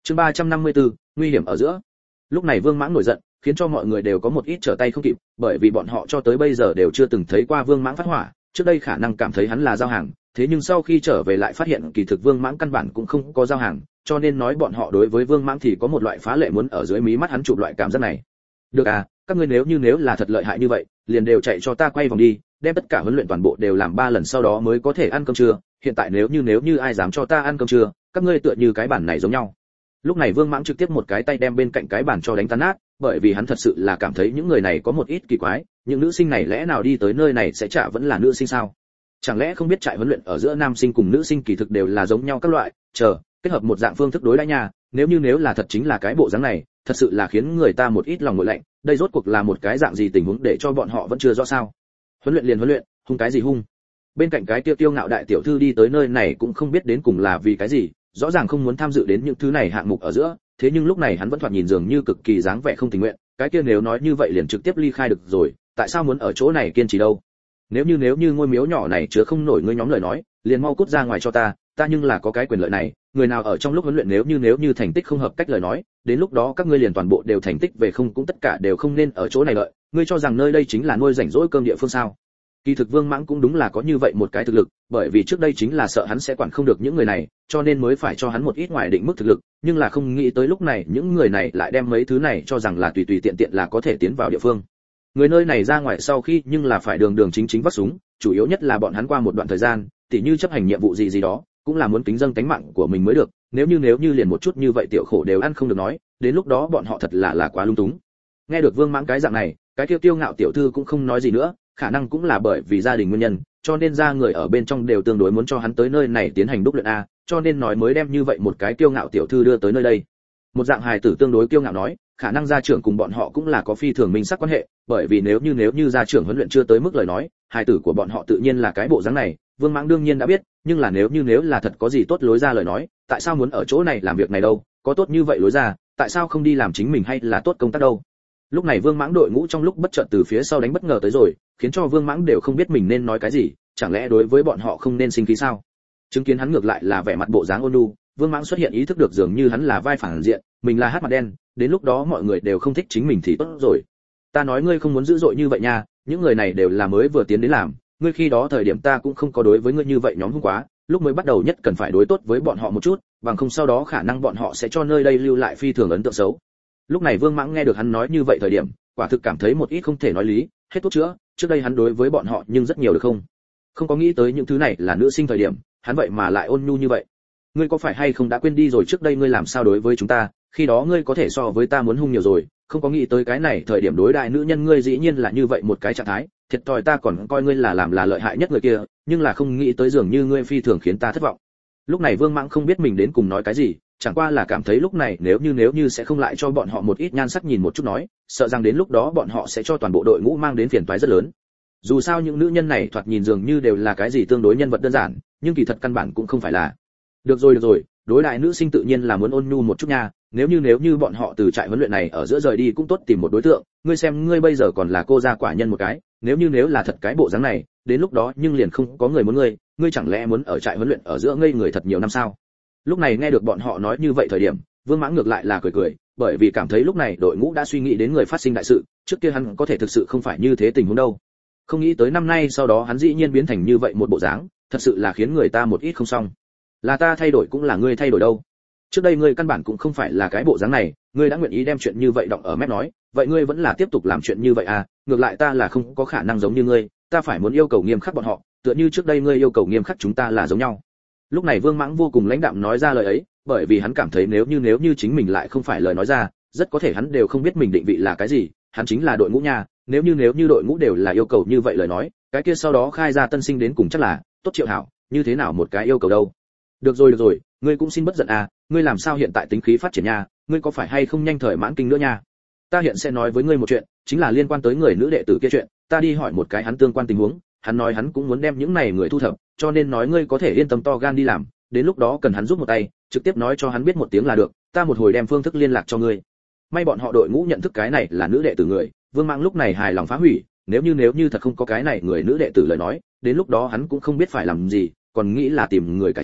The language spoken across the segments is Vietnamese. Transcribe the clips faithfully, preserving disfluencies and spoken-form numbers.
Chương ba trăm năm mươi tư, nguy hiểm ở giữa. Lúc này Vương Mãng nổi giận, khiến cho mọi người đều có một ít trở tay không kịp, bởi vì bọn họ cho tới bây giờ đều chưa từng thấy qua Vương Mãng phát hỏa, trước đây khả năng cảm thấy hắn là giao hàng, thế nhưng sau khi trở về lại phát hiện kỳ thực Vương Mãng căn bản cũng không có giao hàng, cho nên nói bọn họ đối với Vương Mãng thì có một loại phá lệ muốn ở dưới mí mắt hắn chụp loại cảm giác này. Được à, các ngươi nếu như nếu là thật lợi hại như vậy, liền đều chạy cho ta quay vòng đi, đem tất cả huấn luyện toàn bộ đều làm ba lần sau đó mới có thể ăn cơm trưa, hiện tại nếu như nếu như ai dám cho ta ăn cơm trưa, các ngươi tựa như cái bản này giống nhau. Lúc này Vương Mãng trực tiếp một cái tay đem bên cạnh cái bàn cho đánh tan nát, bởi vì hắn thật sự là cảm thấy những người này có một ít kỳ quái, những nữ sinh này lẽ nào đi tới nơi này sẽ chả vẫn là nữ sinh sao? Chẳng lẽ không biết trại huấn luyện ở giữa nam sinh cùng nữ sinh kỳ thực đều là giống nhau các loại, chờ, kết hợp một dạng phương thức đối đãi nha, nếu như nếu là thật chính là cái bộ dáng này, thật sự là khiến người ta một ít lòng nguội lạnh, đây rốt cuộc là một cái dạng gì tình huống để cho bọn họ vẫn chưa rõ sao? Huấn luyện liền huấn luyện, hung cái gì hung? Bên cạnh cái tiêu tiêu ngạo đại tiểu thư đi tới nơi này cũng không biết đến cùng là vì cái gì, rõ ràng không muốn tham dự đến những thứ này hạng mục ở giữa, thế nhưng lúc này hắn vẫn thoạt nhìn dường như cực kỳ dáng vẻ không tình nguyện, cái kia nếu nói như vậy liền trực tiếp ly khai được rồi, tại sao muốn ở chỗ này kiên trì đâu? Nếu như nếu như ngôi miếu nhỏ này chứa không nổi ngươi nhóm lời nói, liền mau cút ra ngoài cho ta, ta nhưng là có cái quyền lợi này, người nào ở trong lúc huấn luyện nếu như nếu như thành tích không hợp cách lời nói, đến lúc đó các ngươi liền toàn bộ đều thành tích về không cũng tất cả đều không nên ở chỗ này lợi, ngươi cho rằng nơi đây chính là nuôi rảnh rỗi cơm địa phương sao? Kỳ thực Vương Mãng cũng đúng là có như vậy một cái thực lực, bởi vì trước đây chính là sợ hắn sẽ quản không được những người này, cho nên mới phải cho hắn một ít ngoài định mức thực lực, nhưng là không nghĩ tới lúc này những người này lại đem mấy thứ này cho rằng là tùy tùy tiện tiện là có thể tiến vào địa phương. Người nơi này ra ngoài sau khi nhưng là phải đường đường chính chính vác súng, chủ yếu nhất là bọn hắn qua một đoạn thời gian, tỉ như chấp hành nhiệm vụ gì gì đó, cũng là muốn kính dâng tánh mạng của mình mới được, nếu như nếu như liền một chút như vậy tiểu khổ đều ăn không được nói, đến lúc đó bọn họ thật là là quá lung túng. Nghe được Vương Mãng cái dạng này, cái tiêu tiêu ngạo tiểu thư cũng không nói gì nữa, khả năng cũng là bởi vì gia đình nguyên nhân, cho nên ra người ở bên trong đều tương đối muốn cho hắn tới nơi này tiến hành đúc luyện a, cho nên nói mới đem như vậy một cái kiêu ngạo tiểu thư đưa tới nơi đây. Một dạng hài tử tương đối kiêu ngạo nói, khả năng gia trưởng cùng bọn họ cũng là có phi thường minh sắc quan hệ, bởi vì nếu như nếu như gia trưởng huấn luyện chưa tới mức lời nói, hài tử của bọn họ tự nhiên là cái bộ dáng này, Vương Mãng đương nhiên đã biết, nhưng là nếu như nếu là thật có gì tốt lối ra lời nói, tại sao muốn ở chỗ này làm việc này đâu, có tốt như vậy lối ra, tại sao không đi làm chính mình hay là tốt công tác đâu? Lúc này Vương Mãng đội ngũ trong lúc bất chợt từ phía sau đánh bất ngờ tới rồi, khiến cho Vương Mãng đều không biết mình nên nói cái gì, chẳng lẽ đối với bọn họ không nên sinh khí sao? Chứng kiến hắn ngược lại là vẻ mặt bộ dáng ôn nhu, Vương Mãng xuất hiện ý thức được dường như hắn là vai phản diện, mình là hát mặt đen, đến lúc đó mọi người đều không thích chính mình thì tốt rồi. Ta nói ngươi không muốn dữ dội như vậy nha, những người này đều là mới vừa tiến đến làm, ngươi khi đó thời điểm ta cũng không có đối với ngươi như vậy nhóm hung quá, lúc mới bắt đầu nhất cần phải đối tốt với bọn họ một chút, bằng không sau đó khả năng bọn họ sẽ cho nơi đây lưu lại phi thường ấn tượng xấu. Lúc này Vương Mãng nghe được hắn nói như vậy thời điểm, quả thực cảm thấy một ít không thể nói lý, hết thuốc chữa, trước đây hắn đối với bọn họ nhưng rất nhiều được không? Không có nghĩ tới những thứ này là nữ sinh thời điểm, hắn vậy mà lại ôn nhu như vậy. Ngươi có phải hay không đã quên đi rồi trước đây ngươi làm sao đối với chúng ta, khi đó ngươi có thể so với ta muốn hung nhiều rồi, không có nghĩ tới cái này thời điểm đối đại nữ nhân ngươi dĩ nhiên là như vậy một cái trạng thái, thiệt thòi ta còn coi ngươi là làm là lợi hại nhất người kia, nhưng là không nghĩ tới dường như ngươi phi thường khiến ta thất vọng. Lúc này Vương Mãng không biết mình đến cùng nói cái gì, chẳng qua là cảm thấy lúc này nếu như nếu như sẽ không lại cho bọn họ một ít nhan sắc nhìn một chút nói, sợ rằng đến lúc đó bọn họ sẽ cho toàn bộ đội ngũ mang đến phiền toái rất lớn. Dù sao những nữ nhân này thoạt nhìn dường như đều là cái gì tương đối nhân vật đơn giản, nhưng kỳ thật căn bản cũng không phải là. Được rồi được rồi, đối đại nữ sinh tự nhiên là muốn ôn nhu một chút nha, nếu như nếu như bọn họ từ trại huấn luyện này ở giữa rời đi cũng tốt tìm một đối tượng, ngươi xem ngươi bây giờ còn là cô gia quả nhân một cái, nếu như nếu là thật cái bộ dáng này, đến lúc đó nhưng liền không có người muốn ngươi, ngươi chẳng lẽ muốn ở trại huấn luyện ở giữa ngây người thật nhiều năm sao? Lúc này nghe được bọn họ nói như vậy thời điểm, Vương Mãng ngược lại là cười cười, bởi vì cảm thấy lúc này đội ngũ đã suy nghĩ đến người phát sinh đại sự, trước kia hắn có thể thực sự không phải như thế tình huống đâu. Không nghĩ tới năm nay sau đó hắn dĩ nhiên biến thành như vậy một bộ dáng, thật sự là khiến người ta một ít không xong. Là ta thay đổi cũng là ngươi thay đổi đâu. Trước đây ngươi căn bản cũng không phải là cái bộ dáng này, ngươi đã nguyện ý đem chuyện như vậy đọng ở mép nói, vậy ngươi vẫn là tiếp tục làm chuyện như vậy à? Ngược lại ta là không có khả năng giống như ngươi, ta phải muốn yêu cầu nghiêm khắc bọn họ, tựa như trước đây ngươi yêu cầu nghiêm khắc chúng ta là giống nhau. Lúc này Vương Mãng vô cùng lãnh đạm nói ra lời ấy, bởi vì hắn cảm thấy nếu như nếu như chính mình lại không phải lời nói ra, rất có thể hắn đều không biết mình định vị là cái gì, hắn chính là đội ngũ nha, nếu như nếu như đội ngũ đều là yêu cầu như vậy lời nói, cái kia sau đó khai ra tân sinh đến cùng chắc là, tốt Triệu Hảo, như thế nào một cái yêu cầu đâu. Được rồi được rồi, ngươi cũng xin bất giận à, ngươi làm sao hiện tại tính khí phát triển nha, ngươi có phải hay không nhanh thời mãn kinh nữa nha. Ta hiện sẽ nói với ngươi một chuyện, chính là liên quan tới người nữ đệ tử kia chuyện, ta đi hỏi một cái hắn tương quan tình huống, hắn nói hắn cũng muốn đem những này người thu thập, cho nên nói ngươi có thể yên tâm to gan đi làm, đến lúc đó cần hắn giúp một tay, trực tiếp nói cho hắn biết một tiếng là được, ta một hồi đem phương thức liên lạc cho ngươi. May bọn họ đội ngũ nhận thức cái này là nữ đệ tử người, Vương Mãng lúc này hài lòng phá hủy, nếu như nếu như thật không có cái này người nữ đệ tử lời nói, đến lúc đó hắn cũng không biết phải làm gì, còn nghĩ là tìm người cải trang,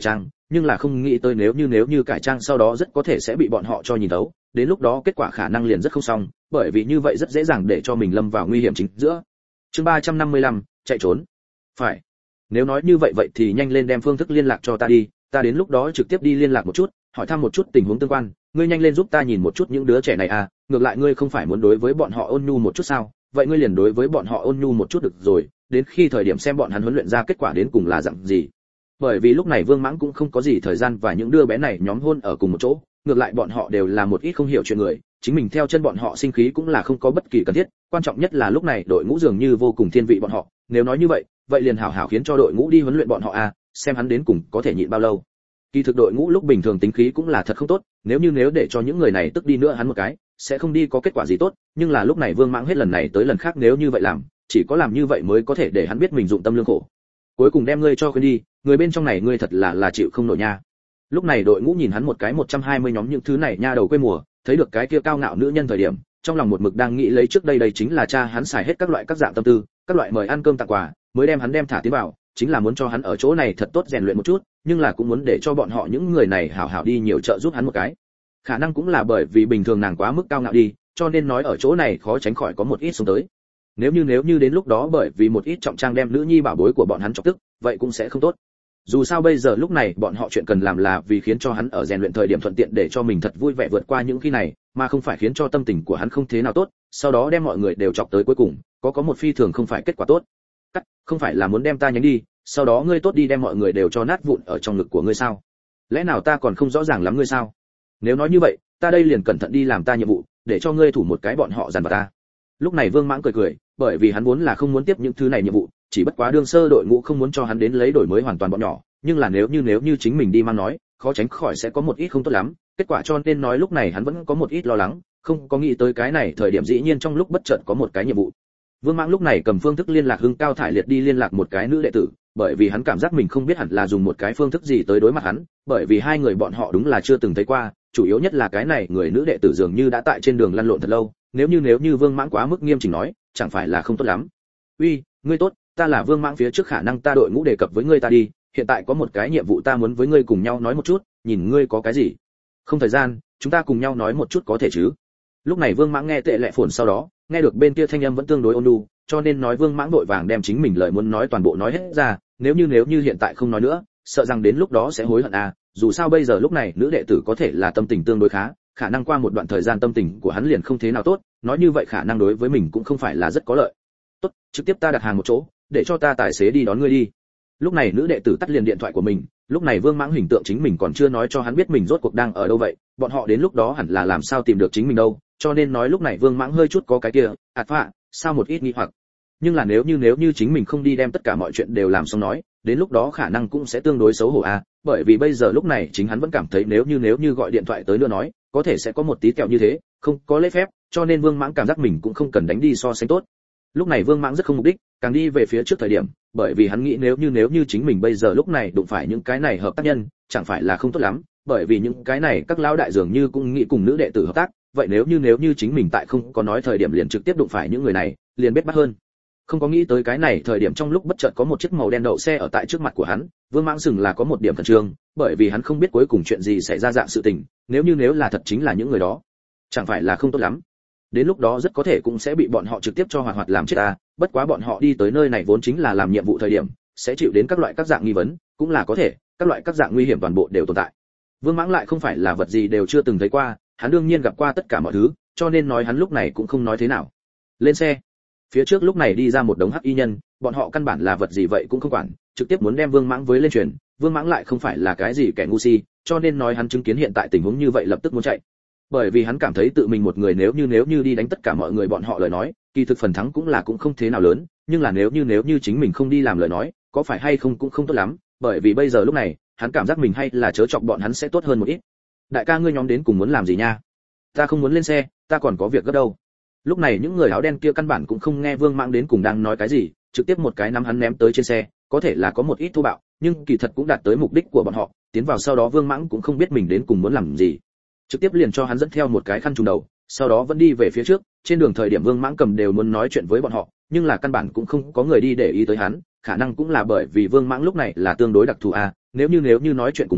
nhưng là không nghĩ tới nếu như nếu như cải trang sau đó rất có thể sẽ bị bọn họ cho nhìn thấu, đến lúc đó kết quả khả năng liền rất không xong, bởi vì như vậy rất dễ dàng để cho mình lâm vào nguy hiểm chính giữa. Chương ba trăm năm mươi lăm, chạy trốn. Phải. Nếu nói như vậy vậy thì nhanh lên đem phương thức liên lạc cho ta đi, ta đến lúc đó trực tiếp đi liên lạc một chút, hỏi thăm một chút tình huống tương quan, ngươi nhanh lên giúp ta nhìn một chút những đứa trẻ này à, ngược lại ngươi không phải muốn đối với bọn họ ôn nhu một chút sao, vậy ngươi liền đối với bọn họ ôn nhu một chút được rồi, đến khi thời điểm xem bọn hắn huấn luyện ra kết quả đến cùng là dạng gì. Bởi vì lúc này Vương Mãng cũng không có gì thời gian và những đứa bé này nhóm hôn ở cùng một chỗ, ngược lại bọn họ đều là một ít không hiểu chuyện người, chính mình theo chân bọn họ sinh khí cũng là không có bất kỳ cần thiết, quan trọng nhất là lúc này đội ngũ dường như vô cùng thiên vị bọn họ, nếu nói như vậy, vậy liền hảo hảo khiến cho đội ngũ đi huấn luyện bọn họ à, xem hắn đến cùng có thể nhịn bao lâu. Kỳ thực đội ngũ lúc bình thường tính khí cũng là thật không tốt, nếu như nếu để cho những người này tức đi nữa hắn một cái, sẽ không đi có kết quả gì tốt, nhưng là lúc này Vương Mãng hết lần này tới lần khác nếu như vậy làm, chỉ có làm như vậy mới có thể để hắn biết mình dụng tâm lương khổ. Cuối cùng đem ngươi cho quên đi, người bên trong này ngươi thật là là chịu không nổi nha. Lúc này đội ngũ nhìn hắn một cái một trăm hai mươi nhóm những thứ này nha đầu quê mùa, thấy được cái kia cao ngạo nữ nhân thời điểm, trong lòng một mực đang nghĩ lấy trước đây đây chính là cha hắn xài hết các loại các dạng tâm tư, các loại mời ăn cơm tặng quà, mới đem hắn đem thả tiến vào, chính là muốn cho hắn ở chỗ này thật tốt rèn luyện một chút, nhưng là cũng muốn để cho bọn họ những người này hảo hảo đi nhiều trợ giúp hắn một cái. Khả năng cũng là bởi vì bình thường nàng quá mức cao ngạo đi, cho nên nói ở chỗ này khó tránh khỏi có một ít xuống tới. Nếu như nếu như đến lúc đó bởi vì một ít trọng trang đem nữ nhi bảo bối của bọn hắn chọc tức, vậy cũng sẽ không tốt. Dù sao bây giờ lúc này bọn họ chuyện cần làm là vì khiến cho hắn ở rèn luyện thời điểm thuận tiện để cho mình thật vui vẻ vượt qua những khi này, mà không phải khiến cho tâm tình của hắn không thế nào tốt, sau đó đem mọi người đều chọc tới cuối cùng, có có một phi thường không phải kết quả tốt. Cắt, không phải là muốn đem ta nhánh đi, sau đó ngươi tốt đi đem mọi người đều cho nát vụn ở trong ngực của ngươi sao? Lẽ nào ta còn không rõ ràng lắm ngươi sao? Nếu nói như vậy, ta đây liền cẩn thận đi làm ta nhiệm vụ, để cho ngươi thủ một cái bọn họ dằn vặt ta. Lúc này Vương Mãng cười cười, bởi vì hắn vốn là không muốn tiếp những thứ này nhiệm vụ, chỉ bất quá đương sơ đội ngũ không muốn cho hắn đến lấy đổi mới hoàn toàn bọn nhỏ, nhưng là nếu như nếu như chính mình đi mang nói, khó tránh khỏi sẽ có một ít không tốt lắm, kết quả cho nên nói lúc này hắn vẫn có một ít lo lắng, không có nghĩ tới cái này thời điểm dĩ nhiên trong lúc bất chợt có một cái nhiệm vụ. Vương Mãng lúc này cầm phương thức liên lạc Hưng Cao Thải Liệt đi liên lạc một cái nữ đệ tử, bởi vì hắn cảm giác mình không biết hẳn là dùng một cái phương thức gì tới đối mặt hắn, bởi vì hai người bọn họ đúng là chưa từng thấy qua, chủ yếu nhất là cái này người nữ đệ tử dường như đã tại trên đường lăn lộn thật lâu, nếu như nếu như Vương Mãng quá mức nghiêm chỉnh nói, chẳng phải là không tốt lắm. "Uy, ngươi tốt, ta là Vương Mãng, phía trước khả năng ta đội ngũ đề cập với ngươi ta đi, hiện tại có một cái nhiệm vụ ta muốn với ngươi cùng nhau nói một chút, nhìn ngươi có cái gì." "Không thời gian, chúng ta cùng nhau nói một chút có thể chứ?" Lúc này Vương Mãng nghe tệ lệ phồn sau đó, nghe được bên kia thanh âm vẫn tương đối ôn nhu, cho nên nói Vương Mãng đội vàng đem chính mình lời muốn nói toàn bộ nói hết ra, nếu như nếu như hiện tại không nói nữa, sợ rằng đến lúc đó sẽ hối hận à, dù sao bây giờ lúc này nữ đệ tử có thể là tâm tình tương đối khá, khả năng qua một đoạn thời gian tâm tình của hắn liền không thế nào tốt, nói như vậy khả năng đối với mình cũng không phải là rất có lợi. "Tốt, trực tiếp ta đặt hàng một chỗ, để cho ta tài xế đi đón ngươi đi." Lúc này nữ đệ tử tắt liền điện thoại của mình, lúc này Vương Mãng hình tượng chính mình còn chưa nói cho hắn biết mình rốt cuộc đang ở đâu vậy, bọn họ đến lúc đó hẳn là làm sao tìm được chính mình đâu, cho nên nói lúc này Vương Mãng hơi chút có cái kia, ạt phạ, sao một ít nghi hoặc. Nhưng là nếu như nếu như chính mình không đi đem tất cả mọi chuyện đều làm xong nói, đến lúc đó khả năng cũng sẽ tương đối xấu hổ à, bởi vì bây giờ lúc này chính hắn vẫn cảm thấy nếu như nếu như gọi điện thoại tới nữa nói, có thể sẽ có một tí kẹo như thế, không có lễ phép, cho nên Vương Mãng cảm giác mình cũng không cần đánh đi so sánh tốt. Lúc này Vương Mãng rất không mục đích, càng đi về phía trước thời điểm, bởi vì hắn nghĩ nếu như nếu như chính mình bây giờ lúc này đụng phải những cái này hợp tác nhân, chẳng phải là không tốt lắm, bởi vì những cái này các lão đại dường như cũng nghĩ cùng nữ đệ tử hợp tác, vậy nếu như nếu như chính mình tại không có nói thời điểm liền trực tiếp đụng phải những người này, liền biết bắt hơn. Không có nghĩ tới cái này thời điểm trong lúc bất chợt có một chiếc màu đen đậu xe ở tại trước mặt của hắn, Vương Mãng dừng là có một điểm khẩn trương, bởi vì hắn không biết cuối cùng chuyện gì xảy ra dạng sự tình, nếu như nếu là thật chính là những người đó, chẳng phải là không tốt lắm. Đến lúc đó rất có thể cũng sẽ bị bọn họ trực tiếp cho hoạt hoạt làm chết ta, bất quá bọn họ đi tới nơi này vốn chính là làm nhiệm vụ thời điểm, sẽ chịu đến các loại các dạng nghi vấn, cũng là có thể, các loại các dạng nguy hiểm toàn bộ đều tồn tại. Vương Mãng lại không phải là vật gì đều chưa từng thấy qua, hắn đương nhiên gặp qua tất cả mọi thứ, cho nên nói hắn lúc này cũng không nói thế nào. Lên xe. Phía trước lúc này đi ra một đống hắc y nhân, bọn họ căn bản là vật gì vậy cũng không quản, trực tiếp muốn đem Vương Mãng với lên truyền, Vương Mãng lại không phải là cái gì kẻ ngu si, cho nên nói hắn chứng kiến hiện tại tình huống như vậy lập tức muốn chạy. Bởi vì hắn cảm thấy tự mình một người nếu như nếu như đi đánh tất cả mọi người bọn họ lời nói, kỳ thực phần thắng cũng là cũng không thế nào lớn, nhưng là nếu như nếu như chính mình không đi làm lời nói, có phải hay không cũng không tốt lắm, bởi vì bây giờ lúc này, hắn cảm giác mình hay là chớ chọc bọn hắn sẽ tốt hơn một ít. Đại ca ngươi nhóm đến cùng muốn làm gì nha? Ta không muốn lên xe, ta còn có việc gấp đâu. Lúc này những người áo đen kia căn bản cũng không nghe Vương Mãng đến cùng đang nói cái gì, trực tiếp một cái nắm hắn ném tới trên xe, có thể là có một ít thô bạo, nhưng kỳ thật cũng đạt tới mục đích của bọn họ, tiến vào sau đó Vương Mãng cũng không biết mình đến cùng muốn làm gì. Trực tiếp liền cho hắn dẫn theo một cái khăn trùm đầu, sau đó vẫn đi về phía trước, trên đường thời điểm Vương Mãng cầm đều muốn nói chuyện với bọn họ, nhưng là căn bản cũng không có người đi để ý tới hắn, khả năng cũng là bởi vì Vương Mãng lúc này là tương đối đặc thù à, nếu như nếu như nói chuyện cùng hắn,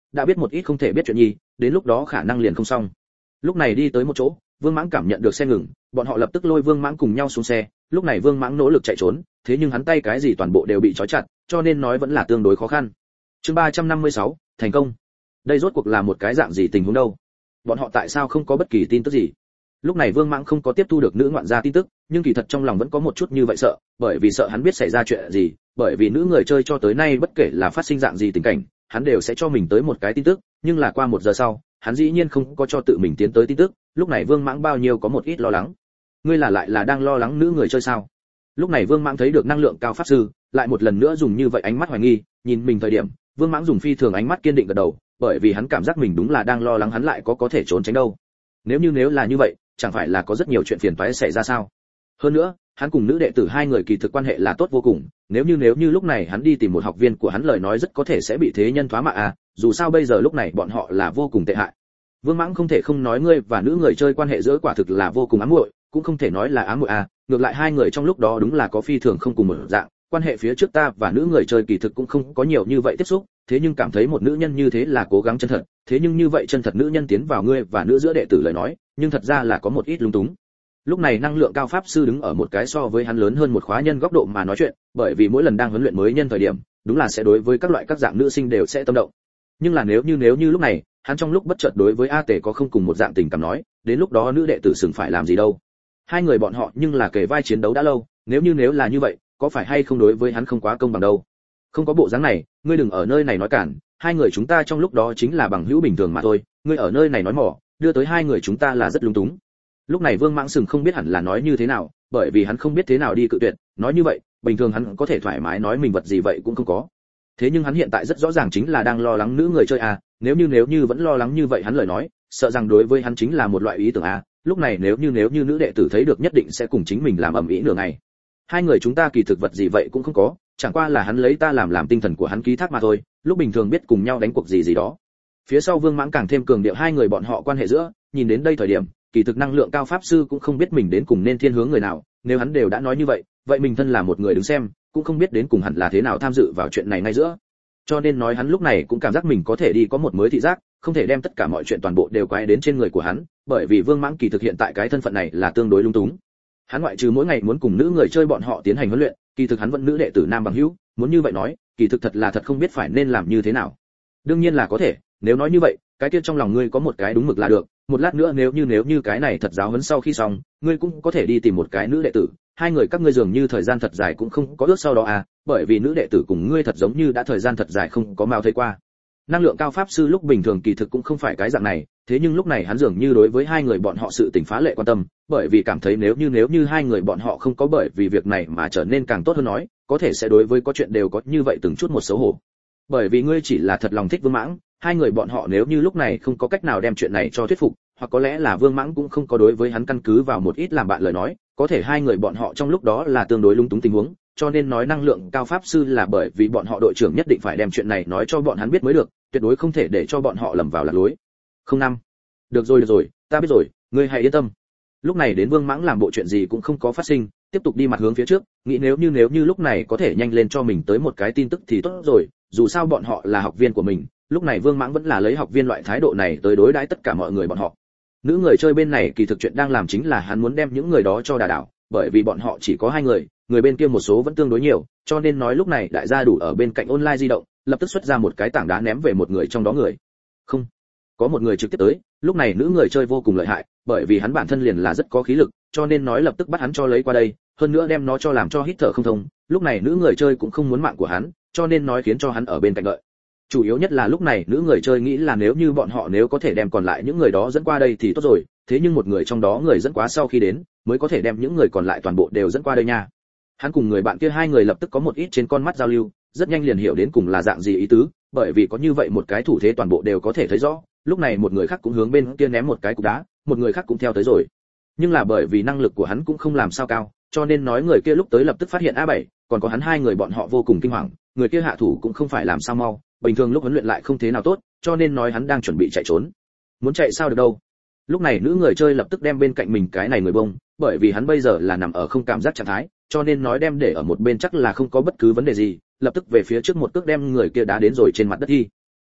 đã biết một ít không thể biết chuyện nhi, đến lúc đó khả năng liền không xong. Lúc này đi tới một chỗ, Vương Mãng cảm nhận được xe ngừng, bọn họ lập tức lôi Vương Mãng cùng nhau xuống xe. Lúc này Vương Mãng nỗ lực chạy trốn, thế nhưng hắn tay cái gì toàn bộ đều bị trói chặt, cho nên nói vẫn là tương đối khó khăn. Chương ba trăm năm mươi sáu, thành công. Đây rốt cuộc là một cái dạng gì tình huống đâu? Bọn họ tại sao không có bất kỳ tin tức gì? Lúc này Vương Mãng không có tiếp thu được nữ ngoạn gia tin tức, nhưng kỳ thật trong lòng vẫn có một chút như vậy sợ, bởi vì sợ hắn biết xảy ra chuyện gì, bởi vì nữ người chơi cho tới nay bất kể là phát sinh dạng gì tình cảnh, hắn đều sẽ cho mình tới một cái tin tức, nhưng là qua một giờ sau, hắn dĩ nhiên không có cho tự mình tiến tới tin tức. Lúc này Vương Mãng bao nhiêu có một ít lo lắng. Ngươi là lại là đang lo lắng nữ người chơi sao? Lúc này Vương Mãng thấy được năng lượng cao pháp sư, lại một lần nữa dùng như vậy ánh mắt hoài nghi, nhìn mình thời điểm, Vương Mãng dùng phi thường ánh mắt kiên định gật đầu, bởi vì hắn cảm giác mình đúng là đang lo lắng hắn lại có có thể trốn tránh đâu. Nếu như nếu là như vậy, chẳng phải là có rất nhiều chuyện phiền toái xảy ra sao? Hơn nữa, hắn cùng nữ đệ tử hai người kỳ thực quan hệ là tốt vô cùng, nếu như nếu như lúc này hắn đi tìm một học viên của hắn lời nói rất có thể sẽ bị thế nhân thoá mạ à, dù sao bây giờ lúc này bọn họ là vô cùng tệ hại. Vương Mãng không thể không nói ngươi và nữ người chơi quan hệ giữa quả thực là vô cùng ám muội, cũng không thể nói là ám muội à, ngược lại hai người trong lúc đó đúng là có phi thường không cùng một dạng, quan hệ phía trước ta và nữ người chơi kỳ thực cũng không có nhiều như vậy tiếp xúc, thế nhưng cảm thấy một nữ nhân như thế là cố gắng chân thật, thế nhưng như vậy chân thật nữ nhân tiến vào ngươi và nữ giữa đệ tử lời nói, nhưng thật ra là có một ít lung túng. Lúc này năng lượng cao pháp sư đứng ở một cái so với hắn lớn hơn một khóa nhân góc độ mà nói chuyện, bởi vì mỗi lần đang huấn luyện mới nhân thời điểm, đúng là sẽ đối với các loại các dạng nữ sinh đều sẽ tâm động. Nhưng là nếu như nếu như lúc này, hắn trong lúc bất chợt đối với A Tề có không cùng một dạng tình cảm nói, đến lúc đó nữ đệ tử sừng phải làm gì đâu? Hai người bọn họ nhưng là kề vai chiến đấu đã lâu, nếu như nếu là như vậy, có phải hay không đối với hắn không quá công bằng đâu? Không có bộ dáng này, ngươi đừng ở nơi này nói cản, hai người chúng ta trong lúc đó chính là bằng hữu bình thường mà thôi, ngươi ở nơi này nói mỏ, đưa tới hai người chúng ta là rất lung túng. Lúc này Vương Mãng Sừng không biết hẳn là nói như thế nào, bởi vì hắn không biết thế nào đi cự tuyệt, nói như vậy, bình thường hắn có thể thoải mái nói mình vật gì vậy cũng không có. Thế nhưng hắn hiện tại rất rõ ràng chính là đang lo lắng nữ người chơi à, nếu như nếu như vẫn lo lắng như vậy hắn lời nói, sợ rằng đối với hắn chính là một loại ý tưởng à, lúc này nếu như nếu như nữ đệ tử thấy được nhất định sẽ cùng chính mình làm ầm ĩ nửa ngày. Hai người chúng ta kỳ thực vật gì vậy cũng không có, chẳng qua là hắn lấy ta làm làm tinh thần của hắn ký thác mà thôi, lúc bình thường biết cùng nhau đánh cuộc gì gì đó. Phía sau Vương Mãng càng thêm cường điệu hai người bọn họ quan hệ giữa, nhìn đến đây thời điểm, kỳ thực năng lượng cao pháp sư cũng không biết mình đến cùng nên thiên hướng người nào, nếu hắn đều đã nói như vậy, vậy mình thân là một người đứng xem, cũng không biết đến cùng hẳn là thế nào tham dự vào chuyện này ngay giữa. Cho nên nói hắn lúc này cũng cảm giác mình có thể đi có một mới thị giác, không thể đem tất cả mọi chuyện toàn bộ đều quay đến trên người của hắn, bởi vì Vương Mãng kỳ thực hiện tại cái thân phận này là tương đối lung túng. Hắn ngoại trừ mỗi ngày muốn cùng nữ người chơi bọn họ tiến hành huấn luyện, kỳ thực hắn vẫn nữ đệ tử nam bằng hữu, muốn như vậy nói, kỳ thực thật là thật không biết phải nên làm như thế nào. Đương nhiên là có thể, nếu nói như vậy, cái kia trong lòng ngươi có một cái đúng mực là được, một lát nữa nếu như nếu như cái này thật giáo huấn sau khi xong, ngươi cũng có thể đi tìm một cái nữ đệ tử, hai người các ngươi dường như thời gian thật dài cũng không có ước sau đó à, bởi vì nữ đệ tử cùng ngươi thật giống như đã thời gian thật dài không có mao thấy qua. Năng lượng cao pháp sư lúc bình thường kỳ thực cũng không phải cái dạng này, thế nhưng lúc này hắn dường như đối với hai người bọn họ sự tình phá lệ quan tâm, bởi vì cảm thấy nếu như nếu như hai người bọn họ không có bởi vì việc này mà trở nên càng tốt hơn nói, có thể sẽ đối với có chuyện đều có như vậy từng chút một xấu hổ. Bởi vì ngươi chỉ là thật lòng thích Vương Mãng, hai người bọn họ nếu như lúc này không có cách nào đem chuyện này cho thuyết phục, hoặc có lẽ là Vương Mãng cũng không có đối với hắn căn cứ vào một ít làm bạn lời nói, có thể hai người bọn họ trong lúc đó là tương đối lung túng tình huống, cho nên nói năng lượng cao pháp sư là bởi vì bọn họ đội trưởng nhất định phải đem chuyện này nói cho bọn hắn biết mới được, tuyệt đối không thể để cho bọn họ lầm vào lạc lối. Không năm. Được rồi được rồi, ta biết rồi, ngươi hãy yên tâm. Lúc này đến Vương Mãng làm bộ chuyện gì cũng không có phát sinh, tiếp tục đi mặt hướng phía trước, nghĩ nếu như nếu như lúc này có thể nhanh lên cho mình tới một cái tin tức thì tốt rồi, dù sao bọn họ là học viên của mình, lúc này Vương Mãng vẫn là lấy học viên loại thái độ này tới đối đãi tất cả mọi người bọn họ. Nữ người chơi bên này kỳ thực chuyện đang làm chính là hắn muốn đem những người đó cho đả đảo, bởi vì bọn họ chỉ có hai người, người bên kia một số vẫn tương đối nhiều, cho nên nói lúc này đại gia đủ ở bên cạnh online di động, lập tức xuất ra một cái tảng đá ném về một người trong đó người. Không, có một người trực tiếp tới, lúc này nữ người chơi vô cùng lợi hại, bởi vì hắn bản thân liền là rất có khí lực, cho nên nói lập tức bắt hắn cho lấy qua đây, hơn nữa đem nó cho làm cho hít thở không thông, lúc này nữ người chơi cũng không muốn mạng của hắn, cho nên nói khiến cho hắn ở bên cạnh đợi. Chủ yếu nhất là lúc này nữ người chơi nghĩ là nếu như bọn họ nếu có thể đem còn lại những người đó dẫn qua đây thì tốt rồi, thế nhưng một người trong đó người dẫn quá sau khi đến, mới có thể đem những người còn lại toàn bộ đều dẫn qua đây nha. Hắn cùng người bạn kia hai người lập tức có một ít trên con mắt giao lưu, rất nhanh liền hiểu đến cùng là dạng gì ý tứ, bởi vì có như vậy một cái thủ thế toàn bộ đều có thể thấy rõ, lúc này một người khác cũng hướng bên kia ném một cái cục đá, một người khác cũng theo tới rồi. Nhưng là bởi vì năng lực của hắn cũng không làm sao cao, cho nên nói người kia lúc tới lập tức phát hiện a bảy, còn có hắn hai người bọn họ vô cùng kinh hoàng, người kia hạ thủ cũng không phải làm sao mau, bình thường lúc huấn luyện lại không thế nào tốt, cho nên nói hắn đang chuẩn bị chạy trốn. Muốn chạy sao được đâu. Lúc này nữ người chơi lập tức đem bên cạnh mình cái này người bông, bởi vì hắn bây giờ là nằm ở không cảm giác trạng thái, cho nên nói đem để ở một bên chắc là không có bất cứ vấn đề gì, lập tức về phía trước một cước đem người kia đá đến rồi trên mặt đất đi.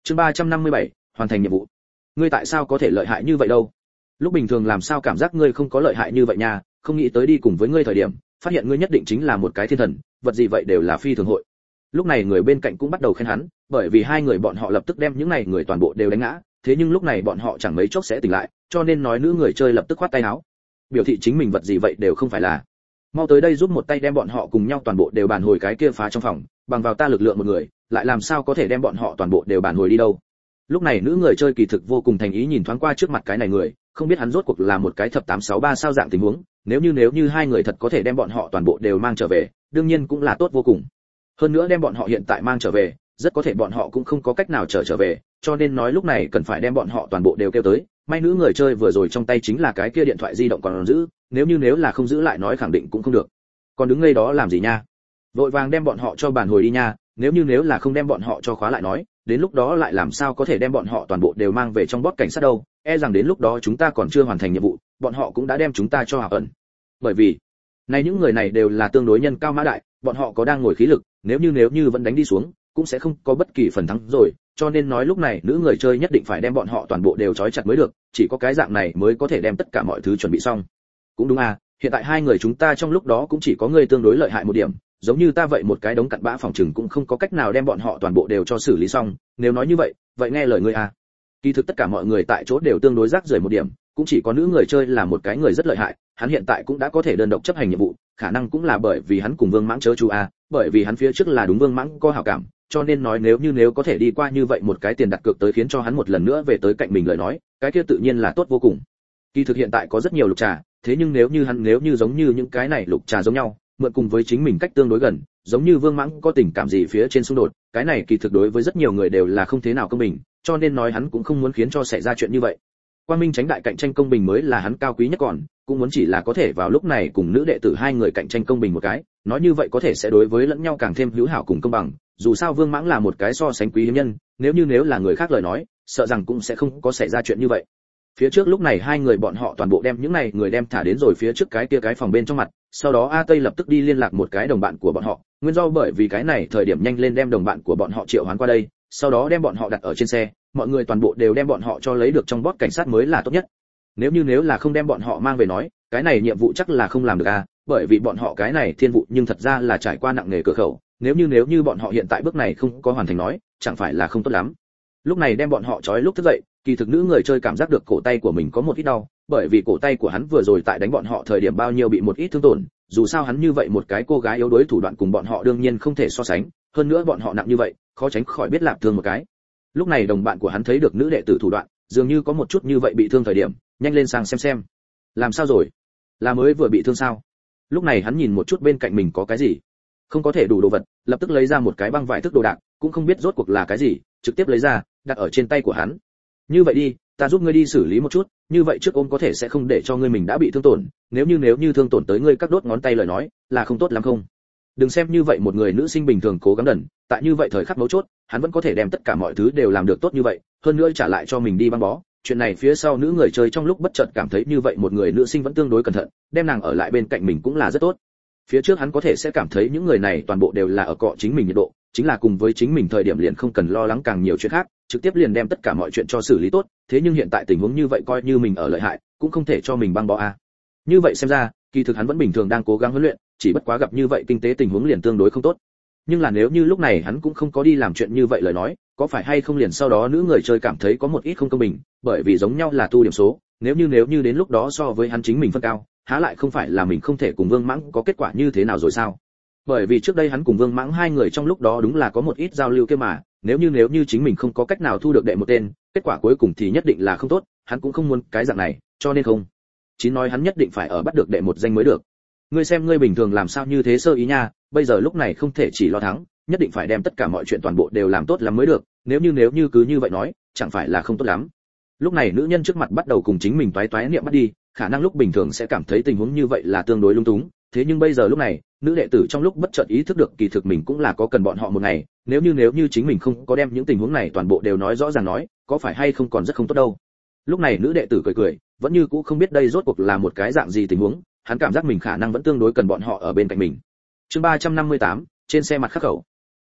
Chương ba trăm năm mươi bảy, hoàn thành nhiệm vụ. Ngươi tại sao có thể lợi hại như vậy đâu? Lúc bình thường làm sao cảm giác ngươi không có lợi hại như vậy nha, không nghĩ tới đi cùng với ngươi thời điểm, phát hiện ngươi nhất định chính là một cái thiên thần, vật gì vậy đều là phi thường hội. Lúc này người bên cạnh cũng bắt đầu khen hắn, bởi vì hai người bọn họ lập tức đem những này người toàn bộ đều đánh ngã, thế nhưng lúc này bọn họ chẳng mấy chốc sẽ tỉnh lại, cho nên nói nữ người chơi lập tức khoát tay áo, biểu thị chính mình vật gì vậy đều không phải là. Mau tới đây giúp một tay đem bọn họ cùng nhau toàn bộ đều bàn hồi cái kia phá trong phòng, bằng vào ta lực lượng một người, lại làm sao có thể đem bọn họ toàn bộ đều bàn hồi đi đâu. Lúc này nữ người chơi kỳ thực vô cùng thành ý nhìn thoáng qua trước mặt cái này người, không biết hắn rốt cuộc là một cái thập tám sáu ba sao dạng tình huống, nếu như nếu như hai người thật có thể đem bọn họ toàn bộ đều mang trở về, đương nhiên cũng là tốt vô cùng. Hơn nữa đem bọn họ hiện tại mang trở về, rất có thể bọn họ cũng không có cách nào trở trở về, cho nên nói lúc này cần phải đem bọn họ toàn bộ đều kêu tới. May nữ người chơi vừa rồi trong tay chính là cái kia điện thoại di động còn giữ, nếu như nếu là không giữ lại nói khẳng định cũng không được. Còn đứng ngây đó làm gì nha? Vội vàng đem bọn họ cho bàn hồi đi nha, nếu như nếu là không đem bọn họ cho khóa lại nói, đến lúc đó lại làm sao có thể đem bọn họ toàn bộ đều mang về trong bot cảnh sát đâu, e rằng đến lúc đó chúng ta còn chưa hoàn thành nhiệm vụ, bọn họ cũng đã đem chúng ta cho hạ ẩn. Bởi vì, này những người này đều là tương đối nhân cao mã đại, bọn họ có đang ngồi khí lực, nếu như nếu như vẫn đánh đi xuống, cũng sẽ không có bất kỳ phần thắng rồi, cho nên nói lúc này nữ người chơi nhất định phải đem bọn họ toàn bộ đều trói chặt mới được, chỉ có cái dạng này mới có thể đem tất cả mọi thứ chuẩn bị xong. Cũng đúng à, hiện tại hai người chúng ta trong lúc đó cũng chỉ có người tương đối lợi hại một điểm, giống như ta vậy một cái đống cặn bã phòng trừng cũng không có cách nào đem bọn họ toàn bộ đều cho xử lý xong, nếu nói như vậy, vậy nghe lời ngươi à. Kỳ thực tất cả mọi người tại chỗ đều tương đối rác rưởi một điểm, cũng chỉ có nữ người chơi là một cái người rất lợi hại, hắn hiện tại cũng đã có thể đơn độc chấp hành nhiệm vụ, khả năng cũng là bởi vì hắn cùng Vương Mãng chớ chú a, bởi vì hắn phía trước là đúng Vương Mãng có hảo cảm, cho nên nói nếu như nếu có thể đi qua như vậy một cái tiền đặt cược tới khiến cho hắn một lần nữa về tới cạnh mình lời nói, cái kia tự nhiên là tốt vô cùng. Kỳ thực hiện tại có rất nhiều lục trà, thế nhưng nếu như hắn nếu như giống như những cái này lục trà giống nhau, mượn cùng với chính mình cách tương đối gần, giống như Vương Mãng có tình cảm gì phía trên xung đột, cái này kỳ thực đối với rất nhiều người đều là không thế nào công bình, cho nên nói hắn cũng không muốn khiến cho xảy ra chuyện như vậy. Quang minh tránh đại cạnh tranh công bình mới là hắn cao quý nhất, còn cũng muốn chỉ là có thể vào lúc này cùng nữ đệ tử hai người cạnh tranh công bình một cái, nói như vậy có thể sẽ đối với lẫn nhau càng thêm hữu hảo cùng công bằng, dù sao Vương Mãng là một cái so sánh quý hiếm nhân, nếu như nếu là người khác lời nói, sợ rằng cũng sẽ không có xảy ra chuyện như vậy. Phía trước lúc này hai người bọn họ toàn bộ đem những này người đem thả đến rồi phía trước cái kia cái phòng bên trong mặt, sau đó A Tây lập tức đi liên lạc một cái đồng bạn của bọn họ, nguyên do bởi vì cái này thời điểm nhanh lên đem đồng bạn của bọn họ triệu hoán qua đây, sau đó đem bọn họ đặt ở trên xe, mọi người toàn bộ đều đem bọn họ cho lấy được trong bot cảnh sát mới là tốt nhất. Nếu như nếu là không đem bọn họ mang về nói, cái này nhiệm vụ chắc là không làm được à, bởi vì bọn họ cái này thiên vụ nhưng thật ra là trải qua nặng nề cửa khẩu, nếu như nếu như bọn họ hiện tại bước này không có hoàn thành nói, chẳng phải là không tốt lắm. Lúc này đem bọn họ trói lúc thức dậy, kỳ thực nữ người chơi cảm giác được cổ tay của mình có một ít đau, bởi vì cổ tay của hắn vừa rồi tại đánh bọn họ thời điểm bao nhiêu bị một ít thương tổn, dù sao hắn như vậy một cái cô gái yếu đuối thủ đoạn cùng bọn họ đương nhiên không thể so sánh, hơn nữa bọn họ nặng như vậy, khó tránh khỏi biết làm thương một cái. Lúc này đồng bạn của hắn thấy được nữ đệ tử thủ đoạn, dường như có một chút như vậy bị thương thời điểm, nhanh lên sang xem xem. Làm sao rồi? Là mới vừa bị thương sao? Lúc này hắn nhìn một chút bên cạnh mình có cái gì, không có thể đủ đồ vật, lập tức lấy ra một cái băng vải thức đồ đạc, cũng không biết rốt cuộc là cái gì, trực tiếp lấy ra, đặt ở trên tay của hắn. Như vậy đi, ta giúp ngươi đi xử lý một chút, như vậy trước ôm có thể sẽ không để cho ngươi mình đã bị thương tổn, nếu như nếu như thương tổn tới ngươi các đốt ngón tay lời nói, là không tốt lắm không? Đừng xem như vậy một người nữ sinh bình thường cố gắng đần, tại như vậy thời khắc mấu chốt, hắn vẫn có thể đem tất cả mọi thứ đều làm được tốt như vậy, hơn nữa trả lại cho mình đi băng bó. Chuyện này phía sau nữ người chơi trong lúc bất chợt cảm thấy như vậy một người nữ sinh vẫn tương đối cẩn thận, đem nàng ở lại bên cạnh mình cũng là rất tốt. Phía trước hắn có thể sẽ cảm thấy những người này toàn bộ đều là ở cọ chính mình nhiệt độ, chính là cùng với chính mình thời điểm liền không cần lo lắng càng nhiều chuyện khác, trực tiếp liền đem tất cả mọi chuyện cho xử lý tốt, thế nhưng hiện tại tình huống như vậy coi như mình ở lợi hại, cũng không thể cho mình băng bó a. Như vậy xem ra, kỳ thực hắn vẫn bình thường đang cố gắng huấn luyện, chỉ bất quá gặp như vậy kinh tế tình huống liền tương đối không tốt. Nhưng là nếu như lúc này hắn cũng không có đi làm chuyện như vậy lời nói, có phải hay không liền sau đó nữ người chơi cảm thấy có một ít không công bình, bởi vì giống nhau là tu điểm số, nếu như nếu như đến lúc đó so với hắn chính mình phân cao, há lại không phải là mình không thể cùng Vương Mãng có kết quả như thế nào rồi sao? Bởi vì trước đây hắn cùng Vương Mãng hai người trong lúc đó đúng là có một ít giao lưu kia mà, nếu như nếu như chính mình không có cách nào thu được đệ một tên, kết quả cuối cùng thì nhất định là không tốt, hắn cũng không muốn cái dạng này, cho nên không. Chí nói hắn nhất định phải ở bắt được đệ một danh mới được. Ngươi xem ngươi bình thường làm sao như thế sơ ý nha, bây giờ lúc này không thể chỉ lo thắng, nhất định phải đem tất cả mọi chuyện toàn bộ đều làm tốt lắm mới được, nếu như nếu như cứ như vậy nói, chẳng phải là không tốt lắm. Lúc này nữ nhân trước mặt bắt đầu cùng chính mình toái toái niệm bắt đi, khả năng lúc bình thường sẽ cảm thấy tình huống như vậy là tương đối lung túng, thế nhưng bây giờ lúc này, nữ đệ tử trong lúc bất chợt ý thức được kỳ thực mình cũng là có cần bọn họ một ngày, nếu như nếu như chính mình không có đem những tình huống này toàn bộ đều nói rõ ràng nói, có phải hay không còn rất không tốt đâu. Lúc này nữ đệ tử cười cười, vẫn như cũ không biết đây rốt cuộc là một cái dạng gì tình huống, hắn cảm giác mình khả năng vẫn tương đối cần bọn họ ở bên cạnh mình. Chương ba trăm năm mươi tám, trên xe mặt khắc khẩu.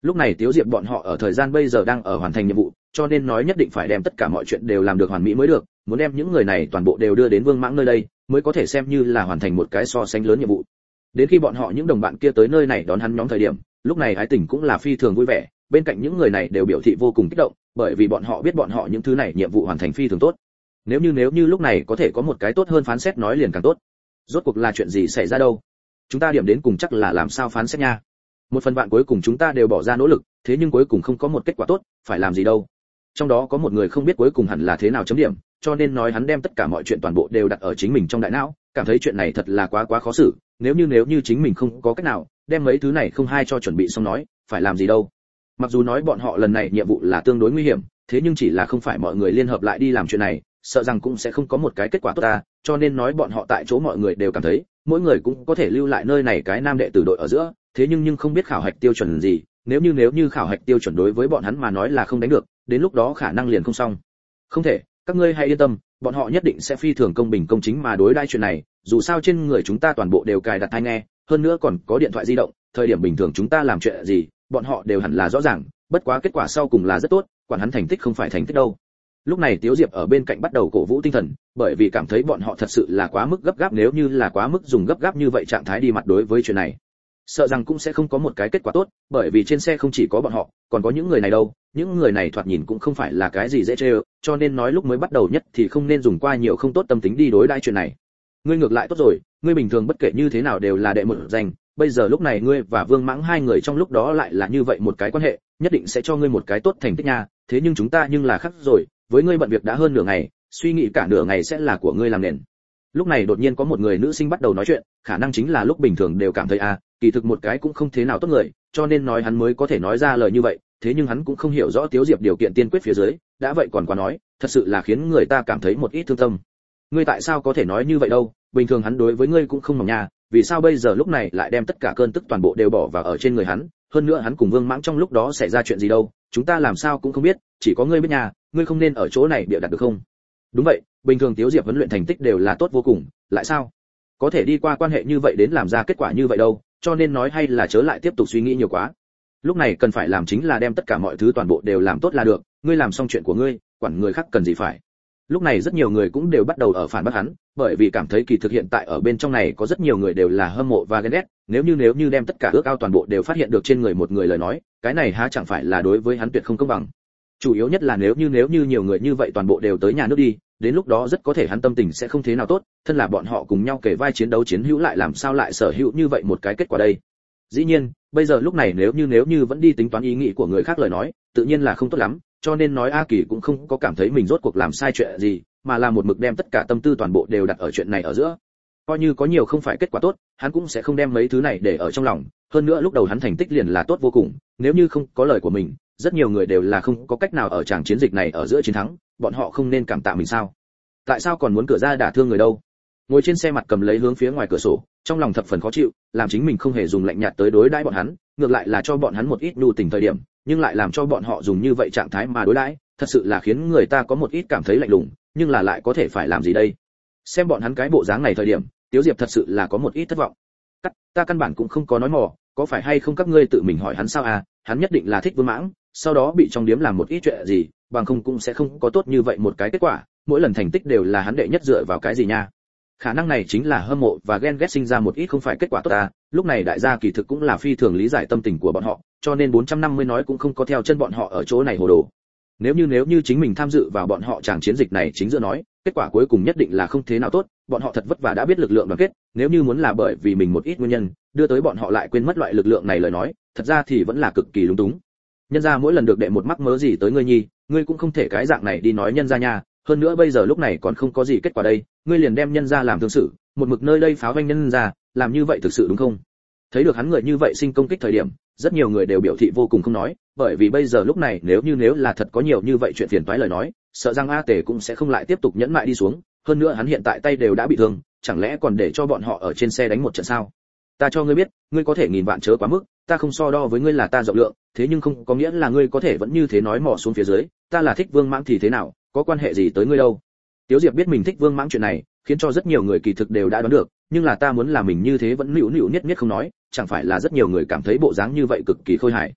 Lúc này Tiếu Diệp bọn họ ở thời gian bây giờ đang ở hoàn thành nhiệm vụ, cho nên nói nhất định phải đem tất cả mọi chuyện đều làm được hoàn mỹ mới được, muốn đem những người này toàn bộ đều đưa đến Vương Mãng nơi đây, mới có thể xem như là hoàn thành một cái so sánh lớn nhiệm vụ. Đến khi bọn họ những đồng bạn kia tới nơi này đón hắn nhóm thời điểm, lúc này Ái Tình cũng là phi thường vui vẻ, bên cạnh những người này đều biểu thị vô cùng kích động, bởi vì bọn họ biết bọn họ những thứ này nhiệm vụ hoàn thành phi thường tốt. Nếu như nếu như lúc này có thể có một cái tốt hơn phán xét nói liền càng tốt. Rốt cuộc là chuyện gì xảy ra đâu? Chúng ta điểm đến cùng chắc là làm sao phán xét nha. Một phần vạn cuối cùng chúng ta đều bỏ ra nỗ lực, thế nhưng cuối cùng không có một kết quả tốt, phải làm gì đâu? Trong đó có một người không biết cuối cùng hẳn là thế nào chấm điểm, cho nên nói hắn đem tất cả mọi chuyện toàn bộ đều đặt ở chính mình trong đại não, cảm thấy chuyện này thật là quá quá khó xử, nếu như nếu như chính mình không có cách nào đem mấy thứ này không hay cho chuẩn bị xong nói, phải làm gì đâu? Mặc dù nói bọn họ lần này nhiệm vụ là tương đối nguy hiểm, thế nhưng chỉ là không phải mọi người liên hợp lại đi làm chuyện này, sợ rằng cũng sẽ không có một cái kết quả tốt ta, cho nên nói bọn họ tại chỗ mọi người đều cảm thấy, mỗi người cũng có thể lưu lại nơi này cái nam đệ tử đội ở giữa, thế nhưng nhưng không biết khảo hạch tiêu chuẩn gì, nếu như nếu như khảo hạch tiêu chuẩn đối với bọn hắn mà nói là không đánh được, đến lúc đó khả năng liền không xong. Không thể, các ngươi hãy yên tâm, bọn họ nhất định sẽ phi thường công bình công chính mà đối đãi chuyện này, dù sao trên người chúng ta toàn bộ đều cài đặt tai nghe, hơn nữa còn có điện thoại di động, thời điểm bình thường chúng ta làm chuyện gì, bọn họ đều hẳn là rõ ràng, bất quá kết quả sau cùng là rất tốt, quản hắn thành tích không phải thành tích đâu. Lúc này Tiếu Diệp ở bên cạnh bắt đầu cổ vũ tinh thần, bởi vì cảm thấy bọn họ thật sự là quá mức gấp gáp, nếu như là quá mức dùng gấp gáp như vậy trạng thái đi mặt đối với chuyện này, sợ rằng cũng sẽ không có một cái kết quả tốt, bởi vì trên xe không chỉ có bọn họ, còn có những người này đâu, những người này thoạt nhìn cũng không phải là cái gì dễ chơi, cho nên nói lúc mới bắt đầu nhất thì không nên dùng qua nhiều không tốt tâm tính đi đối đãi chuyện này. Ngươi ngược lại tốt rồi, ngươi bình thường bất kể như thế nào đều là đệ một danh, bây giờ lúc này ngươi và Vương Mãng hai người trong lúc đó lại là như vậy một cái quan hệ, nhất định sẽ cho ngươi một cái tốt thành tích nha, thế nhưng chúng ta nhưng là khác rồi, với ngươi bận việc đã hơn nửa ngày, suy nghĩ cả nửa ngày sẽ là của ngươi làm nền. Lúc này đột nhiên có một người nữ sinh bắt đầu nói chuyện, khả năng chính là lúc bình thường đều cảm thấy à, kỳ thực một cái cũng không thế nào tốt người, cho nên nói hắn mới có thể nói ra lời như vậy, thế nhưng hắn cũng không hiểu rõ Tiếu Diệp điều kiện tiên quyết phía dưới, đã vậy còn quá nói, thật sự là khiến người ta cảm thấy một ít thương tâm. Ngươi tại sao có thể nói như vậy đâu, bình thường hắn đối với ngươi cũng không mỏng nha, vì sao bây giờ lúc này lại đem tất cả cơn tức toàn bộ đều bỏ vào ở trên người hắn, hơn nữa hắn cùng Vương Mãng trong lúc đó xảy ra chuyện gì đâu, chúng ta làm sao cũng không biết, chỉ có ngươi biết nha, ngươi không nên ở chỗ này bịa đặt được không? Đúng vậy, bình thường Tiếu Diệp huấn luyện thành tích đều là tốt vô cùng, lại sao có thể đi qua quan hệ như vậy đến làm ra kết quả như vậy đâu, cho nên nói hay là chớ lại tiếp tục suy nghĩ nhiều quá. Lúc này cần phải làm chính là đem tất cả mọi thứ toàn bộ đều làm tốt là được, ngươi làm xong chuyện của ngươi, quản người khác cần gì phải. Lúc này rất nhiều người cũng đều bắt đầu ở phản bác hắn, bởi vì cảm thấy kỳ thực hiện tại ở bên trong này có rất nhiều người đều là hâm mộ và ghen ghét, nếu như nếu như đem tất cả ước ao toàn bộ đều phát hiện được trên người một người lời nói, cái này há chẳng phải là đối với hắn tuyệt không công bằng. Chủ yếu nhất là nếu như nếu như nhiều người như vậy toàn bộ đều tới nhà nước đi, đến lúc đó rất có thể hắn tâm tình sẽ không thế nào tốt, thân là bọn họ cùng nhau kể vai chiến đấu chiến hữu lại làm sao lại sở hữu như vậy một cái kết quả đây. Dĩ nhiên, bây giờ lúc này nếu như nếu như vẫn đi tính toán ý nghĩ của người khác lời nói, tự nhiên là không tốt lắm, cho nên nói A Kỳ cũng không có cảm thấy mình rốt cuộc làm sai chuyện gì, mà là một mực đem tất cả tâm tư toàn bộ đều đặt ở chuyện này ở giữa. Coi như có nhiều không phải kết quả tốt, hắn cũng sẽ không đem mấy thứ này để ở trong lòng, hơn nữa lúc đầu hắn thành tích liền là tốt vô cùng, nếu như không có lời của mình, rất nhiều người đều là không có cách nào ở tràng chiến dịch này ở giữa chiến thắng, bọn họ không nên cảm tạ mình sao? Tại sao còn muốn cửa ra đả thương người đâu? Ngồi trên xe mặt cầm lấy hướng phía ngoài cửa sổ, trong lòng thập phần khó chịu, làm chính mình không hề dùng lạnh nhạt tới đối đãi bọn hắn, ngược lại là cho bọn hắn một ít nhu tình thời điểm, nhưng lại làm cho bọn họ dùng như vậy trạng thái mà đối đãi, thật sự là khiến người ta có một ít cảm thấy lạnh lùng, nhưng là lại có thể phải làm gì đây? Xem bọn hắn cái bộ dáng này thời điểm, Tiếu Diệp thật sự là có một ít thất vọng. Cắt, ta căn bản cũng không có nói mò, có phải hay không các ngươi tự mình hỏi hắn sao à, hắn nhất định là thích Vương Mãng, sau đó bị trong điếm làm một ít chuyện gì, bằng không cũng sẽ không có tốt như vậy một cái kết quả, mỗi lần thành tích đều là hắn đệ nhất dựa vào cái gì nha. Khả năng này chính là hâm mộ và ghen ghét sinh ra một ít không phải kết quả tốt ta, lúc này đại gia kỳ thực cũng là phi thường lý giải tâm tình của bọn họ, cho nên bốn trăm năm mươi nói cũng không có theo chân bọn họ ở chỗ này hồ đồ. Nếu như nếu như chính mình tham dự vào bọn họ tràng chiến dịch này chính giữa nói, kết quả cuối cùng nhất định là không thế nào tốt, bọn họ thật vất vả đã biết lực lượng đoàn kết, nếu như muốn là bởi vì mình một ít nguyên nhân, đưa tới bọn họ lại quên mất loại lực lượng này lời nói, thật ra thì vẫn là cực kỳ lúng túng. Nhân gia mỗi lần được đệ một mắc mớ gì tới ngươi nhi, ngươi cũng không thể cái dạng này đi nói nhân gia nha, hơn nữa bây giờ lúc này còn không có gì kết quả đây, ngươi liền đem nhân gia làm thương sự, một mực nơi đây pháo vanh nhân gia, làm như vậy thực sự đúng không? Thấy được hắn người như vậy sinh công kích thời điểm, rất nhiều người đều biểu thị vô cùng không nói, bởi vì bây giờ lúc này nếu như nếu là thật có nhiều như vậy chuyện phiền toái lời nói, sợ rằng A Tề cũng sẽ không lại tiếp tục nhẫn mại đi xuống, hơn nữa hắn hiện tại tay đều đã bị thương, chẳng lẽ còn để cho bọn họ ở trên xe đánh một trận sao? Ta cho ngươi biết, ngươi có thể nghìn vạn chớ quá mức, ta không so đo với ngươi là ta rộng lượng, thế nhưng không có nghĩa là ngươi có thể vẫn như thế nói mò xuống phía dưới, ta là thích Vương Mãng thì thế nào, có quan hệ gì tới ngươi đâu? Tiếu Diệp biết mình thích Vương Mãng chuyện này, khiến cho rất nhiều người kỳ thực đều đã đoán được, nhưng là ta muốn là mình như thế vẫn nữu nữu niết niết không nói, chẳng phải là rất nhiều người cảm thấy bộ dáng như vậy cực kỳ khôi hài.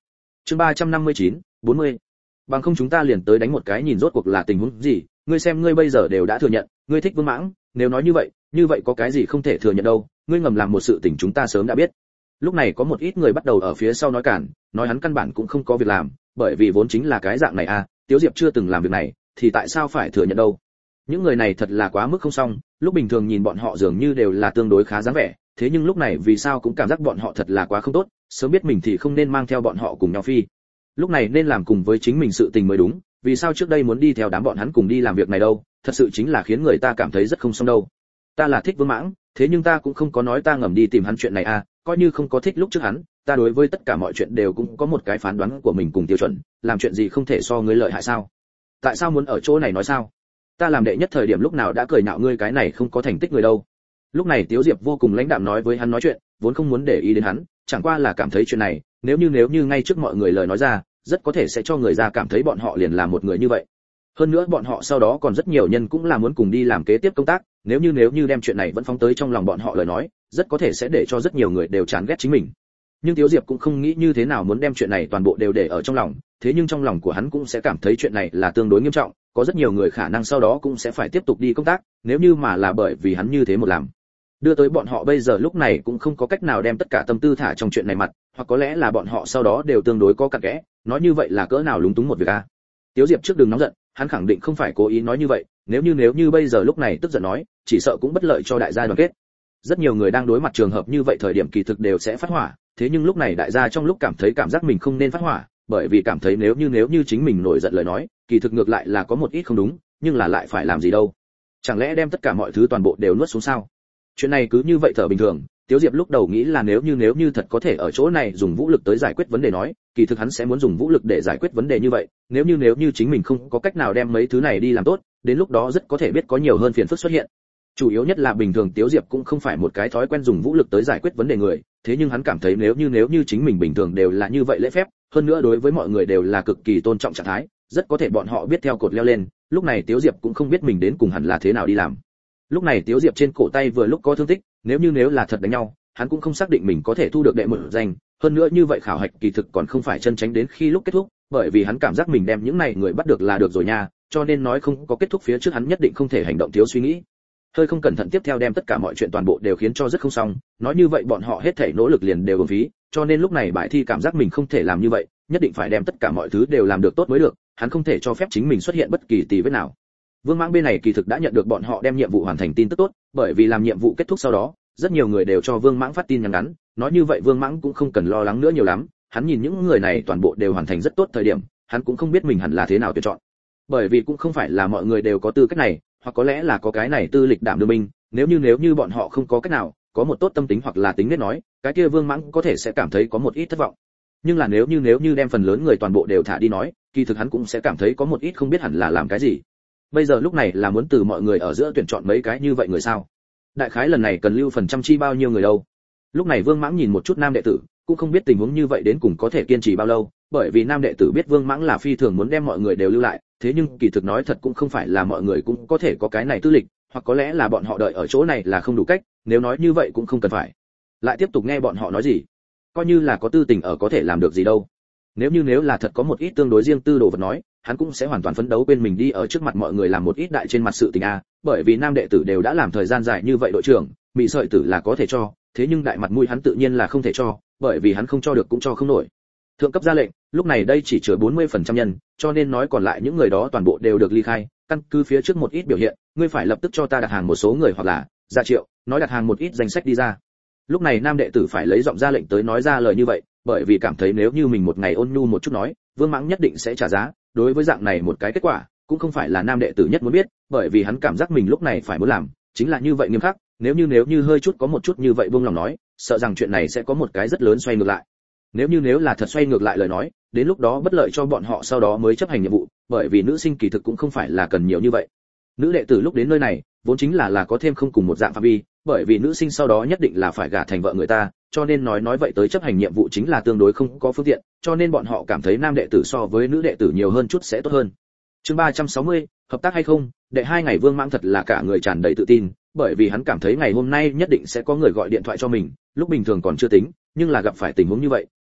Chương ba trăm năm mươi chín, bốn mươi. Bằng không chúng ta liền tới đánh một cái nhìn rốt cuộc là tình huống gì, ngươi xem ngươi bây giờ đều đã thừa nhận, ngươi thích Vương Mãng, nếu nói như vậy, như vậy có cái gì không thể thừa nhận đâu, ngươi ngầm làm một sự tình chúng ta sớm đã biết. Lúc này có một ít người bắt đầu ở phía sau nói cản, nói hắn căn bản cũng không có việc làm, bởi vì vốn chính là cái dạng này à, Tiếu Diệp chưa từng làm việc này, thì tại sao phải thừa nhận đâu? Những người này thật là quá mức không xong, lúc bình thường nhìn bọn họ dường như đều là tương đối khá dáng vẻ, thế nhưng lúc này vì sao cũng cảm giác bọn họ thật là quá không tốt, sớm biết mình thì không nên mang theo bọn họ cùng nhau phi. Lúc này nên làm cùng với chính mình sự tình mới đúng, vì sao trước đây muốn đi theo đám bọn hắn cùng đi làm việc này đâu, thật sự chính là khiến người ta cảm thấy rất không xong đâu. Ta là thích Vương Mãng, thế nhưng ta cũng không có nói ta ngầm đi tìm hắn chuyện này à, coi như không có thích lúc trước hắn, ta đối với tất cả mọi chuyện đều cũng có một cái phán đoán của mình cùng tiêu chuẩn, làm chuyện gì không thể so ngươi lợi hại sao? Tại sao muốn ở chỗ này nói sao? Ta làm đệ nhất thời điểm lúc nào đã cười nhạo ngươi cái này không có thành tích người đâu. Lúc này Tiếu Diệp vô cùng lãnh đạm nói với hắn nói chuyện, vốn không muốn để ý đến hắn, chẳng qua là cảm thấy chuyện này, nếu như nếu như ngay trước mọi người lời nói ra, rất có thể sẽ cho người ra cảm thấy bọn họ liền là một người như vậy. Hơn nữa bọn họ sau đó còn rất nhiều nhân cũng là muốn cùng đi làm kế tiếp công tác, nếu như nếu như đem chuyện này vẫn phóng tới trong lòng bọn họ lời nói, rất có thể sẽ để cho rất nhiều người đều chán ghét chính mình. Nhưng Tiếu Diệp cũng không nghĩ như thế nào muốn đem chuyện này toàn bộ đều để ở trong lòng, thế nhưng trong lòng của hắn cũng sẽ cảm thấy chuyện này là tương đối nghiêm trọng, có rất nhiều người khả năng sau đó cũng sẽ phải tiếp tục đi công tác, nếu như mà là bởi vì hắn như thế một làm. Đưa tới bọn họ bây giờ lúc này cũng không có cách nào đem tất cả tâm tư thả trong chuyện này mặt, hoặc có lẽ là bọn họ sau đó đều tương đối có cặn kẽ, nói như vậy là cỡ nào lúng túng một việc a. Tiếu Diệp trước đừng nóng giận, hắn khẳng định không phải cố ý nói như vậy, nếu như nếu như bây giờ lúc này tức giận nói, chỉ sợ cũng bất lợi cho đại gia đoàn kết. Rất nhiều người đang đối mặt trường hợp như vậy thời điểm kỳ thực đều sẽ phát hỏa, thế nhưng lúc này đại gia trong lúc cảm thấy cảm giác mình không nên phát hỏa, bởi vì cảm thấy nếu như nếu như chính mình nổi giận lời nói, kỳ thực ngược lại là có một ít không đúng, nhưng là lại phải làm gì đâu? Chẳng lẽ đem tất cả mọi thứ toàn bộ đều nuốt xuống sao? Chuyện này cứ như vậy thở bình thường, Tiếu Diệp lúc đầu nghĩ là nếu như nếu như thật có thể ở chỗ này dùng vũ lực tới giải quyết vấn đề nói, kỳ thực hắn sẽ muốn dùng vũ lực để giải quyết vấn đề như vậy, nếu như nếu như chính mình không có cách nào đem mấy thứ này đi làm tốt, đến lúc đó rất có thể biết có nhiều hơn phiền phức xuất hiện. Chủ yếu nhất là bình thường Tiếu Diệp cũng không phải một cái thói quen dùng vũ lực tới giải quyết vấn đề người, thế nhưng hắn cảm thấy nếu như nếu như chính mình bình thường đều là như vậy lễ phép, hơn nữa đối với mọi người đều là cực kỳ tôn trọng trạng thái, rất có thể bọn họ biết theo cột leo lên, lúc này Tiếu Diệp cũng không biết mình đến cùng hẳn là thế nào đi làm. Lúc này Tiếu Diệp trên cổ tay vừa lúc có thương tích, nếu như nếu là thật đánh nhau, hắn cũng không xác định mình có thể thu được đệ một danh, hơn nữa như vậy khảo hạch kỳ thực còn không phải chân tránh đến khi lúc kết thúc, bởi vì hắn cảm giác mình đem những này người bắt được là được rồi nha, cho nên nói không có kết thúc phía trước hắn nhất định không thể hành động thiếu suy nghĩ. Hơi không cẩn thận tiếp theo đem tất cả mọi chuyện toàn bộ đều khiến cho rất không xong, nói như vậy bọn họ hết thảy nỗ lực liền đều uổng phí, cho nên lúc này bài thi cảm giác mình không thể làm như vậy, nhất định phải đem tất cả mọi thứ đều làm được tốt mới được, hắn không thể cho phép chính mình xuất hiện bất kỳ tì vết nào. Vương Mãng bên này kỳ thực đã nhận được bọn họ đem nhiệm vụ hoàn thành tin tức tốt, bởi vì làm nhiệm vụ kết thúc sau đó, rất nhiều người đều cho Vương Mãng phát tin nhắn ngắn, nói như vậy Vương Mãng cũng không cần lo lắng nữa nhiều lắm, hắn nhìn những người này toàn bộ đều hoàn thành rất tốt thời điểm, hắn cũng không biết mình hẳn là thế nào tuyển chọn. Bởi vì cũng không phải là mọi người đều có tư cách này, hoặc có lẽ là có cái này tư lịch đảm đương binh, nếu như nếu như bọn họ không có cách nào, có một tốt tâm tính hoặc là tính nết nói, cái kia Vương Mãng có thể sẽ cảm thấy có một ít thất vọng. Nhưng là nếu như nếu như đem phần lớn người toàn bộ đều thả đi nói, kỳ thực hắn cũng sẽ cảm thấy có một ít không biết hẳn là làm cái gì. Bây giờ lúc này là muốn từ mọi người ở giữa tuyển chọn mấy cái như vậy người sao? Đại khái lần này cần lưu phần trăm chi bao nhiêu người đâu? Lúc này Vương Mãng nhìn một chút nam đệ tử, cũng không biết tình huống như vậy đến cùng có thể kiên trì bao lâu, bởi vì nam đệ tử biết Vương Mãng là phi thường muốn đem mọi người đều lưu lại, thế nhưng kỳ thực nói thật cũng không phải là mọi người cũng có thể có cái này tư lịch, hoặc có lẽ là bọn họ đợi ở chỗ này là không đủ cách, nếu nói như vậy cũng không cần phải. Lại tiếp tục nghe bọn họ nói gì, coi như là có tư tình ở có thể làm được gì đâu. Nếu như nếu là thật có một ít tương đối riêng tư đồ vật nói, hắn cũng sẽ hoàn toàn phấn đấu bên mình đi ở trước mặt mọi người làm một ít đại trên mặt sự tình a, bởi vì nam đệ tử đều đã làm thời gian dài như vậy đội trưởng, mỹ sợi tử là có thể cho, thế nhưng đại mặt mũi hắn tự nhiên là không thể cho, bởi vì hắn không cho được cũng cho không nổi. Thượng cấp ra lệnh, lúc này đây chỉ chứa bốn mươi phần trăm nhân, cho nên nói còn lại những người đó toàn bộ đều được ly khai, căn cứ phía trước một ít biểu hiện, ngươi phải lập tức cho ta đặt hàng một số người hoặc là ra triệu, nói đặt hàng một ít danh sách đi ra. Lúc này nam đệ tử phải lấy giọng ra lệnh tới nói ra lời như vậy, bởi vì cảm thấy nếu như mình một ngày ôn nhu một chút nói, Vương Mãng nhất định sẽ trả giá, đối với dạng này một cái kết quả, cũng không phải là nam đệ tử nhất muốn biết, bởi vì hắn cảm giác mình lúc này phải muốn làm, chính là như vậy nghiêm khắc, nếu như nếu như hơi chút có một chút như vậy buông lòng nói, sợ rằng chuyện này sẽ có một cái rất lớn xoay ngược lại. Nếu như nếu là thật xoay ngược lại lời nói, đến lúc đó bất lợi cho bọn họ sau đó mới chấp hành nhiệm vụ, bởi vì nữ sinh kỳ thực cũng không phải là cần nhiều như vậy. Nữ đệ tử lúc đến nơi này, vốn chính là là có thêm không cùng một dạng phạm vi, bởi vì nữ sinh sau đó nhất định là phải gả thành vợ người ta, cho nên nói nói vậy tới chấp hành nhiệm vụ chính là tương đối không có phương tiện, cho nên bọn họ cảm thấy nam đệ tử so với nữ đệ tử nhiều hơn chút sẽ tốt hơn. Chương ba trăm sáu mươi, hợp tác hay không? Đệ hai ngày Vương Mãng thật là cả người tràn đầy tự tin, bởi vì hắn cảm thấy ngày hôm nay nhất định sẽ có người gọi điện thoại cho mình, lúc bình thường còn chưa tính, nhưng là gặp phải tình huống như vậy,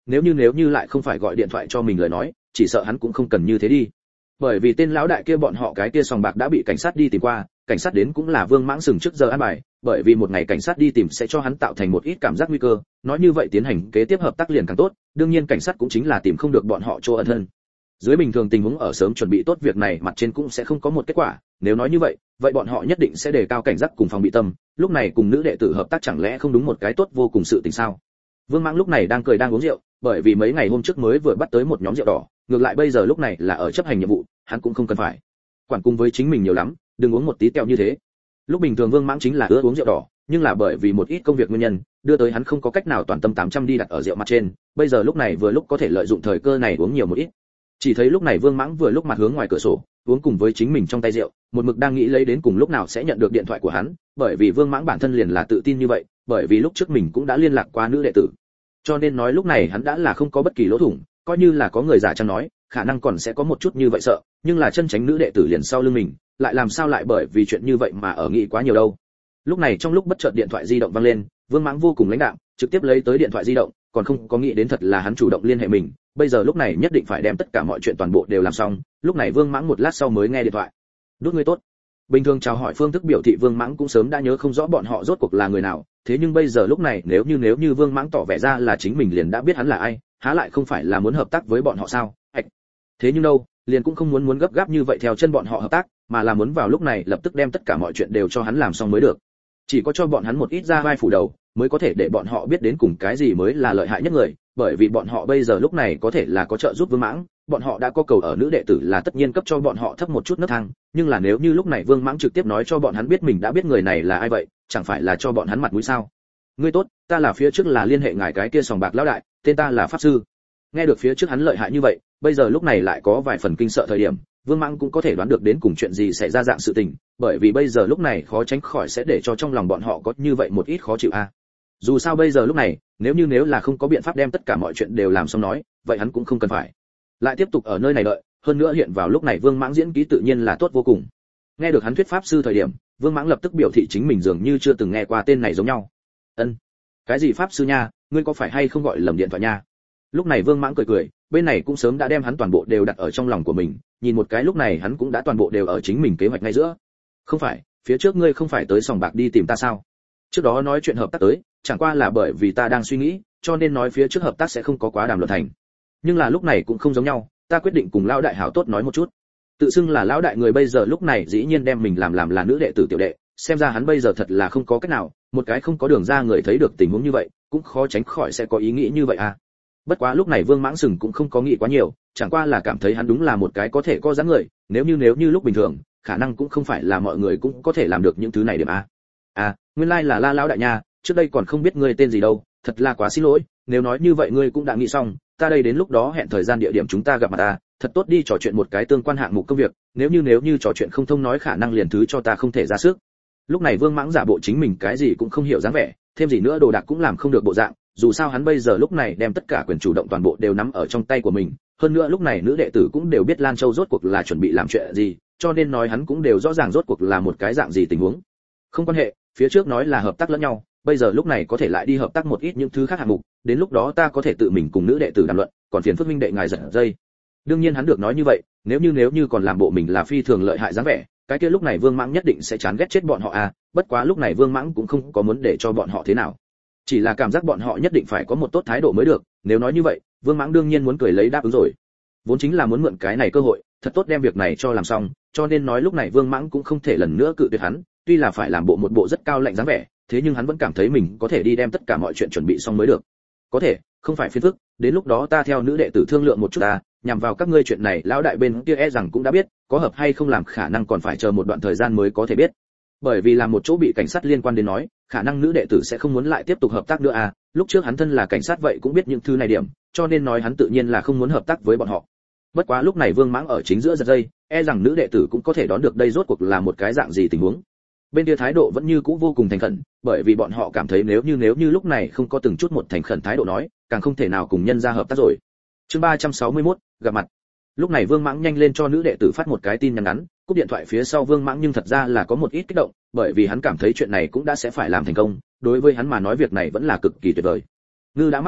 nếu như nếu như lại không phải gọi điện thoại cho mình lời nói, chỉ sợ hắn cũng không cần như thế đi. Bởi vì tên lão đại kia bọn họ cái kia sòng bạc đã bị cảnh sát đi tìm qua, cảnh sát đến cũng là Vương Mãng sừng trước giờ an bài, bởi vì một ngày cảnh sát đi tìm sẽ cho hắn tạo thành một ít cảm giác nguy cơ, nói như vậy tiến hành kế tiếp hợp tác liền càng tốt, đương nhiên cảnh sát cũng chính là tìm không được bọn họ chỗ ẩn thân. Dưới bình thường tình huống ở sớm chuẩn bị tốt việc này mặt trên cũng sẽ không có một kết quả, nếu nói như vậy, vậy bọn họ nhất định sẽ đề cao cảnh giác cùng phòng bị tâm, lúc này cùng nữ đệ tử hợp tác chẳng lẽ không đúng một cái tốt vô cùng sự tình sao? Vương Mãng lúc này đang cười đang uống rượu, bởi vì mấy ngày hôm trước mới vừa bắt tới một nhóm rượu đỏ, ngược lại bây giờ lúc này là ở chấp hành nhiệm vụ, hắn cũng không cần phải quản cùng với chính mình nhiều lắm, đừng uống một tí tẹo như thế. Lúc bình thường Vương Mãng chính là ưa uống rượu đỏ, nhưng là bởi vì một ít công việc nguyên nhân, đưa tới hắn không có cách nào toàn tâm tám trăm đi đặt ở rượu mặt trên, bây giờ lúc này vừa lúc có thể lợi dụng thời cơ này uống nhiều một ít. Chỉ thấy lúc này Vương Mãng vừa lúc mặt hướng ngoài cửa sổ, uống cùng với chính mình trong tay rượu, một mực đang nghĩ lấy đến cùng lúc nào sẽ nhận được điện thoại của hắn, bởi vì Vương Mãng bản thân liền là tự tin như vậy, bởi vì lúc trước mình cũng đã liên lạc qua nữ đệ tử. Cho nên nói lúc này hắn đã là không có bất kỳ lỗ thủng, coi như là có người giả chăng nói, khả năng còn sẽ có một chút như vậy sợ, nhưng là chân tránh nữ đệ tử liền sau lưng mình, lại làm sao lại bởi vì chuyện như vậy mà ở nghĩ quá nhiều đâu. Lúc này trong lúc bất chợt điện thoại di động vang lên, Vương Mãng vô cùng lãnh đạm, trực tiếp lấy tới điện thoại di động, còn không có nghĩ đến thật là hắn chủ động liên hệ mình, bây giờ lúc này nhất định phải đem tất cả mọi chuyện toàn bộ đều làm xong, lúc này Vương Mãng một lát sau mới nghe điện thoại. Đút ngươi tốt. Bình thường chào hỏi phương thức biểu thị Vương Mãng cũng sớm đã nhớ không rõ bọn họ rốt cuộc là người nào, thế nhưng bây giờ lúc này nếu như nếu như Vương Mãng tỏ vẻ ra là chính mình liền đã biết hắn là ai, há lại không phải là muốn hợp tác với bọn họ sao? Ảch. Thế nhưng đâu, liền cũng không muốn muốn gấp gáp như vậy theo chân bọn họ hợp tác, mà là muốn vào lúc này lập tức đem tất cả mọi chuyện đều cho hắn làm xong mới được. Chỉ có cho bọn hắn một ít ra vai phủ đầu, mới có thể để bọn họ biết đến cùng cái gì mới là lợi hại nhất người, bởi vì bọn họ bây giờ lúc này có thể là có trợ giúp Vương Mãng, bọn họ đã có cầu ở nữ đệ tử là tất nhiên cấp cho bọn họ thấp một chút nấc thang, nhưng là nếu như lúc này Vương Mãng trực tiếp nói cho bọn hắn biết mình đã biết người này là ai vậy, chẳng phải là cho bọn hắn mặt mũi sao? Ngươi tốt, ta là phía trước là liên hệ ngài cái kia sòng bạc lão đại, tên ta là pháp sư. Nghe được phía trước hắn lợi hại như vậy, bây giờ lúc này lại có vài phần kinh sợ thời điểm, Vương Mãng cũng có thể đoán được đến cùng chuyện gì xảy ra dạng sự tình, bởi vì bây giờ lúc này khó tránh khỏi sẽ để cho trong lòng bọn họ có như vậy một ít khó chịu a. À. Dù sao bây giờ lúc này, nếu như nếu là không có biện pháp đem tất cả mọi chuyện đều làm xong nói, vậy hắn cũng không cần phải lại tiếp tục ở nơi này đợi, hơn nữa hiện vào lúc này Vương Mãng diễn kỹ tự nhiên là tốt vô cùng. Nghe được hắn thuyết pháp sư thời điểm, Vương Mãng lập tức biểu thị chính mình dường như chưa từng nghe qua tên này giống nhau. Ân, cái gì pháp sư nha, ngươi có phải hay không gọi lầm điện thoại nha? Lúc này Vương Mãng cười cười, bên này cũng sớm đã đem hắn toàn bộ đều đặt ở trong lòng của mình, nhìn một cái lúc này hắn cũng đã toàn bộ đều ở chính mình kế hoạch ngay giữa. Không phải, phía trước ngươi không phải tới sòng bạc đi tìm ta sao? Trước đó nói chuyện hợp tác tới, chẳng qua là bởi vì ta đang suy nghĩ, cho nên nói phía trước hợp tác sẽ không có quá đàm luận thành. Nhưng là lúc này cũng không giống nhau, ta quyết định cùng lão đại hảo tốt nói một chút. Tự xưng là lão đại người bây giờ lúc này dĩ nhiên đem mình làm làm là nữ đệ tử tiểu đệ, xem ra hắn bây giờ thật là không có cách nào, một cái không có đường ra người thấy được tình huống như vậy, cũng khó tránh khỏi sẽ có ý nghĩ như vậy à. Bất quá lúc này Vương Mãng Sừng cũng không có nghĩ quá nhiều, chẳng qua là cảm thấy hắn đúng là một cái có thể có dáng người, nếu như nếu như lúc bình thường, khả năng cũng không phải là mọi người cũng có thể làm được những thứ này điểm à. À, nguyên lai like là La lão đại nha, trước đây còn không biết ngươi tên gì đâu, thật là quá xin lỗi, nếu nói như vậy ngươi cũng đã nghĩ xong, ta đây đến lúc đó hẹn thời gian địa điểm chúng ta gặp mặt ta, thật tốt đi trò chuyện một cái tương quan hạng mục công việc, nếu như nếu như trò chuyện không thông nói khả năng liền thứ cho ta không thể ra sức. Lúc này Vương Mãng giả bộ chính mình cái gì cũng không hiểu dáng vẻ, thêm gì nữa đồ đạc cũng làm không được bộ dạng, dù sao hắn bây giờ lúc này đem tất cả quyền chủ động toàn bộ đều nắm ở trong tay của mình, hơn nữa lúc này nữ đệ tử cũng đều biết Lan Châu rốt cuộc là chuẩn bị làm chuyện gì, cho nên nói hắn cũng đều rõ ràng rốt cuộc là một cái dạng gì tình huống. Không quan hệ, phía trước nói là hợp tác lẫn nhau, bây giờ lúc này có thể lại đi hợp tác một ít những thứ khác hạng mục, đến lúc đó ta có thể tự mình cùng nữ đệ tử đàm luận, còn phiền phức minh đệ ngài giật dây. Đương nhiên hắn được nói như vậy, nếu như nếu như còn làm bộ mình là phi thường lợi hại dáng vẻ, cái kia lúc này Vương Mãng nhất định sẽ chán ghét chết bọn họ à, bất quá lúc này Vương Mãng cũng không có muốn để cho bọn họ thế nào. Chỉ là cảm giác bọn họ nhất định phải có một tốt thái độ mới được, nếu nói như vậy, Vương Mãng đương nhiên muốn cười lấy đáp ứng rồi. Vốn chính là muốn mượn cái này cơ hội, thật tốt đem việc này cho làm xong, cho nên nói lúc này Vương Mãng cũng không thể lần nữa cự tuyệt hắn, tuy là phải làm bộ một bộ rất cao lạnh dáng vẻ, thế nhưng hắn vẫn cảm thấy mình có thể đi đem tất cả mọi chuyện chuẩn bị xong mới được. Có thể, không phải phiền phức, đến lúc đó ta theo nữ đệ tử thương lượng một chút ta, nhằm vào các ngươi chuyện này lão đại bên kia e rằng cũng đã biết, có hợp hay không làm khả năng còn phải chờ một đoạn thời gian mới có thể biết. Bởi vì làm một chỗ bị cảnh sát liên quan đến nói, khả năng nữ đệ tử sẽ không muốn lại tiếp tục hợp tác nữa à, lúc trước hắn thân là cảnh sát vậy cũng biết những thứ này điểm, cho nên nói hắn tự nhiên là không muốn hợp tác với bọn họ. Bất quá lúc này Vương Mãng ở chính giữa giật dây, e rằng nữ đệ tử cũng có thể đoán được đây rốt cuộc là một cái dạng gì tình huống. Bên kia thái độ vẫn như cũ vô cùng thành khẩn, bởi vì bọn họ cảm thấy nếu như nếu như lúc này không có từng chút một thành khẩn thái độ nói, càng không thể nào cùng nhân ra hợp tác rồi. Chương ba trăm sáu mươi mốt, gặp mặt. Lúc này Vương Mãng nhanh lên cho nữ đệ tử phát một cái tin nhắn ngắn, cúp điện thoại phía sau Vương Mãng nhưng thật ra là có một ít kích động, bởi vì hắn cảm thấy chuyện này cũng đã sẽ phải làm thành công, đối với hắn mà nói việc này vẫn là cực kỳ tuyệt vời. Ngư đã mắc câu,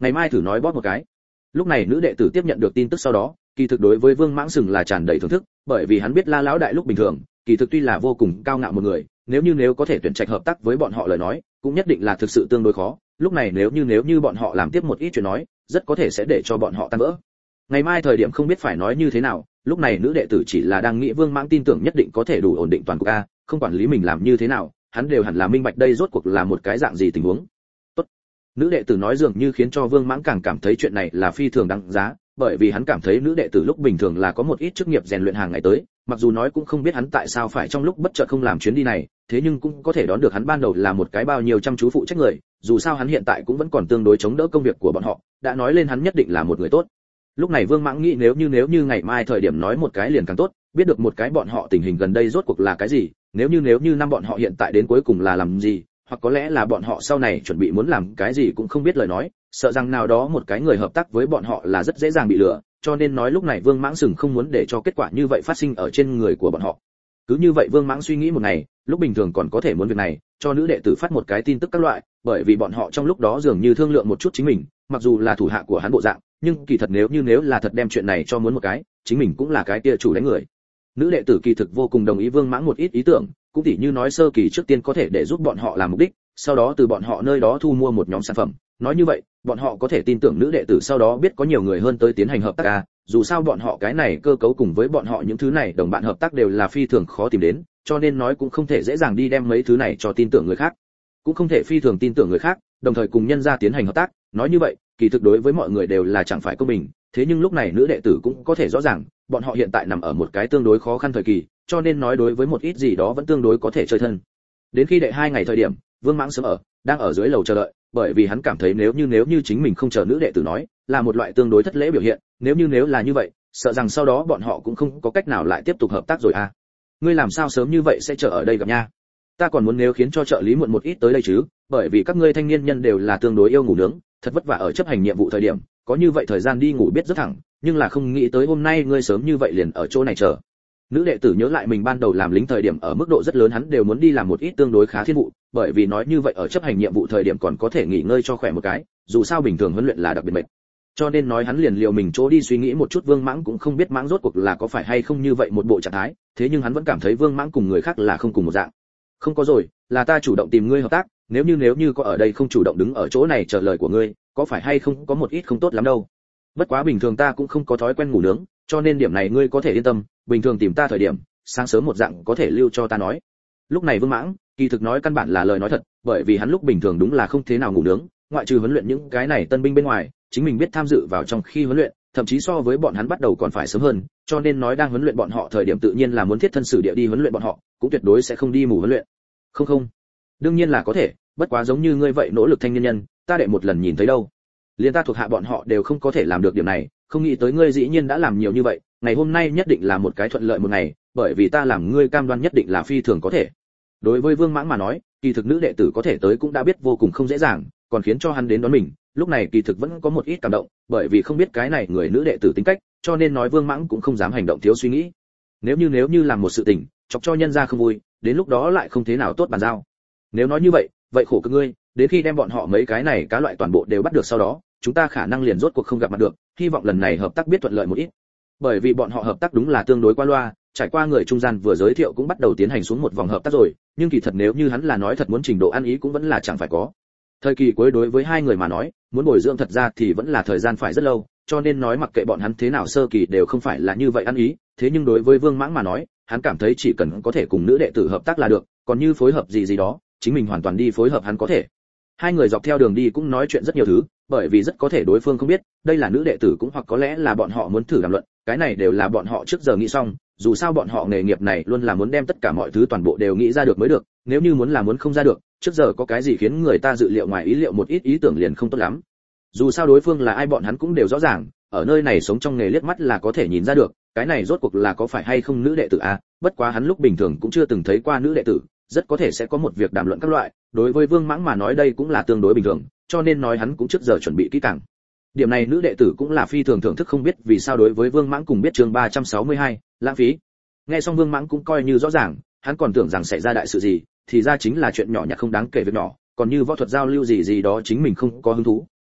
ngày mai thử nói bóp một cái. Lúc này nữ đệ tử tiếp nhận được tin tức sau đó, kỳ thực đối với Vương Mãng Sừng là tràn đầy thưởng thức, bởi vì hắn biết La lão đại lúc bình thường, kỳ thực tuy là vô cùng cao ngạo một người, nếu như nếu có thể tuyển trạch hợp tác với bọn họ lời nói, cũng nhất định là thực sự tương đối khó. Lúc này nếu như nếu như bọn họ làm tiếp một ít chuyện nói, rất có thể sẽ để cho bọn họ tan vỡ. Ngày mai thời điểm không biết phải nói như thế nào, lúc này nữ đệ tử chỉ là đang nghĩ Vương Mãng tin tưởng nhất định có thể đủ ổn định toàn cục a, không quản lý mình làm như thế nào, hắn đều hẳn là minh bạch đây rốt cuộc là một cái dạng gì tình huống. Tốt. Nữ đệ tử nói dường như khiến cho Vương Mãng càng cảm thấy chuyện này là phi thường đáng giá, bởi vì hắn cảm thấy nữ đệ tử lúc bình thường là có một ít chức nghiệp rèn luyện hàng ngày tới, mặc dù nói cũng không biết hắn tại sao phải trong lúc bất chợt không làm chuyến đi này, thế nhưng cũng có thể đoán được hắn ban đầu là một cái bao nhiêu chăm chú phụ trách người, dù sao hắn hiện tại cũng vẫn còn tương đối chống đỡ công việc của bọn họ, đã nói lên hắn nhất định là một người tốt. Lúc này Vương Mãng nghĩ nếu như nếu như ngày mai thời điểm nói một cái liền càng tốt, biết được một cái bọn họ tình hình gần đây rốt cuộc là cái gì, nếu như nếu như năm bọn họ hiện tại đến cuối cùng là làm gì, hoặc có lẽ là bọn họ sau này chuẩn bị muốn làm cái gì cũng không biết lời nói, sợ rằng nào đó một cái người hợp tác với bọn họ là rất dễ dàng bị lừa, cho nên nói lúc này Vương Mãng Sừng không muốn để cho kết quả như vậy phát sinh ở trên người của bọn họ. Cứ như vậy Vương Mãng suy nghĩ một ngày, lúc bình thường còn có thể muốn việc này, cho nữ đệ tử phát một cái tin tức các loại, bởi vì bọn họ trong lúc đó dường như thương lượng một chút chính mình, mặc dù là thủ hạ của hắn bộ dạng, nhưng kỳ thật nếu như nếu là thật đem chuyện này cho muốn một cái, chính mình cũng là cái kia chủ đánh người. Nữ đệ tử kỳ thực vô cùng đồng ý Vương Mãng một ít ý tưởng, cũng tỉ như nói sơ kỳ trước tiên có thể để giúp bọn họ làm mục đích, sau đó từ bọn họ nơi đó thu mua một nhóm sản phẩm, nói như vậy, bọn họ có thể tin tưởng nữ đệ tử sau đó biết có nhiều người hơn tới tiến hành hợp tác à, dù sao bọn họ cái này cơ cấu cùng với bọn họ những thứ này đồng bạn hợp tác đều là phi thường khó tìm đến, cho nên nói cũng không thể dễ dàng đi đem mấy thứ này cho tin tưởng người khác, cũng không thể phi thường tin tưởng người khác, đồng thời cùng nhân gia tiến hành hợp tác, nói như vậy, kỳ thực đối với mọi người đều là chẳng phải công bình, thế nhưng lúc này nữ đệ tử cũng có thể rõ ràng, bọn họ hiện tại nằm ở một cái tương đối khó khăn thời kỳ, cho nên nói đối với một ít gì đó vẫn tương đối có thể chơi thân. Đến khi đệ hai ngày thời điểm, Vương Mãng sớm ở, đang ở dưới lầu chờ đợi, bởi vì hắn cảm thấy nếu như nếu như chính mình không chờ nữ đệ tử nói, là một loại tương đối thất lễ biểu hiện, nếu như nếu là như vậy, sợ rằng sau đó bọn họ cũng không có cách nào lại tiếp tục hợp tác rồi à. Ngươi làm sao sớm như vậy sẽ chờ ở đây gặp nha? Ta còn muốn nếu khiến cho trợ lý muộn một ít tới đây chứ, bởi vì các ngươi thanh niên nhân đều là tương đối yêu ngủ nướng, thật vất vả ở chấp hành nhiệm vụ thời điểm, có như vậy thời gian đi ngủ biết rất thẳng, nhưng là không nghĩ tới hôm nay ngươi sớm như vậy liền ở chỗ này chờ. Nữ đệ tử nhớ lại mình ban đầu làm lính thời điểm ở mức độ rất lớn hắn đều muốn đi làm một ít tương đối khá thiên vụ, bởi vì nói như vậy ở chấp hành nhiệm vụ thời điểm còn có thể nghỉ ngơi cho khỏe một cái, dù sao bình thường huấn luyện là đặc biệt mệt. Cho nên nói hắn liền liều mình chỗ đi suy nghĩ một chút Vương Mãng cũng không biết Mãng rốt cuộc là có phải hay không như vậy một bộ trạng thái, thế nhưng hắn vẫn cảm thấy Vương Mãng cùng người khác là không cùng một dạng. Không có rồi, là ta chủ động tìm ngươi hợp tác, nếu như nếu như có ở đây không chủ động đứng ở chỗ này chờ lời của ngươi, có phải hay không có một ít không tốt lắm đâu. Bất quá bình thường ta cũng không có thói quen ngủ nướng, cho nên điểm này ngươi có thể yên tâm, bình thường tìm ta thời điểm, sáng sớm một dạng có thể lưu cho ta nói. Lúc này Vương Mãng, kỳ thực nói căn bản là lời nói thật, bởi vì hắn lúc bình thường đúng là không thế nào ngủ nướng, ngoại trừ huấn luyện những cái này tân binh bên ngoài, chính mình biết tham dự vào trong khi huấn luyện, thậm chí so với bọn hắn bắt đầu còn phải sớm hơn, cho nên nói đang huấn luyện bọn họ thời điểm tự nhiên là muốn thiết thân sử địa đi huấn luyện bọn họ, cũng tuyệt đối sẽ không đi mù huấn luyện. Không không, đương nhiên là có thể, bất quá giống như ngươi vậy nỗ lực thanh niên nhân, ta đệ một lần nhìn thấy đâu. Liên ta thuộc hạ bọn họ đều không có thể làm được điểm này, không nghĩ tới ngươi dĩ nhiên đã làm nhiều như vậy, ngày hôm nay nhất định là một cái thuận lợi một ngày, bởi vì ta làm ngươi cam đoan nhất định là phi thường có thể. Đối với Vương Mãng mà nói, kỳ thực nữ đệ tử có thể tới cũng đã biết vô cùng không dễ dàng, còn khiến cho hắn đến đón mình, lúc này kỳ thực vẫn có một ít cảm động, bởi vì không biết cái này người nữ đệ tử tính cách, cho nên nói Vương Mãng cũng không dám hành động thiếu suy nghĩ. Nếu như nếu như làm một sự tình, chọc cho nhân gia không vui, đến lúc đó lại không thế nào tốt bàn giao. Nếu nói như vậy, vậy khổ cực ngươi, đến khi đem bọn họ mấy cái này cá loại toàn bộ đều bắt được sau đó, chúng ta khả năng liền rốt cuộc không gặp mặt được, hy vọng lần này hợp tác biết thuận lợi một ít. Bởi vì bọn họ hợp tác đúng là tương đối qua loa, trải qua người trung gian vừa giới thiệu cũng bắt đầu tiến hành xuống một vòng hợp tác rồi, nhưng kỳ thật nếu như hắn là nói thật muốn trình độ ăn ý cũng vẫn là chẳng phải có. Thời kỳ cuối đối với hai người mà nói, muốn bồi dưỡng thật ra thì vẫn là thời gian phải rất lâu, cho nên nói mặc kệ bọn hắn thế nào sơ kỳ đều không phải là như vậy ăn ý, thế nhưng đối với Vương Mãng mà nói, hắn cảm thấy chỉ cần có thể cùng nữ đệ tử hợp tác là được, còn như phối hợp gì gì đó, chính mình hoàn toàn đi phối hợp hắn có thể. Hai người dọc theo đường đi cũng nói chuyện rất nhiều thứ, bởi vì rất có thể đối phương không biết, đây là nữ đệ tử cũng hoặc có lẽ là bọn họ muốn thử đàm luận, cái này đều là bọn họ trước giờ nghĩ xong, dù sao bọn họ nghề nghiệp này luôn là muốn đem tất cả mọi thứ toàn bộ đều nghĩ ra được mới được, nếu như muốn là muốn không ra được, trước giờ có cái gì khiến người ta dự liệu ngoài ý liệu một ít ý tưởng liền không tốt lắm. Dù sao đối phương là ai bọn hắn cũng đều rõ ràng, ở nơi này sống trong nghề liếc mắt là có thể nhìn ra được, cái này rốt cuộc là có phải hay không nữ đệ tử a, bất quá hắn lúc bình thường cũng chưa từng thấy qua nữ đệ tử, rất có thể sẽ có một việc đàm luận các loại, đối với Vương Mãng mà nói đây cũng là tương đối bình thường, cho nên nói hắn cũng trước giờ chuẩn bị kỹ càng. Điểm này nữ đệ tử cũng là phi thường thưởng thức không biết vì sao đối với Vương Mãng cùng biết chương ba trăm sáu mươi hai, lãng phí. Nghe xong Vương Mãng cũng coi như rõ ràng, hắn còn tưởng rằng xảy ra đại sự gì, thì ra chính là chuyện nhỏ nhặt không đáng kể việc nhỏ, còn như võ thuật giao lưu gì gì đó chính mình không có hứng thú,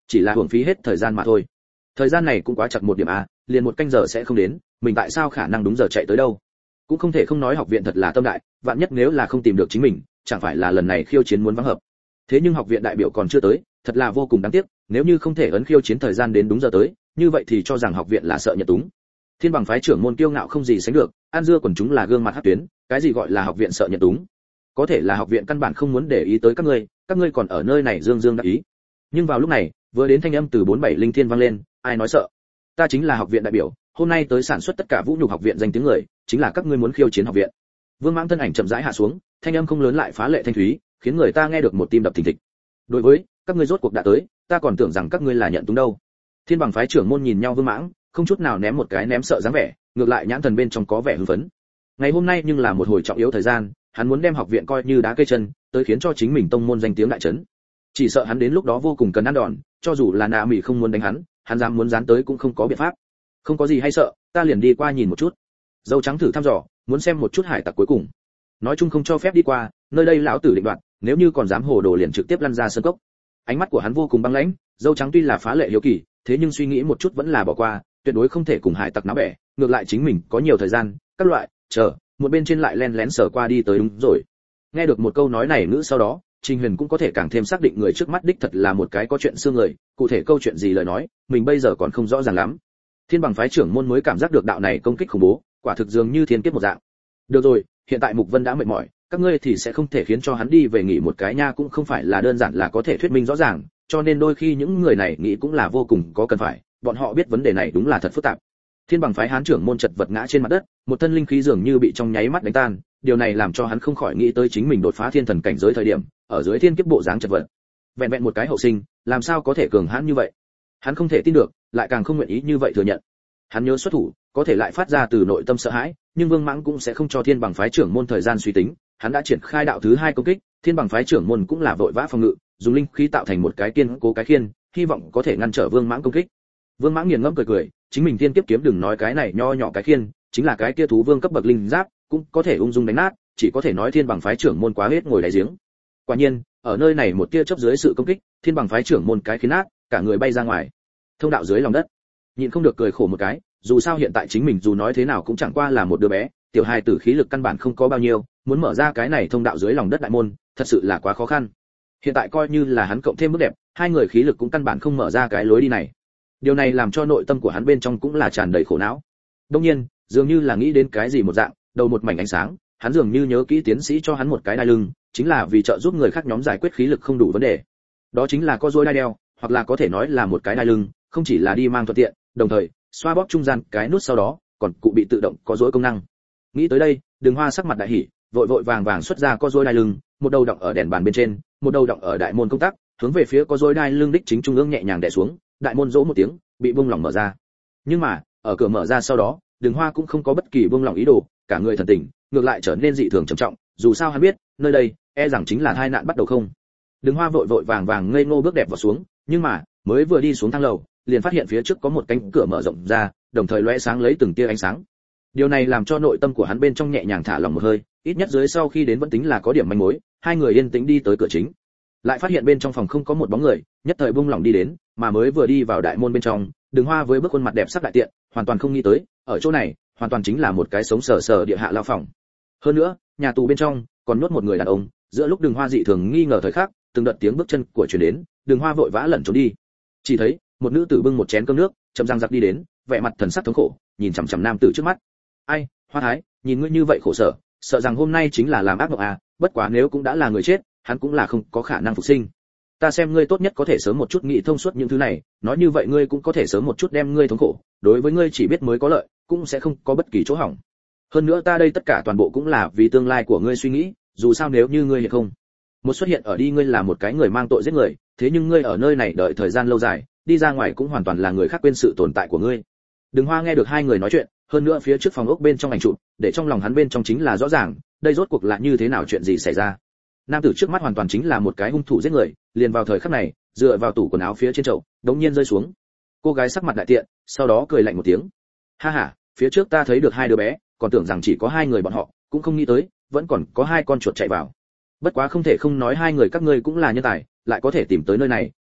chỉ là hưởng phí hết thời gian mà thôi. Thời gian này cũng quá chặt một điểm à, liền một canh giờ sẽ không đến, mình tại sao khả năng đúng giờ chạy tới đâu? Cũng không thể không nói học viện thật là tâm đại, vạn nhất nếu là không tìm được chính mình, chẳng phải là lần này khiêu chiến muốn vắng hợp. Thế nhưng học viện đại biểu còn chưa tới, thật là vô cùng đáng tiếc, nếu như không thể ấn khiêu chiến thời gian đến đúng giờ tới, như vậy thì cho rằng học viện là sợ nhận túng. Thiên Bằng phái trưởng môn kiêu ngạo không gì sánh được, an dưa quần chúng là gương mặt hắc tuyến, cái gì gọi là học viện sợ nhận túng? Có thể là học viện căn bản không muốn để ý tới các ngươi, các ngươi còn ở nơi này dương dương đắc ý. Nhưng vào lúc này, vừa đến thanh âm từ bốn bảy linh thiên vang lên, ai nói sợ? Ta chính là học viện đại biểu, hôm nay tới sản xuất tất cả vũ nhục học viện danh tiếng người, chính là các ngươi muốn khiêu chiến học viện. Vương Mãng thân ảnh chậm rãi hạ xuống, thanh âm không lớn lại phá lệ thanh thúy, khiến người ta nghe được một tim đập thình thịch. Đối với các ngươi rốt cuộc đã tới, ta còn tưởng rằng các ngươi là nhận túng đâu. Thiên Bằng phái trưởng môn nhìn nhau Vương Mãng, không chút nào ném một cái ném sợ dáng vẻ, ngược lại nhãn thần bên trong có vẻ hưng phấn. Ngày hôm nay nhưng là một hồi trọng yếu thời gian, hắn muốn đem học viện coi như đá cây chân, tới khiến cho chính mình tông môn danh tiếng đại chấn. Chỉ sợ hắn đến lúc đó vô cùng cần ăn đòn, cho dù là Na Mị không muốn đánh hắn, hắn dám muốn dán tới cũng không có biện pháp. Không có gì hay sợ, ta liền đi qua nhìn một chút. Dâu trắng thử thăm dò, muốn xem một chút hải tặc cuối cùng. Nói chung không cho phép đi qua, nơi đây lão tử định đoạt, nếu như còn dám hồ đồ liền trực tiếp lăn ra sân cốc. Ánh mắt của hắn vô cùng băng lãnh, dâu trắng tuy là phá lệ hiếu kỳ, thế nhưng suy nghĩ một chút vẫn là bỏ qua, tuyệt đối không thể cùng hải tặc náo bẻ, ngược lại chính mình có nhiều thời gian, các loại, chờ, một bên trên lại len lén sờ qua đi tới đúng rồi. Nghe được một câu nói này ngữ sau đó, Trình Huyền cũng có thể càng thêm xác định người trước mắt đích thật là một cái có chuyện xương người, cụ thể câu chuyện gì lời nói, mình bây giờ còn không rõ ràng lắm. Thiên Bằng phái trưởng môn mới cảm giác được đạo này công kích khủng bố, quả thực dường như thiên kiếp một dạng. Được rồi, hiện tại Mục Vân đã mệt mỏi, các ngươi thì sẽ không thể khiến cho hắn đi về nghỉ một cái nha, cũng không phải là đơn giản là có thể thuyết minh rõ ràng, cho nên đôi khi những người này nghĩ cũng là vô cùng có cần phải, bọn họ biết vấn đề này đúng là thật phức tạp. Thiên Bằng phái hán trưởng môn chật vật ngã trên mặt đất, một thân linh khí dường như bị trong nháy mắt đánh tan, điều này làm cho hắn không khỏi nghĩ tới chính mình đột phá thiên thần cảnh giới thời điểm, ở dưới thiên kiếp bộ dáng chật vật. Vẹn vẹn một cái hậu sinh, làm sao có thể cường hãn như vậy? Hắn không thể tin được, lại càng không nguyện ý như vậy thừa nhận. Hắn nhớ xuất thủ, có thể lại phát ra từ nội tâm sợ hãi, nhưng Vương Mãng cũng sẽ không cho Thiên Bằng phái trưởng môn thời gian suy tính, hắn đã triển khai đạo thứ hai công kích, Thiên Bằng phái trưởng môn cũng là vội vã phòng ngự, dùng linh khí tạo thành một cái kiên cố cái khiên, hy vọng có thể ngăn trở Vương Mãng công kích. Vương Mãng nghiền ngẫm cười cười, chính mình tiên kiếp kiếm đừng nói cái này nho nhỏ cái khiên, chính là cái kia thú vương cấp bậc linh giáp, cũng có thể ung dung đánh nát, chỉ có thể nói Thiên Bằng phái trưởng môn quá hết ngồi đáy giếng. Quả nhiên, ở nơi này một tia chớp dưới sự công kích, Thiên Bằng phái trưởng môn cái khiến nát, cả người bay ra ngoài. Thông đạo dưới lòng đất, nhịn không được cười khổ một cái, dù sao hiện tại chính mình dù nói thế nào cũng chẳng qua là một đứa bé, tiểu hài tử khí lực căn bản không có bao nhiêu, muốn mở ra cái này thông đạo dưới lòng đất đại môn, thật sự là quá khó khăn. Hiện tại coi như là hắn cộng thêm bước đẹp, hai người khí lực cũng căn bản không mở ra cái lối đi này. Điều này làm cho nội tâm của hắn bên trong cũng là tràn đầy khổ não. Đương nhiên, dường như là nghĩ đến cái gì một dạng, đầu một mảnh ánh sáng, hắn dường như nhớ kỹ tiến sĩ cho hắn một cái đai lưng, chính là vì trợ giúp người khác nhóm giải quyết khí lực không đủ vấn đề. Đó chính là có dối đai đeo, hoặc là có thể nói là một cái đai lưng, không chỉ là đi mang thuận tiện, đồng thời xoa bóp trung gian cái nút sau đó, còn cụ bị tự động có dối công năng. Nghĩ tới đây, Đường Hoa sắc mặt đại hỉ, vội vội vàng vàng xuất ra có dối đai lưng, một đầu đọng ở đèn bàn bên trên, một đầu đọng ở đại môn công tác, hướng về phía có dối đai lưng đích chính trung ương nhẹ nhàng đè xuống, đại môn rỗ một tiếng, bị buông lỏng mở ra. Nhưng mà, ở cửa mở ra sau đó, Đường Hoa cũng không có bất kỳ buông lỏng ý đồ, cả người thần tình, ngược lại trở nên dị thường trầm trọng, dù sao hắn biết, nơi đây e rằng chính là tai nạn bắt đầu không. Đường Hoa vội vội vàng vàng ngây ngô bước đẹp vào xuống, nhưng mà, mới vừa đi xuống thang lầu, liền phát hiện phía trước có một cánh cửa mở rộng ra, đồng thời lóe sáng lấy từng tia ánh sáng. Điều này làm cho nội tâm của hắn bên trong nhẹ nhàng thả lỏng một hơi, ít nhất dưới sau khi đến vẫn tính là có điểm manh mối, hai người yên tĩnh đi tới cửa chính. Lại phát hiện bên trong phòng không có một bóng người, nhất thời buông lỏng đi đến, mà mới vừa đi vào đại môn bên trong, Đường Hoa với bước khuôn mặt đẹp sắc đại tiện, hoàn toàn không nghĩ tới, ở chỗ này, hoàn toàn chính là một cái sống sờ sờ địa hạ lao phòng. Hơn nữa, nhà tù bên trong còn nhốt một người đàn ông, giữa lúc Đường Hoa dị thường nghi ngờ thời khắc, từng đợt tiếng bước chân của truyền đến, Đường Hoa vội vã lẩn trốn đi. Chỉ thấy, một nữ tử bưng một chén cơm nước, chậm răng giặc đi đến, vẻ mặt thần sắc thống khổ, nhìn chằm chằm nam tử trước mắt. "Ai, Hoa Thái, nhìn ngươi như vậy khổ sở, sợ rằng hôm nay chính là làm ác mộng à, bất quá nếu cũng đã là người chết, hắn cũng là không có khả năng phục sinh. Ta xem ngươi tốt nhất có thể sớm một chút nghĩ thông suốt những thứ này, nói như vậy ngươi cũng có thể sớm một chút đem ngươi thống khổ, đối với ngươi chỉ biết mới có lợi, cũng sẽ không có bất kỳ chỗ hỏng. Hơn nữa ta đây tất cả toàn bộ cũng là vì tương lai của ngươi suy nghĩ, dù sao nếu như ngươi hiện không một xuất hiện ở đi ngươi là một cái người mang tội giết người, thế nhưng ngươi ở nơi này đợi thời gian lâu dài, đi ra ngoài cũng hoàn toàn là người khác quên sự tồn tại của ngươi." Đường Hoa nghe được hai người nói chuyện, hơn nữa phía trước phòng ốc bên trong ảnh chụp, để trong lòng hắn bên trong chính là rõ ràng, đây rốt cuộc là như thế nào, chuyện gì xảy ra. Nam tử trước mắt hoàn toàn chính là một cái hung thủ giết người, liền vào thời khắc này, dựa vào tủ quần áo phía trên chậu, đống nhiên rơi xuống. Cô gái sắc mặt đại tiện, sau đó cười lạnh một tiếng. "Ha ha, phía trước ta thấy được hai đứa bé, còn tưởng rằng chỉ có hai người bọn họ, cũng không nghĩ tới, vẫn còn có hai con chuột chạy vào. Bất quá không thể không nói hai người các ngươi cũng là nhân tài, lại có thể tìm tới nơi này,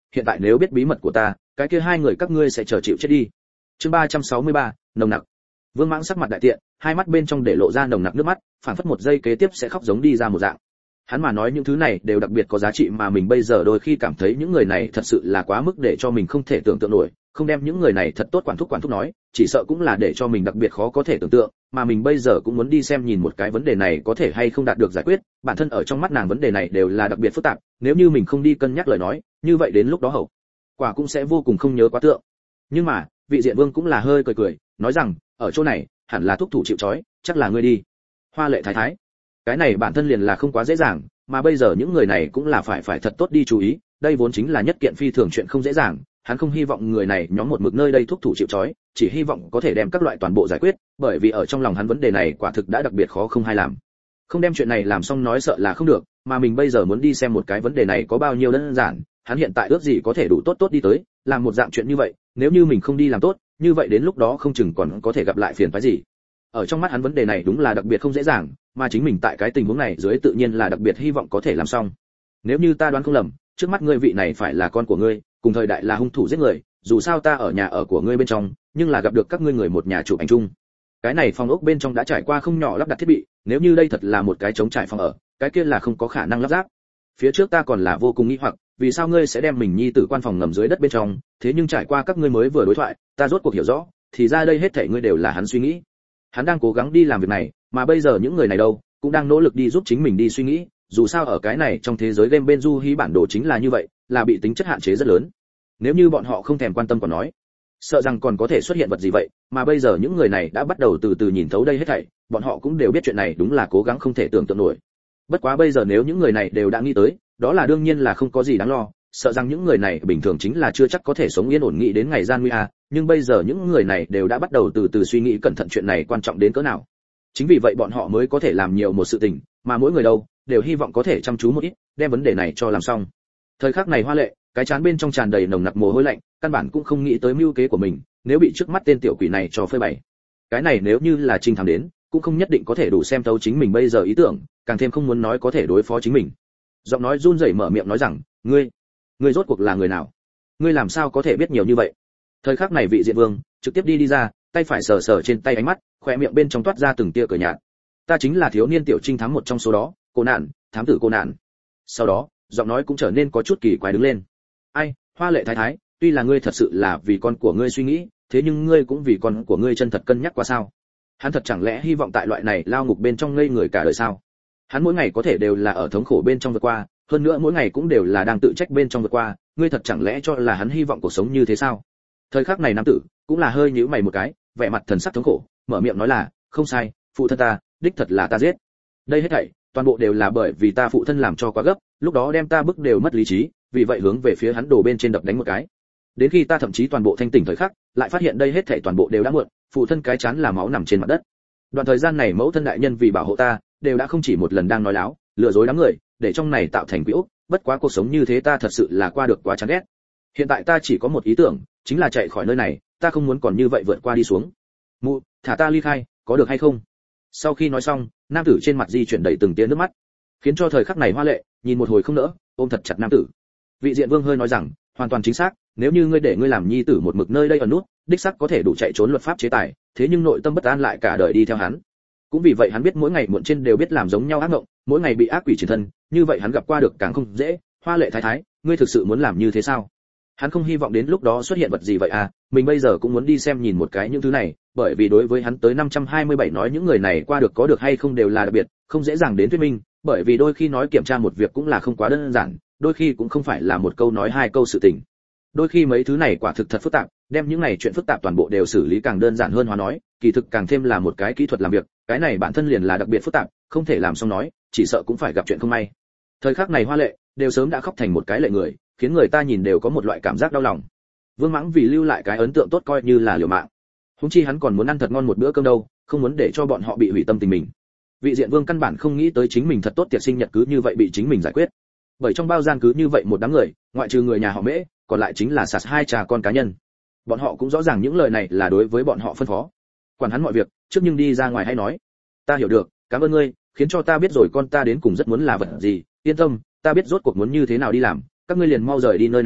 hiện tại nếu biết bí mật của ta, cái kia hai người các ngươi sẽ chờ chịu chết đi. Chương ba trăm sáu mươi ba, nồng nặc. Vương Mãng sắc mặt đại tiện, hai mắt bên trong để lộ ra nồng nặc nước mắt, phản phất một giây kế tiếp sẽ khóc giống đi ra một dạng. Hắn mà nói những thứ này đều đặc biệt có giá trị mà mình bây giờ đôi khi cảm thấy những người này thật sự là quá mức để cho mình không thể tưởng tượng nổi, không đem những người này thật tốt quản thúc quản thúc nói, chỉ sợ cũng là để cho mình đặc biệt khó có thể tưởng tượng, mà mình bây giờ cũng muốn đi xem nhìn một cái vấn đề này có thể hay không đạt được giải quyết, bản thân ở trong mắt nàng vấn đề này đều là đặc biệt phức tạp, nếu như mình không đi cân nhắc lời nói, như vậy đến lúc đó hậu quả cũng sẽ vô cùng không nhớ quá tượng. Nhưng mà, vị diện vương cũng là hơi cười cười, nói rằng, ở chỗ này, hẳn là thúc thủ chịu trói, chắc là ngươi đi. Hoa Lệ thái thái, cái này bản thân liền là không quá dễ dàng, mà bây giờ những người này cũng là phải phải thật tốt đi chú ý, đây vốn chính là nhất kiện phi thường chuyện không dễ dàng, hắn không hy vọng người này nhóm một mực nơi đây thúc thủ chịu trói, chỉ hy vọng có thể đem các loại toàn bộ giải quyết, bởi vì ở trong lòng hắn vấn đề này quả thực đã đặc biệt khó không hay làm. Không đem chuyện này làm xong nói sợ là không được, mà mình bây giờ muốn đi xem một cái vấn đề này có bao nhiêu đơn giản, hắn hiện tại ước gì có thể đủ tốt tốt đi tới, làm một dạng chuyện như vậy, nếu như mình không đi làm tốt, như vậy đến lúc đó không chừng còn có thể gặp lại phiền phức gì. Ở trong mắt hắn vấn đề này đúng là đặc biệt không dễ dàng, mà chính mình tại cái tình huống này dưới tự nhiên là đặc biệt hy vọng có thể làm xong. Nếu như ta đoán không lầm, trước mắt ngươi vị này phải là con của ngươi, cùng thời đại là hung thủ giết người, dù sao ta ở nhà ở của ngươi bên trong, nhưng là gặp được các ngươi người một nhà chụp ảnh chung. Cái này phòng ốc bên trong đã trải qua không nhỏ lắp đặt thiết bị, nếu như đây thật là một cái trống trải phòng ở, cái kia là không có khả năng lắp ráp. Phía trước ta còn là vô cùng nghi hoặc, vì sao ngươi sẽ đem mình nhi tử quan phòng ngầm dưới đất bên trong, thế nhưng trải qua các ngươi mới vừa đối thoại, ta rốt cuộc hiểu rõ, thì ra đây hết thảy ngươi đều là hắn suy nghĩ. Hắn đang cố gắng đi làm việc này, mà bây giờ những người này đâu, cũng đang nỗ lực đi giúp chính mình đi suy nghĩ, dù sao ở cái này trong thế giới game bên du hí bản đồ chính là như vậy, là bị tính chất hạn chế rất lớn. Nếu như bọn họ không thèm quan tâm còn nói, sợ rằng còn có thể xuất hiện vật gì vậy, mà bây giờ những người này đã bắt đầu từ từ nhìn thấu đây hết thảy, bọn họ cũng đều biết chuyện này đúng là cố gắng không thể tưởng tượng nổi. Bất quá bây giờ nếu những người này đều đã nghĩ tới, đó là đương nhiên là không có gì đáng lo, sợ rằng những người này bình thường chính là chưa chắc có thể sống yên ổn nghĩ đến ngày gian nguy à, nhưng bây giờ những người này đều đã bắt đầu từ từ suy nghĩ cẩn thận chuyện này quan trọng đến cỡ nào. Chính vì vậy bọn họ mới có thể làm nhiều một sự tình, mà mỗi người đâu đều hy vọng có thể chăm chú một ít, đem vấn đề này cho làm xong. Thời khắc này Hoa Lệ, cái chán bên trong tràn đầy nồng nặc mồ hôi lạnh, căn bản cũng không nghĩ tới mưu kế của mình, nếu bị trước mắt tên tiểu quỷ này cho phơi bày. Cái này nếu như là trinh thám đến, cũng không nhất định có thể đủ xem thấu chính mình bây giờ ý tưởng, càng thêm không muốn nói có thể đối phó chính mình. Giọng nói run rẩy mở miệng nói rằng, ngươi, ngươi rốt cuộc là người nào? Ngươi làm sao có thể biết nhiều như vậy? Thời khắc này vị diện vương trực tiếp đi đi ra, tay phải sờ sờ trên tay ánh mắt, khóe miệng bên trong toát ra từng tia cười nhạt. Ta chính là thiếu niên tiểu trinh thám một trong số đó, cô nạn, thám tử cô nạn. Sau đó, giọng nói cũng trở nên có chút kỳ quái đứng lên. Ai, Hoa Lệ thái thái, tuy là ngươi thật sự là vì con của ngươi suy nghĩ, thế nhưng ngươi cũng vì con của ngươi chân thật cân nhắc quá sao? Hắn thật chẳng lẽ hy vọng tại loại này lao ngục bên trong ngây người cả đời sao? Hắn mỗi ngày có thể đều là ở thống khổ bên trong vượt qua, hơn nữa mỗi ngày cũng đều là đang tự trách bên trong vượt qua, ngươi thật chẳng lẽ cho là hắn hy vọng cuộc sống như thế sao? Thời khắc này nam tử cũng là hơi nhíu mày một cái, vẻ mặt thần sắc thống khổ, mở miệng nói là, không sai, phụ thân ta, đích thật là ta giết. Đây hết thảy, toàn bộ đều là bởi vì ta phụ thân làm cho quá gấp, lúc đó đem ta bức đều mất lý trí, vì vậy hướng về phía hắn đổ bên trên đập đánh một cái. Đến khi ta thậm chí toàn bộ thanh tỉnh thời khắc, lại phát hiện đây hết thảy toàn bộ đều đã muộn, phụ thân cái chán là máu nằm trên mặt đất. Đoạn thời gian này mẫu thân đại nhân vì bảo hộ ta, đều đã không chỉ một lần đang nói láo, lừa dối đám người, để trong này tạo thành quỹ ốc, bất quá cuộc sống như thế ta thật sự là qua được quá chán ghét. Hiện tại ta chỉ có một ý tưởng, chính là chạy khỏi nơi này, ta không muốn còn như vậy vượt qua đi xuống. Mụ, thả ta ly khai, có được hay không? Sau khi nói xong, nam tử trên mặt di chuyển đầy từng tia nước mắt, khiến cho thời khắc này Hoa Lệ nhìn một hồi không nỡ, ôm thật chặt nam tử. Vị diện vương hơi nói rằng, hoàn toàn chính xác, nếu như ngươi để ngươi làm nhi tử một mực nơi đây ở nút, đích xác có thể đủ chạy trốn luật pháp chế tài, thế nhưng nội tâm bất an lại cả đời đi theo hắn. Cũng vì vậy hắn biết mỗi ngày muộn trên đều biết làm giống nhau ác mộng, mỗi ngày bị ác quỷ triển thân, như vậy hắn gặp qua được càng không dễ. Hoa Lệ thái thái, ngươi thực sự muốn làm như thế sao? Hắn không hy vọng đến lúc đó xuất hiện vật gì vậy à, mình bây giờ cũng muốn đi xem nhìn một cái những thứ này, bởi vì đối với hắn tới năm trăm hai mươi bảy nói những người này qua được có được hay không đều là đặc biệt, không dễ dàng đến thuyết minh, bởi vì đôi khi nói kiểm tra một việc cũng là không quá đơn giản, đôi khi cũng không phải là một câu nói hai câu sự tình. Đôi khi mấy thứ này quả thực thật phức tạp, đem những này chuyện phức tạp toàn bộ đều xử lý càng đơn giản hơn hóa nói, kỳ thực càng thêm là một cái kỹ thuật làm việc, cái này bản thân liền là đặc biệt phức tạp, không thể làm xong nói, chỉ sợ cũng phải gặp chuyện không may. Thời khắc này Hoa Lệ đều sớm đã khóc thành một cái lệ người, khiến người ta nhìn đều có một loại cảm giác đau lòng. Vương Mãng vì lưu lại cái ấn tượng tốt coi như là liều mạng. Huống chi hắn còn muốn ăn thật ngon một bữa cơm đâu, không muốn để cho bọn họ bị hủy tâm tình mình. Vị diện vương căn bản không nghĩ tới chính mình thật tốt tiệc sinh nhật cứ như vậy bị chính mình giải quyết. Bởi trong bao gian cứ như vậy một đám người, ngoại trừ người nhà họ Mễ, còn lại chính là sạt hai trà con cá nhân. Bọn họ cũng rõ ràng những lời này là đối với bọn họ phân phó. Quản hắn mọi việc, trước nhưng đi ra ngoài hay nói. Ta hiểu được, cảm ơn ngươi, khiến cho ta biết rồi con ta đến cùng rất muốn là vật gì, yên tâm, ta biết rốt cuộc muốn như thế nào đi làm, các ngươi liền mau rời đi nơi này đi,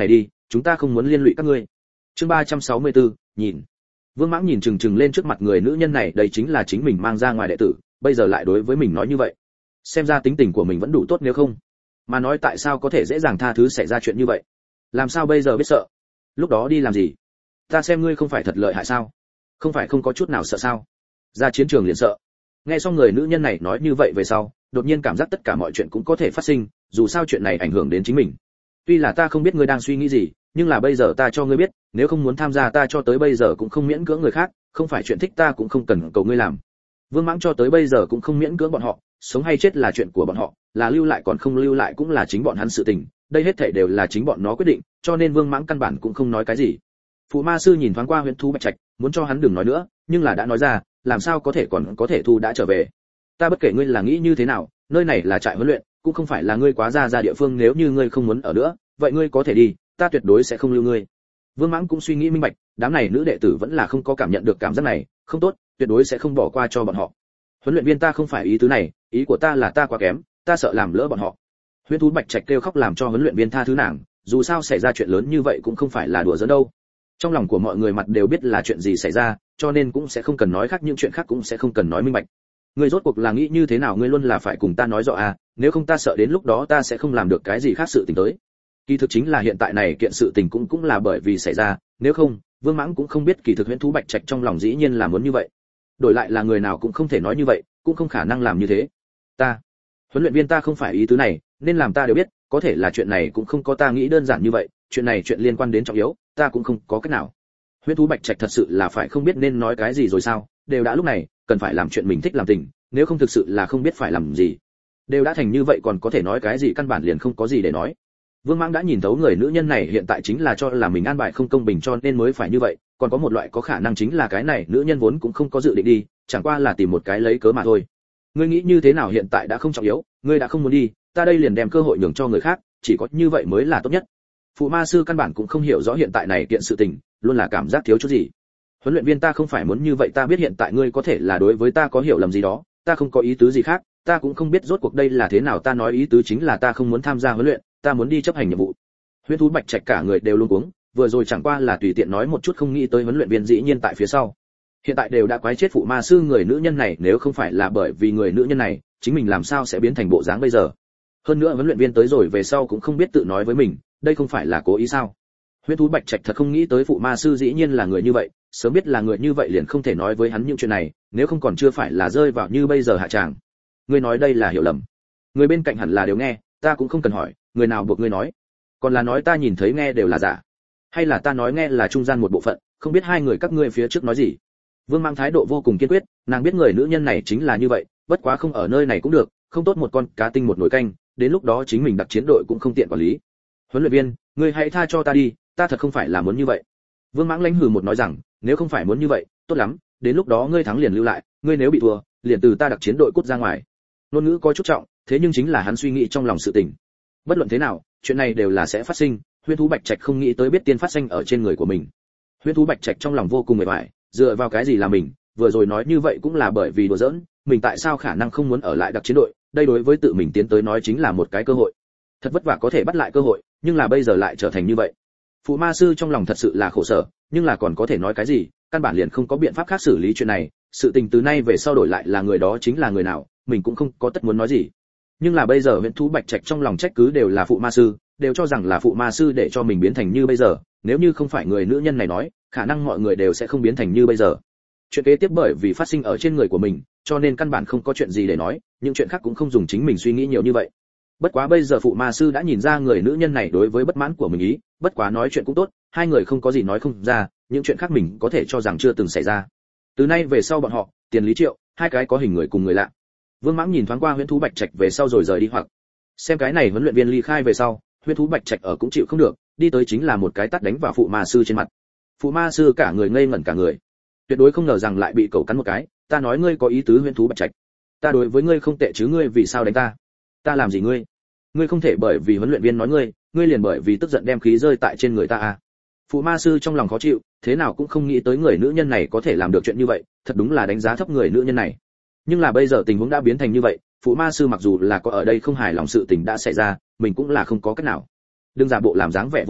chúng ta không muốn liên lụy các ngươi. Chương ba trăm sáu mươi tư, nhìn. Vương Mãng nhìn chừng chừng lên trước mặt người nữ nhân này, đây chính là chính mình mang ra ngoài đệ tử, bây giờ lại đối với mình nói như vậy. Xem ra tính tình của mình vẫn đủ tốt, nếu không mà nói tại sao có thể dễ dàng tha thứ xảy ra chuyện như vậy. Làm sao bây giờ biết sợ? Lúc đó đi làm gì? Ta xem ngươi không phải thật lợi hại sao? Không phải không có chút nào sợ sao? Ra chiến trường liền sợ. Nghe xong người nữ nhân này nói như vậy về sau, đột nhiên cảm giác tất cả mọi chuyện cũng có thể phát sinh, dù sao chuyện này ảnh hưởng đến chính mình. Tuy là ta không biết ngươi đang suy nghĩ gì, nhưng là bây giờ ta cho ngươi biết, nếu không muốn tham gia ta cho tới bây giờ cũng không miễn cưỡng người khác, không phải chuyện thích ta cũng không cần cầu ngươi làm. Vương Mãng cho tới bây giờ cũng không miễn cưỡng bọn họ, sống hay chết là chuyện của bọn họ, là lưu lại còn không lưu lại cũng là chính bọn hắn sự tình, đây hết thảy đều là chính bọn nó quyết định, cho nên Vương Mãng căn bản cũng không nói cái gì. Phụ ma sư nhìn thoáng qua Huyễn Thú Bạch Trạch, muốn cho hắn đừng nói nữa, nhưng là đã nói ra, làm sao có thể còn có thể thu đã trở về. Ta bất kể ngươi là nghĩ như thế nào, nơi này là trại huấn luyện, cũng không phải là ngươi quá ra ra địa phương, nếu như ngươi không muốn ở nữa, vậy ngươi có thể đi, ta tuyệt đối sẽ không lưu ngươi. Vương Mãng cũng suy nghĩ minh bạch, đám này nữ đệ tử vẫn là không có cảm nhận được cảm giác này, không tốt, tuyệt đối sẽ không bỏ qua cho bọn họ. Huấn luyện viên, ta không phải ý tứ này, ý của ta là ta quá kém, ta sợ làm lỡ bọn họ. Huyễn Thú Bạch Trạch kêu khóc làm cho huấn luyện viên tha thứ nàng, dù sao xảy ra chuyện lớn như vậy cũng không phải là đùa giỡn đâu. Trong lòng của mọi người mặt đều biết là chuyện gì xảy ra, cho nên cũng sẽ không cần nói khác, những chuyện khác cũng sẽ không cần nói minh bạch. Ngươi rốt cuộc là nghĩ như thế nào, ngươi luôn là phải cùng ta nói rõ à, nếu không ta sợ đến lúc đó ta sẽ không làm được cái gì khác sự tình tới. Kỳ thực chính là hiện tại này kiện sự tình cũng cũng là bởi vì xảy ra, nếu không, Vương Mãng cũng không biết kỳ thực Huyễn Thú Bạch Trạch trong lòng dĩ nhiên là muốn như vậy. Đổi lại là người nào cũng không thể nói như vậy, cũng không khả năng làm như thế. Ta, huấn luyện viên, ta không phải ý tứ này, nên làm ta đều biết, có thể là chuyện này cũng không có ta nghĩ đơn giản như vậy, chuyện này chuyện liên quan đến trọng yếu, ta cũng không có cách nào. Huyễn Thú Bạch Trạch thật sự là phải không biết nên nói cái gì rồi sao, đều đã lúc này, cần phải làm chuyện mình thích làm tình, nếu không thực sự là không biết phải làm gì. Đều đã thành như vậy còn có thể nói cái gì, căn bản liền không có gì để nói. Vương Mãng đã nhìn thấu người nữ nhân này hiện tại chính là cho là mình an bài không công bình cho nên mới phải như vậy, còn có một loại có khả năng chính là cái này nữ nhân vốn cũng không có dự định đi, chẳng qua là tìm một cái lấy cớ mà thôi. Ngươi nghĩ như thế nào hiện tại đã không trọng yếu, ngươi đã không muốn đi, ta đây liền đem cơ hội nhường cho người khác, chỉ có như vậy mới là tốt nhất. Phụ ma sư căn bản cũng không hiểu rõ hiện tại này kiện sự tình, luôn là cảm giác thiếu chút gì. Huấn luyện viên, ta không phải muốn như vậy, ta biết hiện tại ngươi có thể là đối với ta có hiểu lầm gì đó, ta không có ý tứ gì khác, ta cũng không biết rốt cuộc đây là thế nào, ta nói ý tứ chính là ta không muốn tham gia huấn luyện, ta muốn đi chấp hành nhiệm vụ. Huyễn Thú Bạch Trạch cả người đều luống cuống, vừa rồi chẳng qua là tùy tiện nói một chút, không nghĩ tới huấn luyện viên dĩ nhiên tại phía sau. Hiện tại đều đã quái chết phụ ma sư người nữ nhân này, nếu không phải là bởi vì người nữ nhân này, chính mình làm sao sẽ biến thành bộ dáng bây giờ. Hơn nữa huấn luyện viên tới rồi về sau cũng không biết tự nói với mình, đây không phải là cố ý sao. Huyễn Thú Bạch Trạch thật không nghĩ tới phụ ma sư dĩ nhiên là người như vậy, sớm biết là người như vậy liền không thể nói với hắn những chuyện này, nếu không còn chưa phải là rơi vào như bây giờ hạ tràng. Ngươi nói đây là hiểu lầm, người bên cạnh hẳn là đều nghe, ta cũng không cần hỏi, người nào buộc ngươi nói, còn là nói ta nhìn thấy nghe đều là giả, hay là ta nói nghe là trung gian một bộ phận, không biết hai người các ngươi phía trước nói gì. Vương Mang thái độ vô cùng kiên quyết, nàng biết người nữ nhân này chính là như vậy, bất quá không ở nơi này cũng được, không tốt một con cá tinh một nồi canh, đến lúc đó chính mình đặc chiến đội cũng không tiện quản lý. Huấn luyện viên, ngươi hãy tha cho ta đi, ta thật không phải là muốn như vậy. Vương Mãng lãnh hừ một nói rằng, nếu không phải muốn như vậy, tốt lắm, đến lúc đó ngươi thắng liền lưu lại, ngươi nếu bị thua, liền từ ta đặc chiến đội cút ra ngoài. Ngôn ngữ có chút trọng, thế nhưng chính là hắn suy nghĩ trong lòng sự tình. Bất luận thế nào, chuyện này đều là sẽ phát sinh, Huyễn Thú Bạch Trạch không nghĩ tới biết tiên phát sinh ở trên người của mình. Huyễn Thú Bạch Trạch trong lòng vô cùng mệt mỏi, dựa vào cái gì là mình, vừa rồi nói như vậy cũng là bởi vì đùa giỡn, mình tại sao khả năng không muốn ở lại đặc chiến đội, đây đối với tự mình tiến tới nói chính là một cái cơ hội. Thật vất vả có thể bắt lại cơ hội, nhưng là bây giờ lại trở thành như vậy. Phụ ma sư trong lòng thật sự là khổ sở, nhưng là còn có thể nói cái gì, căn bản liền không có biện pháp khác xử lý chuyện này, sự tình từ nay về sau đổi lại là người đó chính là người nào, mình cũng không có tất muốn nói gì. Nhưng là bây giờ Huyễn Thú Bạch Trạch trong lòng trách cứ đều là phụ ma sư, đều cho rằng là phụ ma sư để cho mình biến thành như bây giờ, nếu như không phải người nữ nhân này nói, khả năng mọi người đều sẽ không biến thành như bây giờ. Chuyện kế tiếp bởi vì phát sinh ở trên người của mình, cho nên căn bản không có chuyện gì để nói, những chuyện khác cũng không dùng chính mình suy nghĩ nhiều như vậy. Bất quá bây giờ phụ ma sư đã nhìn ra người nữ nhân này đối với bất mãn của mình ý, bất quá nói chuyện cũng tốt, hai người không có gì nói không ra, những chuyện khác mình có thể cho rằng chưa từng xảy ra. Từ nay về sau bọn họ, Tiền Lý Triệu, hai cái có hình người cùng người lạ. Vương Mãng nhìn thoáng qua Huyễn Thú Bạch Trạch về sau rồi rời đi, hoặc xem cái này huấn luyện viên ly khai về sau, Huyễn Thú Bạch Trạch ở cũng chịu không được, đi tới chính là một cái tát đánh vào phụ ma sư trên mặt. Phụ ma sư cả người ngây ngẩn cả người, tuyệt đối không ngờ rằng lại bị cậu cắn một cái. Ta nói ngươi có ý tứ Huyễn Thú Bạch Trạch, ta đối với ngươi không tệ chứ, ngươi vì sao đánh ta? Ta làm gì ngươi? Ngươi không thể bởi vì huấn luyện viên nói ngươi, ngươi liền bởi vì tức giận đem khí rơi tại trên người ta à? Phụ ma sư trong lòng khó chịu, thế nào cũng không nghĩ tới người nữ nhân này có thể làm được chuyện như vậy, thật đúng là đánh giá thấp người nữ nhân này. Nhưng là bây giờ tình huống đã biến thành như vậy, phụ ma sư mặc dù là có ở đây không hài lòng sự tình đã xảy ra, mình cũng là không có cách nào. Đừng giả bộ làm dáng vẻ vô tội,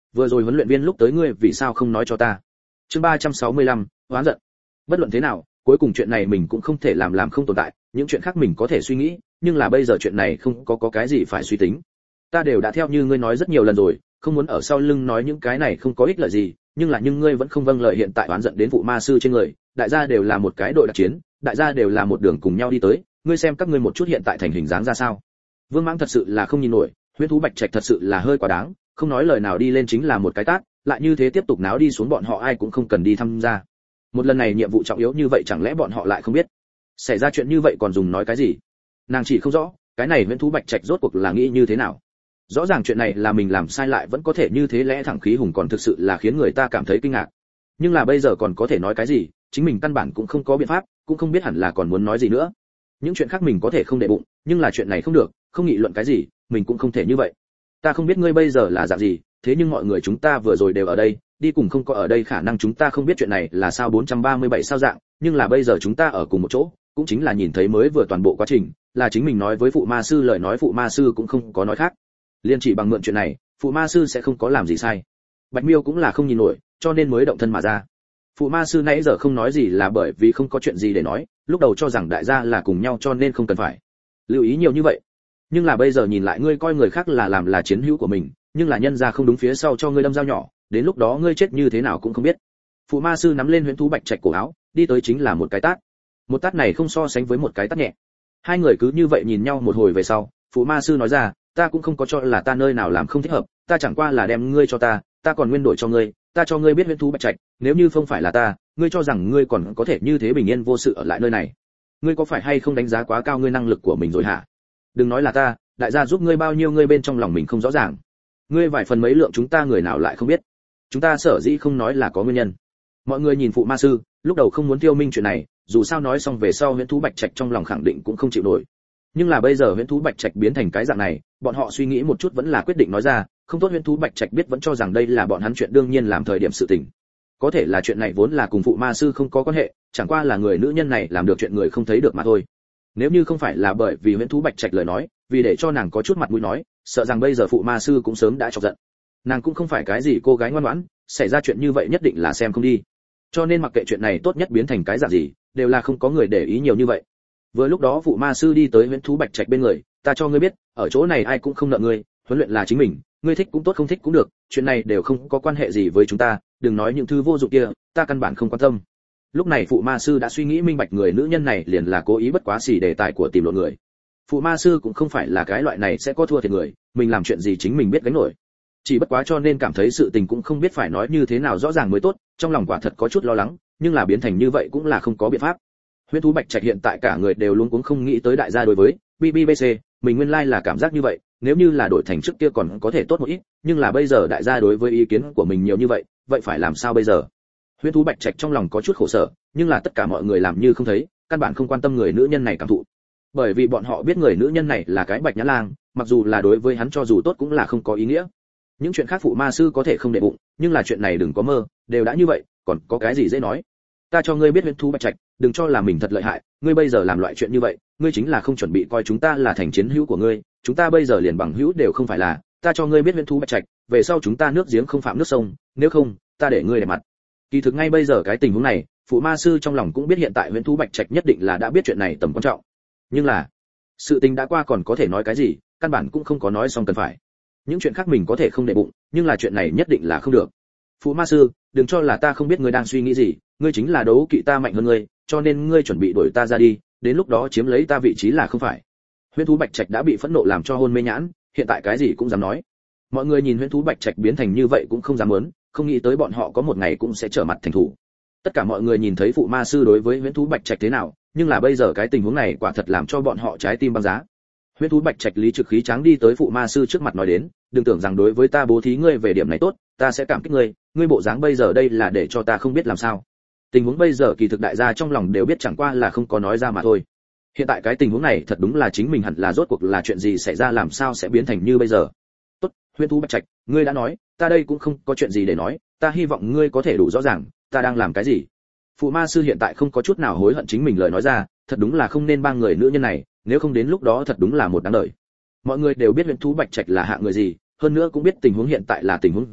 vừa rồi huấn luyện viên lúc tới ngươi vì sao không nói cho ta? Chương ba trăm sáu mươi lăm, oán giận. Bất luận thế nào, cuối cùng chuyện này mình cũng không thể làm làm không tồn tại, những chuyện khác mình có thể suy nghĩ, nhưng là bây giờ chuyện này không có có cái gì phải suy tính. Ta đều đã theo như ngươi nói rất nhiều lần rồi, không muốn ở sau lưng nói những cái này không có ích lợi gì, nhưng là nhưng ngươi vẫn không vâng lời, hiện tại oán giận đến vụ ma sư trên người, đại gia đều là một cái đội đặc chiến, đại gia đều là một đường cùng nhau đi tới, ngươi xem các ngươi một chút hiện tại thành hình dáng ra sao. Vương Mãng thật sự là không nhìn nổi, huyễn thú bạch trạch thật sự là hơi quá đáng, không nói lời nào đi lên chính là một cái tát, lại như thế tiếp tục náo đi xuống bọn họ ai cũng không cần đi tham gia. Một lần này nhiệm vụ trọng yếu như vậy chẳng lẽ bọn họ lại không biết? Xảy ra chuyện như vậy còn dùng nói cái gì? Nàng chỉ không rõ, cái này huyễn thú bạch trạch rốt cuộc là nghĩ như thế nào? Rõ ràng chuyện này là mình làm sai lại vẫn có thể như thế, lẽ thẳng khí hùng còn thực sự là khiến người ta cảm thấy kinh ngạc. Nhưng là bây giờ còn có thể nói cái gì, chính mình căn bản cũng không có biện pháp, cũng không biết hẳn là còn muốn nói gì nữa. Những chuyện khác mình có thể không để bụng, nhưng là chuyện này không được, không nghị luận cái gì, mình cũng không thể như vậy. Ta không biết ngươi bây giờ là dạng gì, thế nhưng mọi người chúng ta vừa rồi đều ở đây, đi cùng không có ở đây khả năng chúng ta không biết chuyện này là sao bốn trăm ba mươi bảy sao dạng, nhưng là bây giờ chúng ta ở cùng một chỗ, cũng chính là nhìn thấy mới vừa toàn bộ quá trình, là chính mình nói với phụ ma sư lời nói, phụ ma sư cũng không có nói khác. Liên chỉ bằng mượn chuyện này, phụ ma sư sẽ không có làm gì sai. Bạch Miêu cũng là không nhìn nổi, cho nên mới động thân mà ra. Phụ ma sư nãy giờ không nói gì là bởi vì không có chuyện gì để nói, lúc đầu cho rằng đại gia là cùng nhau cho nên không cần phải lưu ý nhiều như vậy. Nhưng là bây giờ nhìn lại, ngươi coi người khác là làm là chiến hữu của mình, nhưng là nhân ra không đúng, phía sau cho ngươi đâm dao nhỏ, đến lúc đó ngươi chết như thế nào cũng không biết. Phụ ma sư nắm lên huyễn thú bạch trạch cổ áo, đi tới chính là một cái tát. Một tát này không so sánh với một cái tát nhẹ. Hai người cứ như vậy nhìn nhau một hồi về sau, phụ ma sư nói ra, ta cũng không có cho là ta nơi nào làm không thích hợp, ta chẳng qua là đem ngươi cho ta, ta còn nguyên đổi cho ngươi, ta cho ngươi biết huyễn thú bạch trạch, nếu như không phải là ta, ngươi cho rằng ngươi còn có thể như thế bình yên vô sự ở lại nơi này? Ngươi có phải hay không đánh giá quá cao ngươi năng lực của mình rồi hả? Đừng nói là ta, đại gia giúp ngươi bao nhiêu ngươi bên trong lòng mình không rõ ràng. Ngươi vài phần mấy lượng chúng ta người nào lại không biết. Chúng ta sở dĩ không nói là có nguyên nhân. Mọi người nhìn phụ ma sư, lúc đầu không muốn tiêu minh chuyện này, dù sao nói xong về sau huyễn thú bạch trạch trong lòng khẳng định cũng không chịu nổi. Nhưng là bây giờ huyễn thú bạch trạch biến thành cái dạng này, bọn họ suy nghĩ một chút vẫn là quyết định nói ra, không tốt huyễn thú bạch trạch biết vẫn cho rằng đây là bọn hắn chuyện đương nhiên làm thời điểm sự tình. Có thể là chuyện này vốn là cùng phụ ma sư không có quan hệ, chẳng qua là người nữ nhân này làm được chuyện người không thấy được mà thôi. Nếu như không phải là bởi vì huyễn thú bạch trạch lời nói, vì để cho nàng có chút mặt mũi nói, sợ rằng bây giờ phụ ma sư cũng sớm đã chọc giận. Nàng cũng không phải cái gì cô gái ngoan ngoãn, xảy ra chuyện như vậy nhất định là xem không đi. Cho nên mặc kệ chuyện này tốt nhất biến thành cái dạng gì, đều là không có người để ý nhiều như vậy. Vừa lúc đó phụ ma sư đi tới huyễn thú bạch trạch bên người, ta cho ngươi biết, ở chỗ này ai cũng không nợ ngươi, huấn luyện là chính mình, ngươi thích cũng tốt không thích cũng được, chuyện này đều không có quan hệ gì với chúng ta, đừng nói những thứ vô dụng kia, ta căn bản không quan tâm. Lúc này phụ ma sư đã suy nghĩ minh bạch, người nữ nhân này liền là cố ý bất quá xỉ đề tài của tìm lộn người. Phụ ma sư cũng không phải là cái loại này sẽ có thua thiệt người, mình làm chuyện gì chính mình biết gánh nổi. Chỉ bất quá cho nên cảm thấy sự tình cũng không biết phải nói như thế nào rõ ràng mới tốt, trong lòng quả thật có chút lo lắng, nhưng là biến thành như vậy cũng là không có biện pháp. Huyễn thú bạch trạch hiện tại cả người đều luôn cũng không nghĩ tới đại gia đối với bê bê xê, mình nguyên lai like là cảm giác như vậy, nếu như là đổi thành trước kia còn có thể tốt một ít, nhưng là bây giờ đại gia đối với ý kiến của mình nhiều như vậy, vậy phải làm sao bây giờ? Huyễn thú bạch trạch trong lòng có chút khổ sở, nhưng là tất cả mọi người làm như không thấy, căn bản không quan tâm người nữ nhân này cảm thụ. Bởi vì bọn họ biết người nữ nhân này là cái bạch nhã lang, mặc dù là đối với hắn cho dù tốt cũng là không có ý nghĩa. Những chuyện khác phụ ma sư có thể không để bụng, nhưng là chuyện này đừng có mơ, đều đã như vậy, còn có cái gì dễ nói. Ta cho ngươi biết huyễn thú bạch trạch, đừng cho là mình thật lợi hại, ngươi bây giờ làm loại chuyện như vậy, ngươi chính là không chuẩn bị coi chúng ta là thành chiến hữu của ngươi, chúng ta bây giờ liền bằng hữu đều không phải là, ta cho ngươi biết huyễn thú bạch trạch, về sau chúng ta nước giếng không phạm nước sông, nếu không, ta để ngươi để mặt. Kỳ thực ngay bây giờ cái tình huống này, phụ ma sư trong lòng cũng biết hiện tại huyễn thú bạch trạch nhất định là đã biết chuyện này tầm quan trọng. Nhưng là, sự tình đã qua còn có thể nói cái gì, căn bản cũng không có nói xong cần phải. Những chuyện khác mình có thể không để bụng, nhưng là chuyện này nhất định là không được. Phụ ma sư, đừng cho là ta không biết ngươi đang suy nghĩ gì, ngươi chính là đấu kỵ ta mạnh hơn ngươi, cho nên ngươi chuẩn bị đuổi ta ra đi, đến lúc đó chiếm lấy ta vị trí là không phải. Huyễn thú bạch trạch đã bị phẫn nộ làm cho hôn mê nhãn, hiện tại cái gì cũng dám nói. Mọi người nhìn huyễn thú bạch trạch biến thành như vậy cũng không dám muốn, không nghĩ tới bọn họ có một ngày cũng sẽ trở mặt thành thủ. Tất cả mọi người nhìn thấy phụ ma sư đối với huyễn thú bạch trạch thế nào, nhưng là bây giờ cái tình huống này quả thật làm cho bọn họ trái tim băng giá. Huyễn thú bạch trạch lý trực khí tráng đi tới phụ ma sư trước mặt nói đến, đừng tưởng rằng đối với ta bố thí ngươi về điểm này tốt, ta sẽ cảm kích ngươi, ngươi bộ dáng bây giờ đây là để cho ta không biết làm sao. Tình huống bây giờ kỳ thực đại gia trong lòng đều biết, chẳng qua là không có nói ra mà thôi. Hiện tại cái tình huống này thật đúng là chính mình hẳn là rốt cuộc là chuyện gì xảy ra, làm sao sẽ biến thành như bây giờ. Tốt, huyễn thú bạch trạch, ngươi đã nói, ta đây cũng không có chuyện gì để nói, ta hy vọng ngươi có thể đủ rõ ràng, ta đang làm cái gì. Phụ ma sư hiện tại không có chút nào hối hận chính mình lời nói ra, thật đúng là không nên bang người nữ nhân này, nếu không đến lúc đó thật đúng là một đáng đời. Mọi người đều biết huyễn thú bạch trạch là hạng người gì, hơn nữa cũng biết tình huống hiện tại là tình huống gì,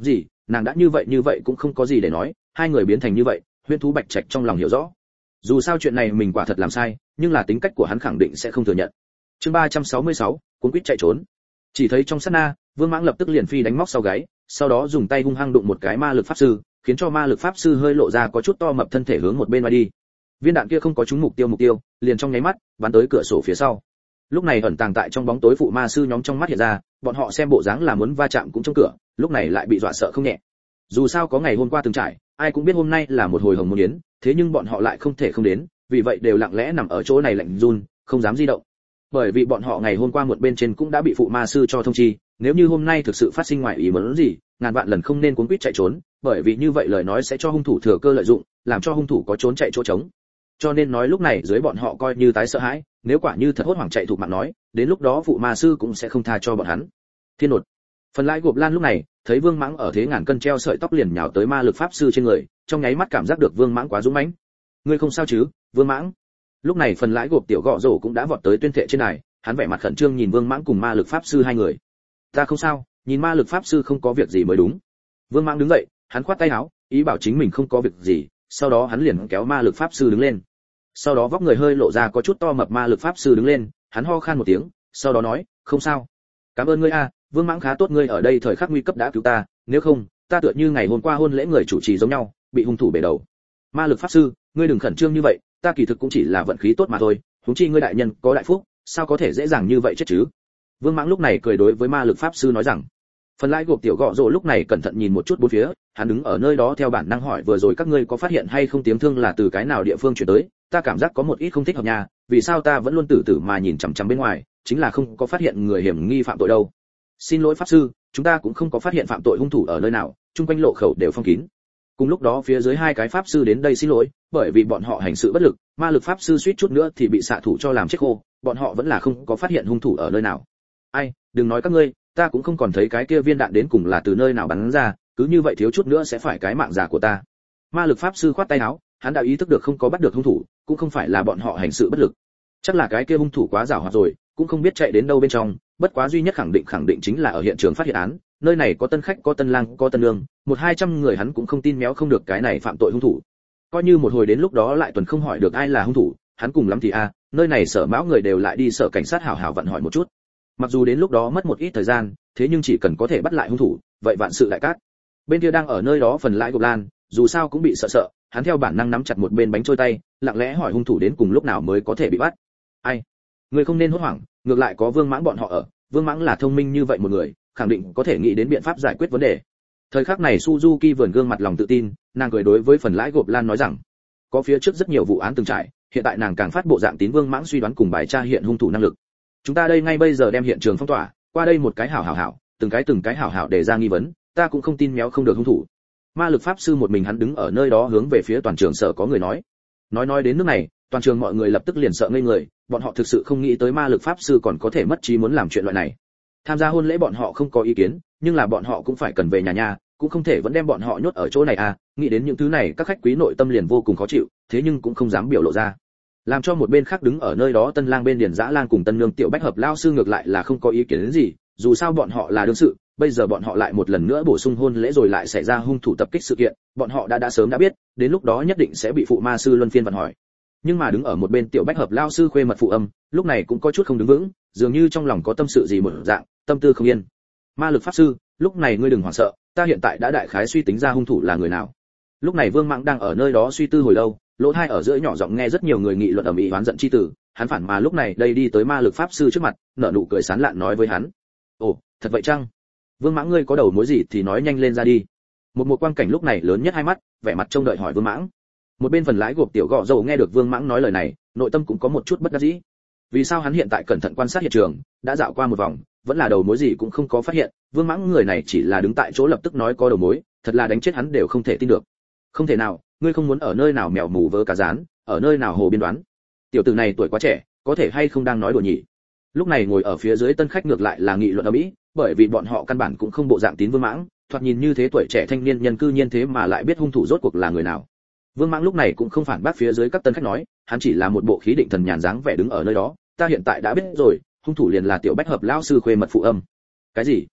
nàng đã như vậy như vậy cũng không có gì để nói, hai người biến thành như vậy, Huyễn thú Bạch Trạch trong lòng hiểu rõ. Dù sao chuyện này mình quả thật làm sai, nhưng là tính cách của hắn khẳng định sẽ không thừa nhận. Chương ba trăm sáu mươi sáu, cuốn quýt chạy trốn. Chỉ thấy trong sát na, Vương Mãng lập tức liền phi đánh móc sau gáy, sau đó dùng tay hung hăng đụng một cái ma lực pháp sư, khiến cho ma lực pháp sư hơi lộ ra có chút to mập thân thể hướng một bên mà đi. Viên đạn kia không có trúng mục tiêu mục tiêu, liền trong nháy mắt bắn tới cửa sổ phía sau. Lúc này ẩn tàng tại trong bóng tối phụ ma sư nhóm trong mắt hiện ra, bọn họ xem bộ dáng là muốn va chạm cũng trong cửa, lúc này lại bị dọa sợ không nhẹ. Dù sao có ngày hôm qua từng trải, ai cũng biết hôm nay là một hồi hồng môn yến, thế nhưng bọn họ lại không thể không đến, vì vậy đều lặng lẽ nằm ở chỗ này lạnh run, không dám di động. Bởi vì bọn họ ngày hôm qua một bên trên cũng đã bị phụ ma sư cho thông chi, nếu như hôm nay thực sự phát sinh ngoài ý muốn gì, ngàn vạn lần không nên cuốn quýt chạy trốn, bởi vì như vậy lời nói sẽ cho hung thủ thừa cơ lợi dụng, làm cho hung thủ có trốn chạy chỗ trống. Cho nên nói lúc này dưới bọn họ coi như tái sợ hãi, nếu quả như thật hốt hoảng chạy thục mạng nói, đến lúc đó phụ ma sư cũng sẽ không tha cho bọn hắn. Thiên nột. Phần Lãi Gộp Lan lúc này, thấy Vương Mãng ở thế ngàn cân treo sợi tóc liền nhào tới ma lực pháp sư trên người, trong nháy mắt cảm giác được Vương Mãng quá dũng mãnh. Ngươi không sao chứ, Vương Mãng? Lúc này Phần Lãi Gộp tiểu gọ rổ cũng đã vọt tới tuyên thệ trên này, hắn vẻ mặt khẩn trương nhìn Vương Mãng cùng ma lực pháp sư hai người. Ta không sao, nhìn ma lực pháp sư không có việc gì mới đúng. Vương Mãng đứng dậy, hắn khoát tay áo, ý bảo chính mình không có việc gì, sau đó hắn liền kéo ma lực pháp sư đứng lên. Sau đó vóc người hơi lộ ra có chút to mập ma lực pháp sư đứng lên, hắn ho khan một tiếng, sau đó nói, không sao. Cảm ơn ngươi a, Vương Mãng khá tốt, ngươi ở đây thời khắc nguy cấp đã cứu ta, nếu không, ta tựa như ngày hôm qua hôn lễ người chủ trì giống nhau, bị hung thủ bể đầu. Ma lực pháp sư, ngươi đừng khẩn trương như vậy, ta kỳ thực cũng chỉ là vận khí tốt mà thôi, huống chi ngươi đại nhân có đại phúc, sao có thể dễ dàng như vậy chết chứ? Vương Mãng lúc này cười đối với ma lực pháp sư nói rằng. Phần Lãi Gộp tiểu gọ rồ lúc này cẩn thận nhìn một chút bốn phía, hắn đứng ở nơi đó theo bản năng hỏi vừa rồi các ngươi có phát hiện hay không tiếng thương là từ cái nào địa phương truyền tới, ta cảm giác có một ít không thích hợp nha, vì sao ta vẫn luôn tử tử mà nhìn chằm chằm bên ngoài, chính là không có phát hiện người hiểm nghi phạm tội đâu. Xin lỗi pháp sư, chúng ta cũng không có phát hiện phạm tội hung thủ ở nơi nào, chung quanh lộ khẩu đều phong kín. Cùng lúc đó phía dưới hai cái pháp sư đến đây xin lỗi, bởi vì bọn họ hành sự bất lực, ma lực pháp sư suýt chút nữa thì bị xạ thủ cho làm chết khô, bọn họ vẫn là không có phát hiện hung thủ ở nơi nào. Ai, đừng nói các ngươi, ta cũng không còn thấy cái kia viên đạn đến cùng là từ nơi nào bắn ra, cứ như vậy thiếu chút nữa sẽ phải cái mạng già của ta. Ma lực pháp sư khoát tay áo, hắn đã ý thức được không có bắt được hung thủ, cũng không phải là bọn họ hành sự bất lực, chắc là cái kia hung thủ quá giàu hoạt rồi, cũng không biết chạy đến đâu bên trong, bất quá duy nhất khẳng định khẳng định chính là ở hiện trường phát hiện án, nơi này có tân khách có tân lang có tân nương, một hai trăm người hắn cũng không tin méo không được cái này phạm tội hung thủ. Coi như một hồi đến lúc đó lại tuần không hỏi được ai là hung thủ, hắn cùng lắm thì a, à, nơi này sở mão người đều lại đi sở cảnh sát hảo hảo vận hỏi một chút. Mặc dù đến lúc đó mất một ít thời gian, thế nhưng chỉ cần có thể bắt lại hung thủ, vậy vạn sự đại cát. Bên kia đang ở nơi đó Phần Lãi Gộp Lan, dù sao cũng bị sợ sợ, hắn theo bản năng nắm chặt một bên bánh trôi tay, lặng lẽ hỏi hung thủ đến cùng lúc nào mới có thể bị bắt. Ai? Người không nên hốt hoảng, ngược lại có Vương Mãng bọn họ ở, Vương Mãng là thông minh như vậy một người, khẳng định có thể nghĩ đến biện pháp giải quyết vấn đề. Thời khắc này Suzuki vườn gương mặt lòng tự tin, nàng cười đối với Phần Lãi Gộp Lan nói rằng, có phía trước rất nhiều vụ án từng trải, hiện tại nàng càng phát bộ dạng tín Vương Mãng suy đoán cùng bài tra hiện hung thủ năng lực. Chúng ta đây ngay bây giờ đem hiện trường phong tỏa, qua đây một cái hảo hảo hảo, từng cái từng cái hảo hảo để ra nghi vấn, ta cũng không tin méo không được hung thủ. Ma lực pháp sư một mình hắn đứng ở nơi đó hướng về phía toàn trường sợ có người nói. Nói nói đến nước này, toàn trường mọi người lập tức liền sợ ngây người, bọn họ thực sự không nghĩ tới ma lực pháp sư còn có thể mất trí muốn làm chuyện loại này. Tham gia hôn lễ bọn họ không có ý kiến, nhưng là bọn họ cũng phải cần về nhà nhà, cũng không thể vẫn đem bọn họ nhốt ở chỗ này à, nghĩ đến những thứ này các khách quý nội tâm liền vô cùng khó chịu, thế nhưng cũng không dám biểu lộ ra. Làm cho một bên khác đứng ở nơi đó tân lang bên điền dã lang cùng tân nương tiểu bách hợp lao sư ngược lại là không có ý kiến đến gì, dù sao bọn họ là đương sự, bây giờ bọn họ lại một lần nữa bổ sung hôn lễ rồi lại xảy ra hung thủ tập kích sự kiện, bọn họ đã đã sớm đã biết, đến lúc đó nhất định sẽ bị phụ ma sư luân phiên vận hỏi. Nhưng mà đứng ở một bên tiểu bách hợp lao sư khuê mật phụ âm, lúc này cũng có chút không đứng vững, dường như trong lòng có tâm sự gì một dạng, tâm tư không yên. Ma lực pháp sư, lúc này ngươi đừng hoảng sợ, ta hiện tại đã đại khái suy tính ra hung thủ là người nào. Lúc này Vương Mãng đang ở nơi đó suy tư hồi lâu, lỗ tai ở giữa nhỏ giọng nghe rất nhiều người nghị luận ầm ĩ oán giận chi tử, hắn phản mà lúc này đây đi tới ma lực pháp sư trước mặt, nở nụ cười sán lạn nói với hắn: "Ồ, thật vậy chăng? Vương Mãng ngươi có đầu mối gì thì nói nhanh lên ra đi." Một một quang cảnh lúc này lớn nhất hai mắt, vẻ mặt trông đợi hỏi Vương Mãng. Một bên Phần Lãi Gộp tiểu gọ dầu nghe được Vương Mãng nói lời này, nội tâm cũng có một chút bất đắc dĩ. Vì sao hắn hiện tại cẩn thận quan sát hiện trường, đã dạo qua một vòng, vẫn là đầu mối gì cũng không có phát hiện, Vương Mãng người này chỉ là đứng tại chỗ lập tức nói có đầu mối, thật là đánh chết hắn đều không thể tin được. Không thể nào, ngươi không muốn ở nơi nào mèo mù vớ cá rán, ở nơi nào hồ biên đoán. Tiểu tử này tuổi quá trẻ, có thể hay không đang nói đùa nhỉ? Lúc này ngồi ở phía dưới tân khách ngược lại là nghị luận ầm ĩ, bởi vì bọn họ căn bản cũng không bộ dạng tín Vương Mãng, thoạt nhìn như thế tuổi trẻ thanh niên nhân cư nhiên thế mà lại biết hung thủ rốt cuộc là người nào. Vương Mãng lúc này cũng không phản bác phía dưới các tân khách nói, hắn chỉ là một bộ khí định thần nhàn dáng vẻ đứng ở nơi đó, ta hiện tại đã biết rồi, hung thủ liền là tiểu bách hợp lão sư khuê mật phụ âm. Cái gì?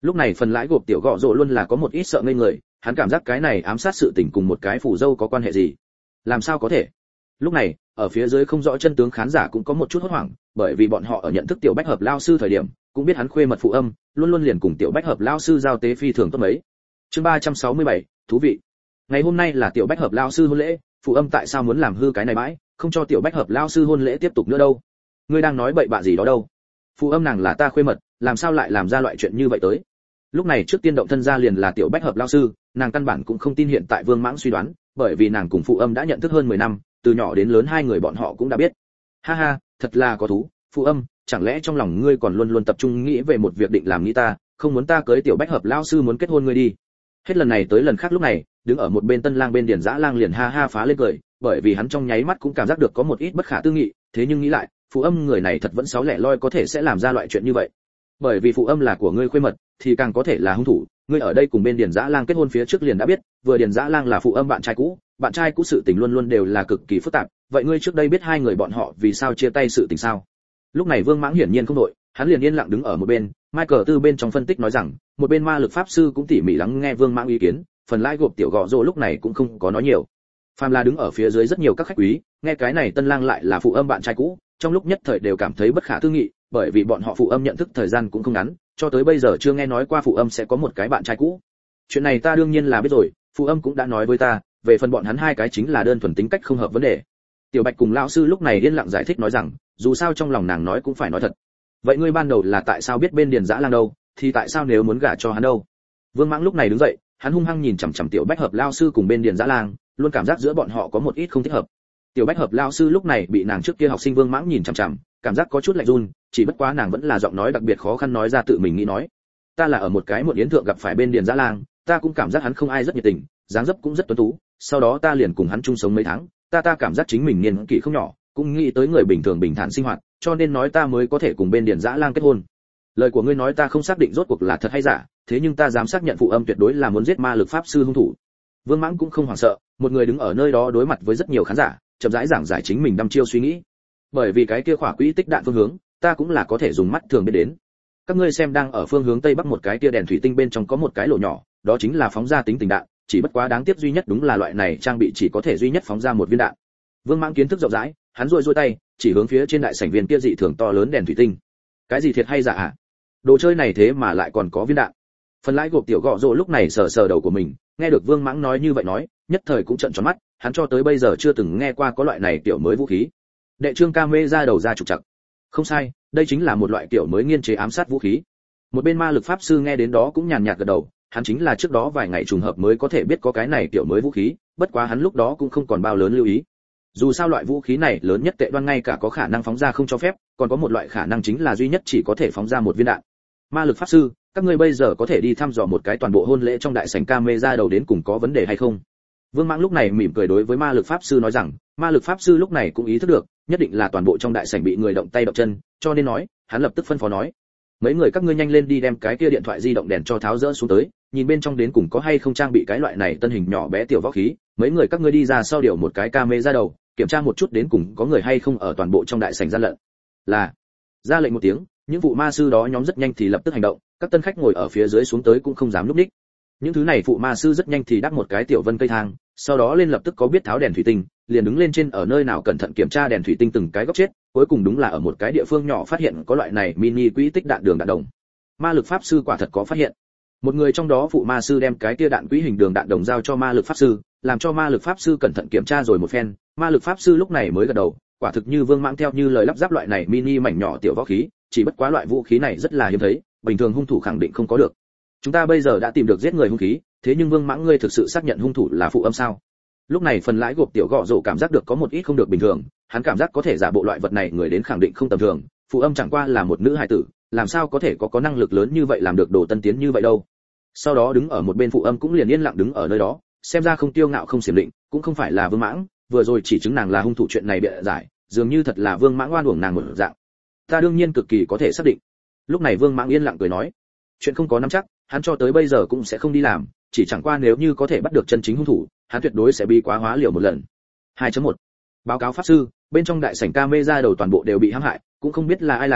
Lúc này phần lãi gộp tiểu gọ rồ luôn là có một ít sợ ngây người, hắn cảm giác cái này ám sát sự tình cùng một cái phù dâu có quan hệ gì? Làm sao có thể? Lúc này, ở phía dưới không rõ chân tướng khán giả cũng có một chút hốt hoảng, bởi vì bọn họ ở nhận thức tiểu bách hợp lao sư thời điểm, cũng biết hắn khuê mật phụ âm, luôn luôn liền cùng tiểu bách hợp lao sư giao tế phi thường tốt mấy. Chương ba trăm sáu mươi bảy, thú vị. Ngày hôm nay là tiểu bách hợp lao sư hôn lễ, phụ âm tại sao muốn làm hư cái này bãi, không cho tiểu bách hợp lao sư hôn lễ tiếp tục nữa đâu? Ngươi đang nói bậy bạ gì đó đâu? Phụ âm nàng là ta khuê mật, làm sao lại làm ra loại chuyện như vậy tới? Lúc này trước tiên động thân ra liền là tiểu bách hợp lao sư, nàng căn bản cũng không tin hiện tại Vương Mãng suy đoán, bởi vì nàng cùng phụ âm đã nhận thức hơn mười năm, từ nhỏ đến lớn hai người bọn họ cũng đã biết. Ha ha, thật là có thú, phụ âm, chẳng lẽ trong lòng ngươi còn luôn luôn tập trung nghĩ về một việc định làm nghĩ ta, không muốn ta cưới tiểu bách hợp lao sư muốn kết hôn ngươi đi. Hết lần này tới lần khác lúc này, đứng ở một bên tân lang bên điển dã lang liền ha ha phá lên cười, bởi vì hắn trong nháy mắt cũng cảm giác được có một ít bất khả tư nghị, thế nhưng nghĩ lại, phụ âm người này thật vẫn sáu lẻ loi có thể sẽ làm ra loại chuyện như vậy. Bởi vì phụ âm là của ngươi khuê mật, thì càng có thể là hung thủ, ngươi ở đây cùng bên điển dã lang kết hôn phía trước liền đã biết, vừa điển dã lang là phụ âm bạn trai cũ, bạn trai cũ sự tình luôn luôn đều là cực kỳ phức tạp, vậy ngươi trước đây biết hai người bọn họ vì sao chia tay sự tình sao? Lúc này Vương Mãng hiển nhiên không đội, hắn liền yên lặng đứng ở một bên, Michael Tư bên trong phân tích nói rằng, một bên ma lực pháp sư cũng tỉ mỉ lắng nghe Vương Mãng ý kiến, phần lãi gộp tiểu gọ rồ lúc này cũng không có nói nhiều. Phàm là đứng ở phía dưới rất nhiều các khách quý, nghe cái này tân lang lại là phụ âm bạn trai cũ, trong lúc nhất thời đều cảm thấy bất khả tư nghị, bởi vì bọn họ phụ âm nhận thức thời gian cũng không ngắn, cho tới bây giờ chưa nghe nói qua phụ âm sẽ có một cái bạn trai cũ. Chuyện này ta đương nhiên là biết rồi, phụ âm cũng đã nói với ta, về phần bọn hắn hai cái chính là đơn thuần tính cách không hợp vấn đề. Tiểu Bạch cùng lão sư lúc này yên lặng giải thích nói rằng, dù sao trong lòng nàng nói cũng phải nói thật. Vậy ngươi ban đầu là tại sao biết bên điền dã lang đâu, thì tại sao nếu muốn gả cho hắn đâu? Vương Mãng lúc này đứng dậy, hắn hung hăng nhìn chằm chằm Tiểu Bách hợp lão sư cùng bên điền dã lang, luôn cảm giác giữa bọn họ có một ít không thích hợp. Tiểu Bách hợp lão sư lúc này bị nàng trước kia học sinh Vương Mãng nhìn chằm chằm, cảm giác có chút lạnh run, chỉ bất quá nàng vẫn là giọng nói đặc biệt khó khăn nói ra tự mình nghĩ nói. Ta là ở một cái muộn yến thượng gặp phải bên điền dã lang, ta cũng cảm giác hắn không ai rất nhiệt tình, dáng dấp cũng rất tuấn tú, sau đó ta liền cùng hắn chung sống mấy tháng, ta ta cảm giác chính mình niên kỷ không nhỏ, cũng nghĩ tới người bình thường bình thản sinh hoạt, cho nên nói ta mới có thể cùng bên điền dã lang kết hôn. Lời của ngươi nói ta không xác định rốt cuộc là thật hay giả, thế nhưng ta dám xác nhận phụ âm tuyệt đối là muốn giết ma lực pháp sư hung thủ. Vương Mãng cũng không hoảng sợ, một người đứng ở nơi đó đối mặt với rất nhiều khán giả, chậm rãi giảng giải chính mình đăm chiêu suy nghĩ. Bởi vì cái kia khỏa quỹ tích đạn phương hướng, ta cũng là có thể dùng mắt thường biết đến. Các ngươi xem đang ở phương hướng tây bắc một cái tia đèn thủy tinh bên trong có một cái lỗ nhỏ, đó chính là phóng ra tính tình đạn, chỉ bất quá đáng tiếc duy nhất đúng là loại này trang bị chỉ có thể duy nhất phóng ra một viên đạn. Vương Mãng kiến thức rộng rãi, hắn duỗi duỗi tay, chỉ hướng phía trên đại sảnh viên kia dị thường to lớn đèn thủy tinh. Cái gì thiệt hay giả ạ? Đồ chơi này thế mà lại còn có viên đạn. Phần lãi gộp tiểu gọ rồ lúc này sờ sờ đầu của mình, nghe được Vương Mãng nói như vậy nói, nhất thời cũng trợn tròn mắt, hắn cho tới bây giờ chưa từng nghe qua có loại này tiểu mới vũ khí. Đệ trương ca mê ra đầu ra trục trặc. Không sai, đây chính là một loại tiểu mới nghiên chế ám sát vũ khí. Một bên ma lực pháp sư nghe đến đó cũng nhàn nhạt gật đầu, hắn chính là trước đó vài ngày trùng hợp mới có thể biết có cái này tiểu mới vũ khí, bất quá hắn lúc đó cũng không còn bao lớn lưu ý. Dù sao loại vũ khí này lớn nhất tệ đoan ngay cả có khả năng phóng ra không cho phép, còn có một loại khả năng chính là duy nhất chỉ có thể phóng ra một viên đạn. Ma lực pháp sư, các ngươi bây giờ có thể đi thăm dò một cái toàn bộ hôn lễ trong đại sảnh camera đầu đến cùng có vấn đề hay không? Vương Mãng lúc này mỉm cười đối với ma lực pháp sư nói rằng, ma lực pháp sư lúc này cũng ý thức được, nhất định là toàn bộ trong đại sảnh bị người động tay động chân, cho nên nói, hắn lập tức phân phó nói, mấy người các ngươi nhanh lên đi đem cái kia điện thoại di động đèn cho tháo rỡ xuống tới, nhìn bên trong đến cùng có hay không trang bị cái loại này tân hình nhỏ bé tiểu võ khí, mấy người các ngươi đi ra sau điều một cái camera đầu, kiểm tra một chút đến cùng có người hay không ở toàn bộ trong đại sảnh gian lận. Là, ra lệnh một tiếng, những vụ ma sư đó nhóm rất nhanh thì lập tức hành động, các tân khách ngồi ở phía dưới xuống tới cũng không dám lúc ních. Những thứ này phụ ma sư rất nhanh thì đắp một cái tiểu vân cây thang, sau đó lên lập tức có biết tháo đèn thủy tinh, liền đứng lên trên ở nơi nào cẩn thận kiểm tra đèn thủy tinh từng cái góc chết, cuối cùng đúng là ở một cái địa phương nhỏ phát hiện có loại này mini quỹ tích đạn đường đạn đồng. Ma lực pháp sư quả thật có phát hiện. Một người trong đó phụ ma sư đem cái kia đạn quỹ hình đường đạn đồng giao cho ma lực pháp sư, làm cho ma lực pháp sư cẩn thận kiểm tra rồi một phen, ma lực pháp sư lúc này mới gật đầu, quả thực như Vương Mãng theo như lời lắp ráp loại này mini mảnh nhỏ tiểu võ khí, chỉ bất quá loại vũ khí này rất là hiếm thấy, bình thường hung thủ khẳng định không có được. Chúng ta bây giờ đã tìm được giết người hung khí, thế nhưng Vương Mãng ngươi thực sự xác nhận hung thủ là phụ âm sao? Lúc này phần lãi gộp tiểu gọ rồ cảm giác được có một ít không được bình thường, hắn cảm giác có thể giả bộ loại vật này người đến khẳng định không tầm thường, phụ âm chẳng qua là một nữ hài tử, làm sao có thể có có năng lực lớn như vậy làm được đồ tân tiến như vậy đâu. Sau đó đứng ở một bên phụ âm cũng liền yên lặng đứng ở nơi đó, xem ra không tiêu ngạo không xiểm định, cũng không phải là Vương Mãng, vừa rồi chỉ chứng nàng là hung thủ chuyện này bịa giải, dường như thật là Vương Mãng oan uổng nàng một dạng. Ta đương nhiên cực kỳ có thể xác định. Lúc này Vương Mãng yên lặng cười nói, chuyện không có nắm chắc, hắn cho tới bây giờ cũng sẽ không đi làm, chỉ chẳng qua nếu như có thể bắt được chân chính hung thủ, hắn tuyệt đối sẽ bị quá hóa liều một lần. hai chấm một Báo cáo pháp sư, bên trong đại sảnh camera đầu toàn bộ đều bị hãm hại, cũng không biết là ai làm,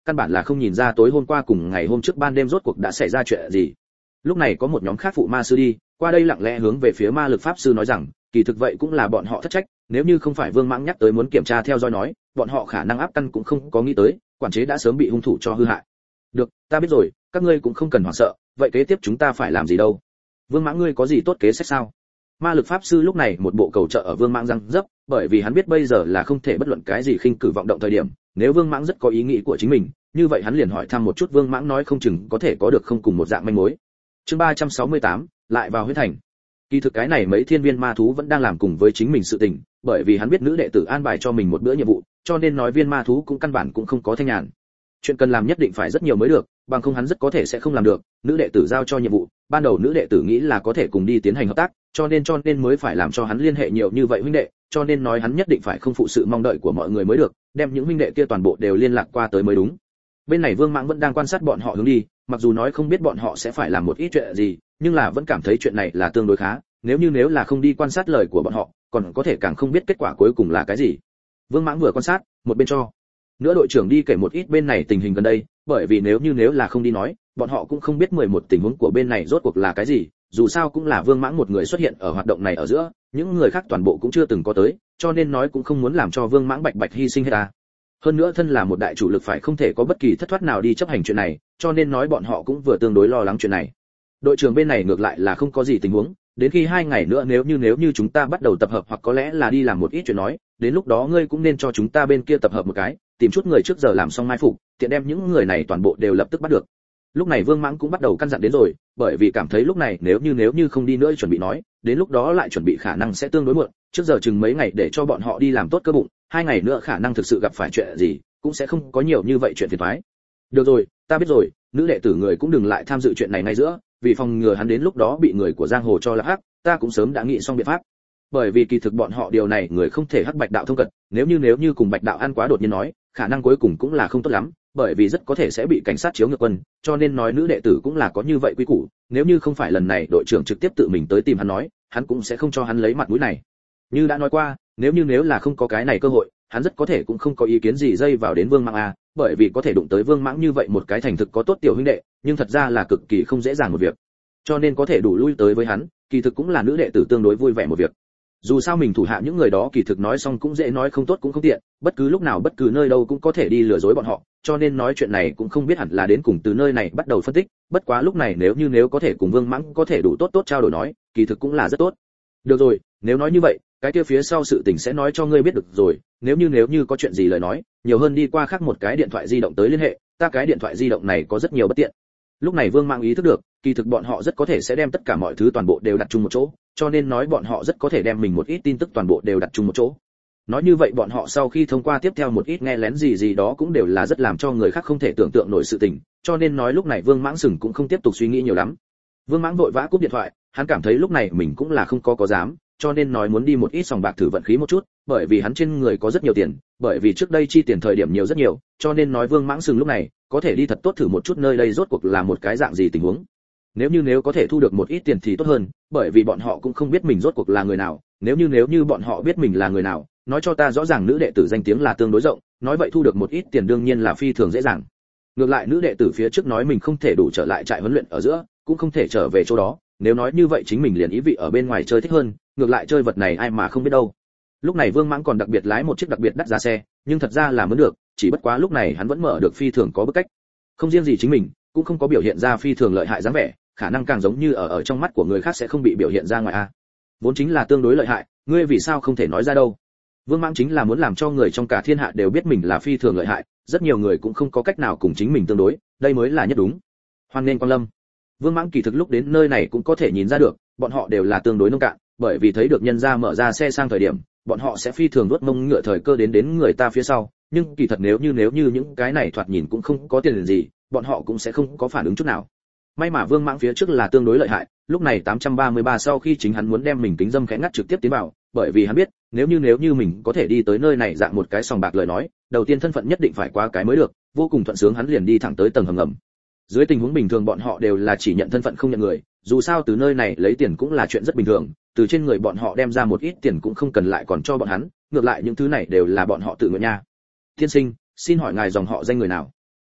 căn bản là không nhìn ra tối hôm qua cùng ngày hôm trước ban đêm rốt cuộc đã xảy ra chuyện gì. Lúc này có một nhóm khác phụ ma sư đi qua đây lặng lẽ hướng về phía ma lực pháp sư nói rằng, kỳ thực vậy cũng là bọn họ thất trách, nếu như không phải Vương Mãng nhắc tới muốn kiểm tra theo dõi nói, bọn họ khả năng áp căn cũng không có nghĩ tới, quản chế đã sớm bị hung thủ cho hư hại. Được, ta biết rồi, các ngươi cũng không cần hoảng sợ, vậy kế tiếp chúng ta phải làm gì đâu? Vương Mãng ngươi có gì tốt kế sách sao? Ma lực pháp sư lúc này một bộ cầu trợ ở Vương Mãng răng dấp, bởi vì hắn biết bây giờ là không thể bất luận cái gì khinh cử vọng động thời điểm, nếu Vương Mãng rất có ý nghĩ của chính mình, như vậy hắn liền hỏi thăm một chút Vương Mãng nói không chừng có thể có được không cùng một dạng manh mối. Chương ba trăm sáu mươi tám, lại vào huyết thành. Kỳ thực cái này mấy thiên viên ma thú vẫn đang làm cùng với chính mình sự tình, bởi vì hắn biết nữ đệ tử an bài cho mình một bữa nhiệm vụ, cho nên nói viên ma thú cũng căn bản cũng không có thanh nhàn. Chuyện cần làm nhất định phải rất nhiều mới được, bằng không hắn rất có thể sẽ không làm được. Nữ đệ tử giao cho nhiệm vụ, ban đầu nữ đệ tử nghĩ là có thể cùng đi tiến hành hợp tác, cho nên cho nên mới phải làm cho hắn liên hệ nhiều như vậy huynh đệ, cho nên nói hắn nhất định phải không phụ sự mong đợi của mọi người mới được, đem những huynh đệ kia toàn bộ đều liên lạc qua tới mới đúng. Bên này Vương Mãng vẫn đang quan sát bọn họ hướng đi, mặc dù nói không biết bọn họ sẽ phải làm một ít chuyện gì, nhưng là vẫn cảm thấy chuyện này là tương đối khá, nếu như nếu là không đi quan sát lời của bọn họ, còn có thể càng không biết kết quả cuối cùng là cái gì. Vương Mãng vừa quan sát, một bên cho nữa đội trưởng đi kể một ít bên này tình hình gần đây, bởi vì nếu như nếu là không đi nói, bọn họ cũng không biết mười một tình huống của bên này rốt cuộc là cái gì, dù sao cũng là Vương Mãng một người xuất hiện ở hoạt động này ở giữa, những người khác toàn bộ cũng chưa từng có tới, cho nên nói cũng không muốn làm cho Vương Mãng bạch bạch hy sinh hết ta. Hơn nữa thân là một đại chủ lực phải không thể có bất kỳ thất thoát nào đi chấp hành chuyện này, cho nên nói bọn họ cũng vừa tương đối lo lắng chuyện này. Đội trưởng bên này ngược lại là không có gì tình huống, đến khi hai ngày nữa nếu như nếu như chúng ta bắt đầu tập hợp hoặc có lẽ là đi làm một ít chuyện nói, đến lúc đó ngươi cũng nên cho chúng ta bên kia tập hợp một cái, tìm chút người trước giờ làm xong mai phục, tiện đem những người này toàn bộ đều lập tức bắt được. Lúc này Vương Mãng cũng bắt đầu căn dặn đến rồi, bởi vì cảm thấy lúc này nếu như nếu như không đi nữa chuẩn bị nói, đến lúc đó lại chuẩn bị khả năng sẽ tương đối muộn, trước giờ chừng mấy ngày để cho bọn họ đi làm tốt cơ bụng, hai ngày nữa khả năng thực sự gặp phải chuyện gì, cũng sẽ không có nhiều như vậy chuyện phiền toái. Được rồi, ta biết rồi, nữ đệ tử người cũng đừng lại tham dự chuyện này ngay giữa, vì phòng ngừa hắn đến lúc đó bị người của giang hồ cho là hắc, ta cũng sớm đã nghĩ xong biện pháp. Bởi vì kỳ thực bọn họ điều này người không thể hắc Bạch đạo thông cật, nếu như nếu như cùng Bạch đạo ăn quá đột nhiên nói, khả năng cuối cùng cũng là không tốt lắm, bởi vì rất có thể sẽ bị cảnh sát chiếu ngược quân, cho nên nói nữ đệ tử cũng là có như vậy quy củ, nếu như không phải lần này đội trưởng trực tiếp tự mình tới tìm hắn nói, hắn cũng sẽ không cho hắn lấy mặt mũi này. Như đã nói qua, nếu như nếu là không có cái này cơ hội, hắn rất có thể cũng không có ý kiến gì dây vào đến Vương Mãng a, bởi vì có thể đụng tới Vương Mãng như vậy một cái thành thực có tốt tiểu huynh đệ, nhưng thật ra là cực kỳ không dễ dàng một việc. Cho nên có thể đủ lui tới với hắn, kỳ thực cũng là nữ đệ tử tương đối vui vẻ một việc. Dù sao mình thủ hạ những người đó kỳ thực nói xong cũng dễ nói không tốt cũng không tiện, bất cứ lúc nào bất cứ nơi đâu cũng có thể đi lừa dối bọn họ, cho nên nói chuyện này cũng không biết hẳn là đến cùng từ nơi này bắt đầu phân tích, bất quá lúc này nếu như nếu có thể cùng Vương Mãng có thể đủ tốt tốt trao đổi nói, kỳ thực cũng là rất tốt. Được rồi, nếu nói như vậy, cái kia phía sau sự tình sẽ nói cho ngươi biết được rồi, nếu như nếu như có chuyện gì lời nói, nhiều hơn đi qua khác một cái điện thoại di động tới liên hệ, ta cái điện thoại di động này có rất nhiều bất tiện. Lúc này Vương Mãng ý thức được, kỳ thực bọn họ rất có thể sẽ đem tất cả mọi thứ toàn bộ đều đặt chung một chỗ, cho nên nói bọn họ rất có thể đem mình một ít tin tức toàn bộ đều đặt chung một chỗ. Nói như vậy bọn họ sau khi thông qua tiếp theo một ít nghe lén gì gì đó cũng đều là rất làm cho người khác không thể tưởng tượng nổi sự tình, cho nên nói lúc này Vương Mãng sừng cũng không tiếp tục suy nghĩ nhiều lắm. Vương Mãng vội vã cúp điện thoại, hắn cảm thấy lúc này mình cũng là không có có dám, cho nên nói muốn đi một ít sòng bạc thử vận khí một chút, bởi vì hắn trên người có rất nhiều tiền, bởi vì trước đây chi tiền thời điểm nhiều rất nhiều, cho nên nói Vương Mãng sừng lúc này có thể đi thật tốt thử một chút nơi đây rốt cuộc là một cái dạng gì tình huống. Nếu như nếu có thể thu được một ít tiền thì tốt hơn, bởi vì bọn họ cũng không biết mình rốt cuộc là người nào, nếu như nếu như bọn họ biết mình là người nào, nói cho ta rõ ràng nữ đệ tử danh tiếng là tương đối rộng, nói vậy thu được một ít tiền đương nhiên là phi thường dễ dàng. Ngược lại nữ đệ tử phía trước nói mình không thể đủ trở lại trại huấn luyện ở giữa, cũng không thể trở về chỗ đó, nếu nói như vậy chính mình liền ý vị ở bên ngoài chơi thích hơn, ngược lại chơi vật này ai mà không biết đâu. Lúc này Vương Mãng còn đặc biệt lái một chiếc đặc biệt đắt giá xe, nhưng thật ra là muốn được, chỉ bất quá lúc này hắn vẫn mở được phi thường có bức cách. Không riêng gì chính mình, cũng không có biểu hiện ra phi thường lợi hại dáng vẻ, khả năng càng giống như ở ở trong mắt của người khác sẽ không bị biểu hiện ra ngoài a. Vốn chính là tương đối lợi hại, ngươi vì sao không thể nói ra đâu? Vương Mãng chính là muốn làm cho người trong cả thiên hạ đều biết mình là phi thường lợi hại, rất nhiều người cũng không có cách nào cùng chính mình tương đối, đây mới là nhất đúng. Hoan nên quan lâm. Vương Mãng kỳ thực lúc đến nơi này cũng có thể nhìn ra được, bọn họ đều là tương đối nông cạn, bởi vì thấy được nhân gia mở ra xe sang thời điểm, bọn họ sẽ phi thường đuốt mông ngựa thời cơ đến đến người ta phía sau, nhưng kỳ thật nếu như nếu như những cái này thoạt nhìn cũng không có tiền gì, bọn họ cũng sẽ không có phản ứng chút nào. May mà Vương Mãng phía trước là tương đối lợi hại, lúc này tám trăm ba mươi ba sau khi chính hắn muốn đem mình kính dâm khẽ ngắt trực tiếp tiến vào, bởi vì hắn biết, nếu như nếu như mình có thể đi tới nơi này dạng một cái sòng bạc lời nói, đầu tiên thân phận nhất định phải qua cái mới được, vô cùng thuận sướng hắn liền đi thẳng tới tầng hầm ngầm. Dưới tình huống bình thường bọn họ đều là chỉ nhận thân phận không nhận người, dù sao từ nơi này lấy tiền cũng là chuyện rất bình thường, từ trên người bọn họ đem ra một ít tiền cũng không cần lại còn cho bọn hắn, ngược lại những thứ này đều là bọn họ tự nguyện nha. Tiên sinh, xin hỏi ngài dòng họ danh người nào?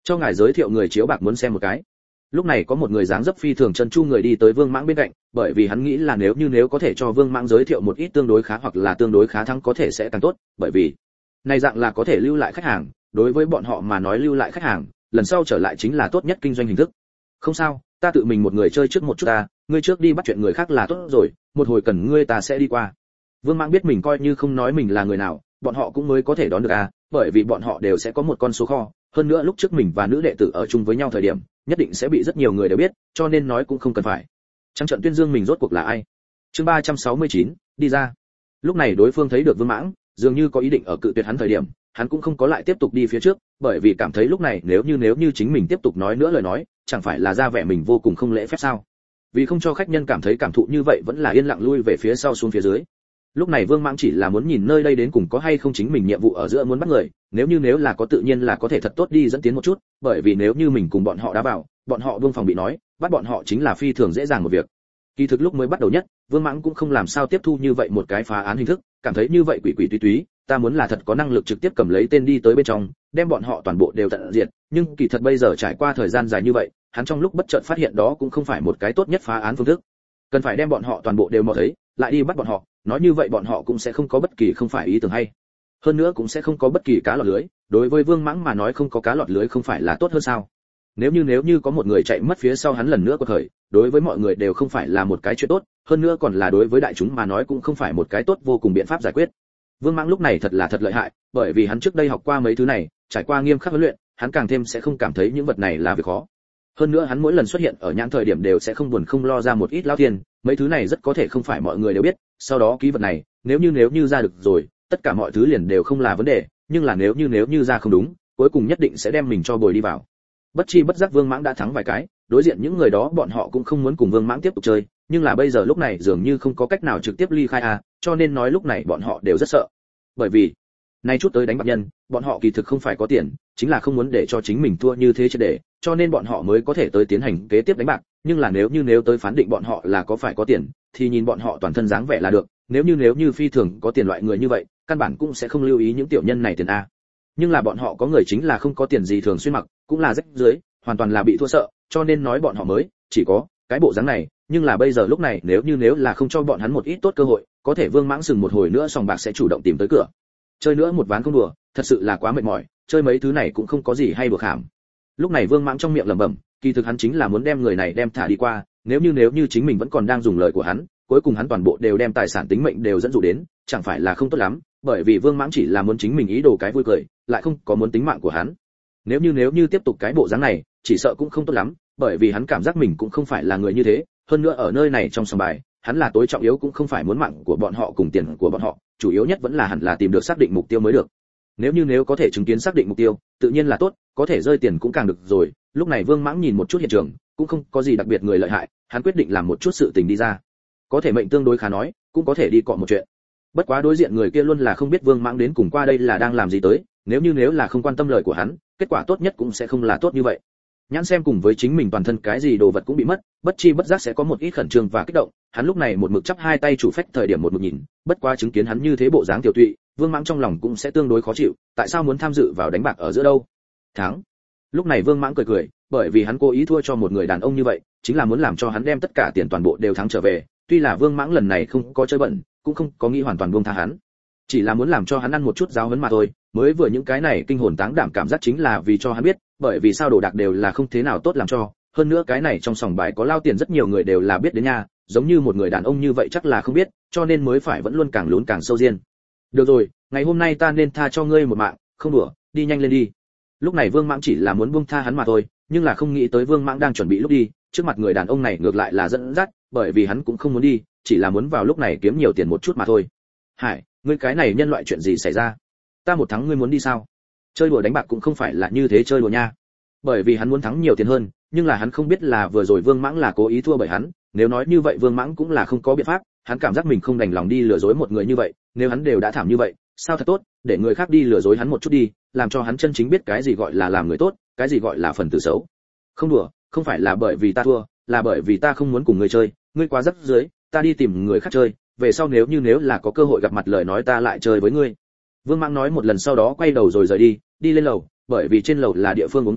cho ngài giới thiệu người chiếu bạc muốn xem một cái. Lúc này có một người dáng dấp phi thường chân chu người đi tới Vương Mãng bên cạnh, bởi vì hắn nghĩ là nếu như nếu có thể cho Vương Mãng giới thiệu một ít tương đối khá hoặc là tương đối khá thắng có thể sẽ càng tốt, bởi vì này dạng là có thể lưu lại khách hàng, đối với bọn họ mà nói lưu lại khách hàng, lần sau trở lại chính là tốt nhất kinh doanh hình thức. Không sao, ta tự mình một người chơi trước một chút ta, ngươi trước đi bắt chuyện người khác là tốt rồi, một hồi cần ngươi ta sẽ đi qua. Vương Mãng biết mình coi như không nói mình là người nào, bọn họ cũng mới có thể đón được à, bởi vì bọn họ đều sẽ có một con số kho, hơn nữa lúc trước mình và nữ đệ tử ở chung với nhau thời điểm, nhất định sẽ bị rất nhiều người đều biết, cho nên nói cũng không cần phải. Trắng trận tuyên dương mình rốt cuộc là ai. Chương ba trăm sáu mươi chín, đi ra. Lúc này đối phương thấy được Vương Mãng, dường như có ý định ở cự tuyệt hắn thời điểm, hắn cũng không có lại tiếp tục đi phía trước, bởi vì cảm thấy lúc này nếu như nếu như chính mình tiếp tục nói nữa lời nói, chẳng phải là ra vẻ mình vô cùng không lễ phép sao? Vì không cho khách nhân cảm thấy cảm thụ như vậy, vẫn là yên lặng lui về phía sau xuống phía dưới. Lúc này Vương Mãng chỉ là muốn nhìn nơi đây đến cùng có hay không chính mình nhiệm vụ ở giữa muốn bắt người, nếu như nếu là có tự nhiên là có thể thật tốt đi dẫn tiến một chút, bởi vì nếu như mình cùng bọn họ đá vào, bọn họ Vương phòng bị nói, bắt bọn họ chính là phi thường dễ dàng một việc. Kỳ thực lúc mới bắt đầu nhất, Vương Mãng cũng không làm sao tiếp thu như vậy một cái phá án hình thức, cảm thấy như vậy quỷ quỷ túy túy, ta muốn là thật có năng lực trực tiếp cầm lấy tên đi tới bên trong, đem bọn họ toàn bộ đều tận diệt, nhưng kỳ thật bây giờ trải qua thời gian dài như vậy, hắn trong lúc bất chợt phát hiện đó cũng không phải một cái tốt nhất phá án phương thức. Cần phải đem bọn họ toàn bộ đều mò thấy, lại đi bắt bọn họ, nói như vậy bọn họ cũng sẽ không có bất kỳ không phải ý tưởng hay. Hơn nữa cũng sẽ không có bất kỳ cá lọt lưới, đối với Vương Mãng mà nói không có cá lọt lưới không phải là tốt hơn sao? Nếu như nếu như có một người chạy mất phía sau hắn lần nữa có thời, đối với mọi người đều không phải là một cái chuyện tốt, hơn nữa còn là đối với đại chúng mà nói cũng không phải một cái tốt vô cùng biện pháp giải quyết. Vương Mãng lúc này thật là thật lợi hại, bởi vì hắn trước đây học qua mấy thứ này, trải qua nghiêm khắc huấn luyện, hắn càng thêm sẽ không cảm thấy những vật này là việc khó. Hơn nữa hắn mỗi lần xuất hiện ở nhãn thời điểm đều sẽ không buồn không lo ra một ít lao tiền, mấy thứ này rất có thể không phải mọi người đều biết, sau đó ký vật này, nếu như nếu như ra được rồi, tất cả mọi thứ liền đều không là vấn đề, nhưng là nếu như nếu như ra không đúng, cuối cùng nhất định sẽ đem mình cho bồi đi vào. Bất chi bất giác Vương Mãng đã thắng vài cái, đối diện những người đó bọn họ cũng không muốn cùng Vương Mãng tiếp tục chơi, nhưng là bây giờ lúc này dường như không có cách nào trực tiếp ly khai à, cho nên nói lúc này bọn họ đều rất sợ. Bởi vì, nay chút tới đánh bạc nhân, bọn họ kỳ thực không phải có tiền, chính là không muốn để cho chính mình thua như thế chứ để, cho nên bọn họ mới có thể tới tiến hành kế tiếp đánh bạc, nhưng là nếu như nếu tới phán định bọn họ là có phải có tiền, thì nhìn bọn họ toàn thân dáng vẻ là được, nếu như nếu như phi thường có tiền loại người như vậy, căn bản cũng sẽ không lưu ý những tiểu nhân này tiền a. Nhưng là bọn họ có người chính là không có tiền gì thường xuyên mặc, cũng là rách dưới, hoàn toàn là bị thua sợ, cho nên nói bọn họ mới chỉ có cái bộ dáng này, nhưng là bây giờ lúc này nếu như nếu là không cho bọn hắn một ít tốt cơ hội, có thể Vương Mãng sừng một hồi nữa sòng bạc sẽ chủ động tìm tới cửa. Chơi nữa một ván không đùa, thật sự là quá mệt mỏi, chơi mấy thứ này cũng không có gì hay đùa khảm. Lúc này Vương Mãng trong miệng lẩm bẩm, kỳ thực hắn chính là muốn đem người này đem thả đi qua, nếu như nếu như chính mình vẫn còn đang dùng lời của hắn, cuối cùng hắn toàn bộ đều đem tài sản tính mệnh đều dẫn dụ đến, chẳng phải là không tốt lắm, bởi vì Vương Mãng chỉ là muốn chính mình ý đồ cái vui cười, lại không có muốn tính mạng của hắn. Nếu như nếu như tiếp tục cái bộ dáng này, chỉ sợ cũng không tốt lắm, bởi vì hắn cảm giác mình cũng không phải là người như thế, hơn nữa ở nơi này trong sòng bài, hắn là tối trọng yếu cũng không phải muốn mạng của bọn họ cùng tiền của bọn họ, chủ yếu nhất vẫn là hẳn là tìm được xác định mục tiêu mới được. Nếu như nếu có thể chứng kiến xác định mục tiêu, tự nhiên là tốt, có thể rơi tiền cũng càng được rồi. Lúc này Vương Mãng nhìn một chút hiện trường, cũng không có gì đặc biệt người lợi hại, hắn quyết định làm một chút sự tình đi ra. Có thể mệnh tương đối khá nói, cũng có thể đi cọ một chuyện. Bất quá đối diện người kia luôn là không biết Vương Mãng đến cùng qua đây là đang làm gì tới, nếu như nếu là không quan tâm lời của hắn, kết quả tốt nhất cũng sẽ không là tốt như vậy. Nhãn xem cùng với chính mình toàn thân cái gì đồ vật cũng bị mất, bất chi bất giác sẽ có một ít khẩn trương và kích động, hắn lúc này một mực chắp hai tay chủ phách thời điểm một mực nhìn, bất quá chứng kiến hắn như thế bộ dáng tiểu tụy, Vương Mãng trong lòng cũng sẽ tương đối khó chịu, tại sao muốn tham dự vào đánh bạc ở giữa đâu? Thắng. Lúc này Vương Mãng cười cười, bởi vì hắn cố ý thua cho một người đàn ông như vậy, chính là muốn làm cho hắn đem tất cả tiền toàn bộ đều thắng trở về, tuy là Vương Mãng lần này không có chơi bẩn, cũng không có nghĩ hoàn toàn buông tha hắn, chỉ là muốn làm cho hắn ăn một chút giáo huấn mà thôi, mới vừa những cái này kinh hồn táng đảm cảm giác chính là vì cho hắn biết, bởi vì sao đồ đạc đều là không thế nào tốt làm cho, hơn nữa cái này trong sòng bài có lao tiền rất nhiều người đều là biết đến nha, giống như một người đàn ông như vậy chắc là không biết, cho nên mới phải vẫn luôn càng lún càng sâu riêng. Được rồi, ngày hôm nay ta nên tha cho ngươi một mạng, không đùa, đi nhanh lên đi. Lúc này Vương Mãng chỉ là muốn buông tha hắn mà thôi, nhưng là không nghĩ tới Vương Mãng đang chuẩn bị lúc đi, trước mặt người đàn ông này ngược lại là dẫn dắt, bởi vì hắn cũng không muốn đi, chỉ là muốn vào lúc này kiếm nhiều tiền một chút mà thôi. Hải, ngươi cái này nhân loại chuyện gì xảy ra? Ta một thắng ngươi muốn đi sao? Chơi đùa đánh bạc cũng không phải là như thế chơi đùa nha. Bởi vì hắn muốn thắng nhiều tiền hơn, nhưng là hắn không biết là vừa rồi Vương Mãng là cố ý thua bởi hắn, nếu nói như vậy Vương Mãng cũng là không có biện pháp, hắn cảm giác mình không đành lòng đi lừa dối một người như vậy, nếu hắn đều đã thảm như vậy, sao thật tốt, để người khác đi lừa dối hắn một chút đi, làm cho hắn chân chính biết cái gì gọi là làm người tốt, cái gì gọi là phần tử xấu. Không đùa, không phải là bởi vì ta thua, là bởi vì ta không muốn cùng ngươi chơi, ngươi quá rắc rưới, ta đi tìm người khác chơi, về sau nếu như nếu là có cơ hội gặp mặt lời nói ta lại chơi với ngươi. Vương Mãng nói một lần sau đó quay đầu rồi rời đi, đi lên lầu, bởi vì trên lầu là địa phương uống rượu,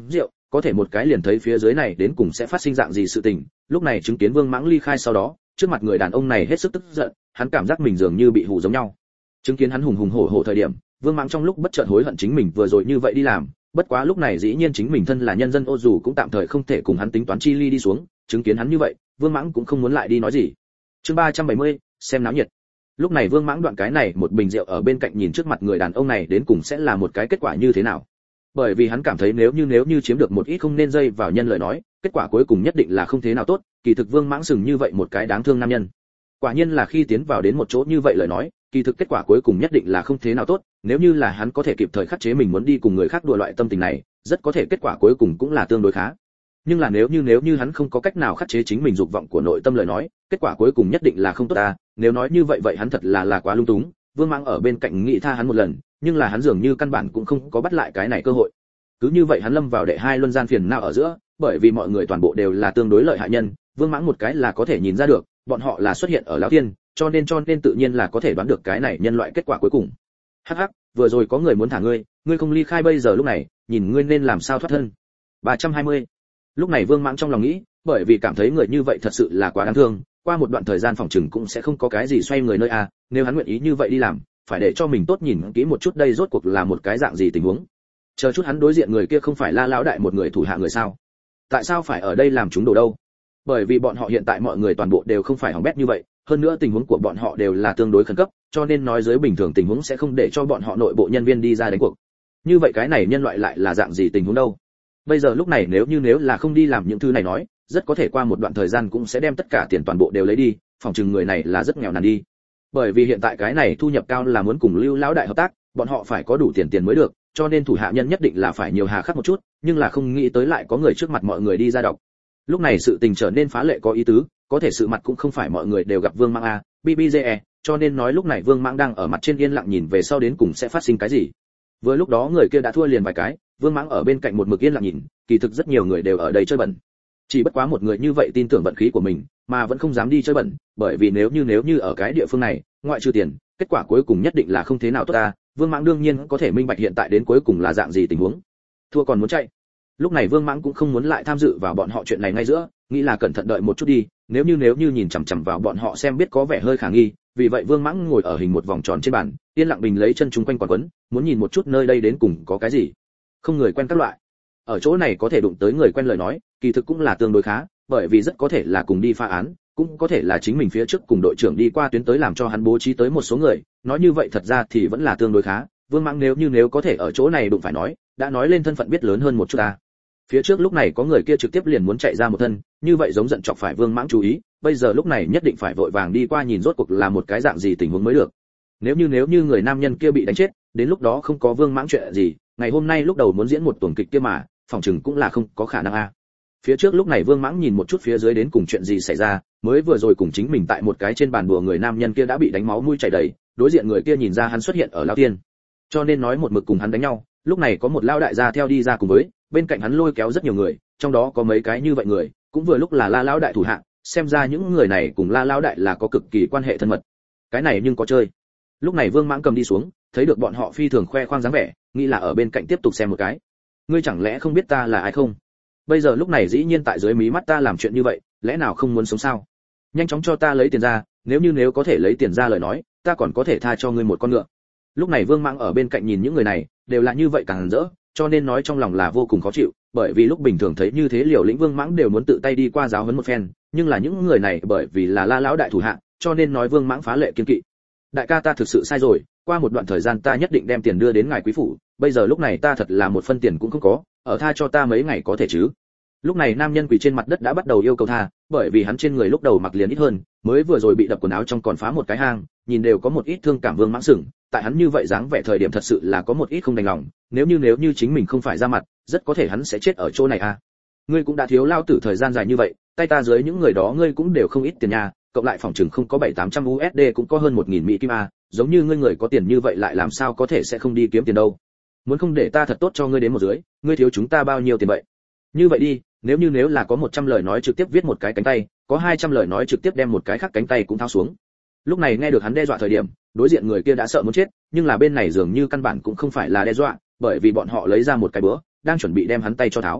có thể một cái liền thấy phía dưới này đến cùng sẽ phát sinh dạng gì sự tình. Lúc này chứng kiến Vương Mãng ly khai sau đó, trước mặt người đàn ông này hết sức tức giận, hắn cảm giác mình dường như bị hù giống nhau. Chứng kiến hắn hùng hùng hổ hổ thời điểm, Vương Mãng trong lúc bất chợt hối hận chính mình vừa rồi như vậy đi làm, bất quá lúc này dĩ nhiên chính mình thân là nhân dân ô dù cũng tạm thời không thể cùng hắn tính toán chi ly đi xuống, chứng kiến hắn như vậy, Vương Mãng cũng không muốn lại đi nói gì. Chương ba trăm bảy mươi, xem náo nhiệt. Lúc này Vương Mãng đoạn cái này một bình rượu ở bên cạnh nhìn trước mặt người đàn ông này đến cùng sẽ là một cái kết quả như thế nào. Bởi vì hắn cảm thấy nếu như nếu như chiếm được một ít không nên dây vào nhân lời nói, kết quả cuối cùng nhất định là không thế nào tốt, kỳ thực Vương Mãng sừng như vậy một cái đáng thương nam nhân. Quả nhiên là khi tiến vào đến một chỗ như vậy lời nói, kỳ thực kết quả cuối cùng nhất định là không thế nào tốt, nếu như là hắn có thể kịp thời khắc chế mình muốn đi cùng người khác đùa loại tâm tình này, rất có thể kết quả cuối cùng cũng là tương đối khá. Nhưng là nếu như nếu như hắn không có cách nào khắc chế chính mình dục vọng của nội tâm lời nói, kết quả cuối cùng nhất định là không tốt ta, nếu nói như vậy vậy hắn thật là là quá lung túng. Vương Mãng ở bên cạnh nghĩ tha hắn một lần, nhưng là hắn dường như căn bản cũng không có bắt lại cái này cơ hội. Cứ như vậy hắn lâm vào đệ hai luân gian phiền não ở giữa, bởi vì mọi người toàn bộ đều là tương đối lợi hại nhân, Vương Mãng một cái là có thể nhìn ra được, bọn họ là xuất hiện ở lão tiên, cho nên cho nên tự nhiên là có thể đoán được cái này nhân loại kết quả cuối cùng. Hắc hắc, vừa rồi có người muốn thả ngươi, ngươi không ly khai bây giờ lúc này, nhìn ngươi nên làm sao thoát thân. ba trăm hai mươi. Lúc này Vương Mãng trong lòng nghĩ, bởi vì cảm thấy người như vậy thật sự là quá đáng thương, qua một đoạn thời gian phòng trừng cũng sẽ không có cái gì xoay người nơi a, nếu hắn nguyện ý như vậy đi làm, phải để cho mình tốt nhìn kỹ một chút đây rốt cuộc là một cái dạng gì tình huống. Chờ chút hắn đối diện người kia không phải La lão đại một người thủ hạ người sao? Tại sao phải ở đây làm chúng đồ đâu? Bởi vì bọn họ hiện tại mọi người toàn bộ đều không phải hỏng bét như vậy, hơn nữa tình huống của bọn họ đều là tương đối khẩn cấp, cho nên nói dưới bình thường tình huống sẽ không để cho bọn họ nội bộ nhân viên đi ra đánh cuộc. Như vậy cái này nhân loại lại là dạng gì tình huống đâu? Bây giờ lúc này nếu như nếu là không đi làm những thứ này nói, rất có thể qua một đoạn thời gian cũng sẽ đem tất cả tiền toàn bộ đều lấy đi, phòng trừng người này là rất nghèo nàn đi. Bởi vì hiện tại cái này thu nhập cao là muốn cùng Lưu lão đại hợp tác, bọn họ phải có đủ tiền tiền mới được, cho nên thủ hạ nhân nhất định là phải nhiều hà khắc một chút, nhưng là không nghĩ tới lại có người trước mặt mọi người đi ra đọc. Lúc này sự tình trở nên phá lệ có ý tứ, có thể sự mặt cũng không phải mọi người đều gặp Vương Mãng a, bê bê giê e, cho nên nói lúc này Vương Mãng đang ở mặt trên yên lặng nhìn về sau đến cùng sẽ phát sinh cái gì. Vừa lúc đó người kia đã thua liền vài cái, Vương Mãng ở bên cạnh một mực yên lặng nhìn, kỳ thực rất nhiều người đều ở đây chơi bẩn. Chỉ bất quá một người như vậy tin tưởng vận khí của mình, mà vẫn không dám đi chơi bẩn, bởi vì nếu như nếu như ở cái địa phương này, ngoại trừ tiền, kết quả cuối cùng nhất định là không thế nào tốt ta. Vương Mãng đương nhiên có thể minh bạch hiện tại đến cuối cùng là dạng gì tình huống. Thua còn muốn chạy. Lúc này Vương Mãng cũng không muốn lại tham dự vào bọn họ chuyện này ngay giữa, nghĩ là cẩn thận đợi một chút đi, nếu như nếu như nhìn chằm chằm vào bọn họ xem biết có vẻ hơi khả nghi, vì vậy Vương Mãng ngồi ở hình một vòng tròn trên bàn, yên lặng bình lấy chân chúng quanh quần quấn, muốn nhìn một chút nơi đây đến cùng có cái gì. Không người quen các loại. Ở chỗ này có thể đụng tới người quen lời nói, kỳ thực cũng là tương đối khá, bởi vì rất có thể là cùng đi phá án, cũng có thể là chính mình phía trước cùng đội trưởng đi qua tuyến tới làm cho hắn bố trí tới một số người, nói như vậy thật ra thì vẫn là tương đối khá. Vương Mãng nếu như nếu có thể ở chỗ này đụng phải nói, đã nói lên thân phận biết lớn hơn một chút ta. Phía trước lúc này có người kia trực tiếp liền muốn chạy ra một thân, như vậy giống giận chọc phải Vương Mãng chú ý, bây giờ lúc này nhất định phải vội vàng đi qua nhìn rốt cuộc là một cái dạng gì tình huống mới được. Nếu như nếu như người nam nhân kia bị đánh chết, đến lúc đó không có Vương Mãng chuyện gì, ngày hôm nay lúc đầu muốn diễn một tuần kịch kia mà, phòng chừng cũng là không có khả năng a. Phía trước lúc này Vương Mãng nhìn một chút phía dưới đến cùng chuyện gì xảy ra, mới vừa rồi cùng chính mình tại một cái trên bàn đùa người nam nhân kia đã bị đánh máu mũi chảy đầy, đối diện người kia nhìn ra hắn xuất hiện ở Lão Tiên, cho nên nói một mực cùng hắn đánh nhau. Lúc này có một lão đại gia theo đi ra cùng với, bên cạnh hắn lôi kéo rất nhiều người, trong đó có mấy cái như vậy người, cũng vừa lúc là La lão đại thủ hạ, xem ra những người này cùng La lão đại là có cực kỳ quan hệ thân mật. Cái này nhưng có chơi. Lúc này Vương Mãng cầm đi xuống, thấy được bọn họ phi thường khoe khoang dáng vẻ, nghĩ là ở bên cạnh tiếp tục xem một cái. Ngươi chẳng lẽ không biết ta là ai không? Bây giờ lúc này dĩ nhiên tại dưới mí mắt ta làm chuyện như vậy, lẽ nào không muốn sống sao? Nhanh chóng cho ta lấy tiền ra, nếu như nếu có thể lấy tiền ra lời nói, ta còn có thể tha cho ngươi một con ngựa. Lúc này Vương Mãng ở bên cạnh nhìn những người này, đều là như vậy càng rỡ, cho nên nói trong lòng là vô cùng khó chịu, bởi vì lúc bình thường thấy như thế Liều Lĩnh Vương Mãng đều muốn tự tay đi qua giáo huấn một phen, nhưng là những người này bởi vì là La lão đại thủ hạ, cho nên nói Vương Mãng phá lệ kiên kỵ. Đại ca ta thực sự sai rồi, qua một đoạn thời gian ta nhất định đem tiền đưa đến ngài quý phủ, bây giờ lúc này ta thật là một phân tiền cũng không có, ở tha cho ta mấy ngày có thể chứ? Lúc này nam nhân quỳ trên mặt đất đã bắt đầu yêu cầu tha, bởi vì hắn trên người lúc đầu mặc liền ít hơn, mới vừa rồi bị đập quần áo trong còn phá một cái hang, nhìn đều có một ít thương cảm Vương Mãng sừng, tại hắn như vậy dáng vẻ thời điểm thật sự là có một ít không đành lòng, nếu như nếu như chính mình không phải ra mặt, rất có thể hắn sẽ chết ở chỗ này à. Ngươi cũng đã thiếu lao tử thời gian dài như vậy, tay ta dưới những người đó ngươi cũng đều không ít tiền nhà, cộng lại phòng chừng không có bảy tám trăm u ét đê cũng có hơn một nghìn mỹ kim a, giống như ngươi người có tiền như vậy lại làm sao có thể sẽ không đi kiếm tiền đâu. Muốn không để ta thật tốt cho ngươi đến một dưới, ngươi thiếu chúng ta bao nhiêu tiền vậy? Như vậy đi, nếu như nếu là có một trăm lời nói trực tiếp viết một cái cánh tay, có hai trăm lời nói trực tiếp đem một cái khác cánh tay cũng tháo xuống. Lúc này nghe được hắn đe dọa thời điểm, đối diện người kia đã sợ muốn chết, nhưng là bên này dường như căn bản cũng không phải là đe dọa, bởi vì bọn họ lấy ra một cái búa, đang chuẩn bị đem hắn tay cho tháo.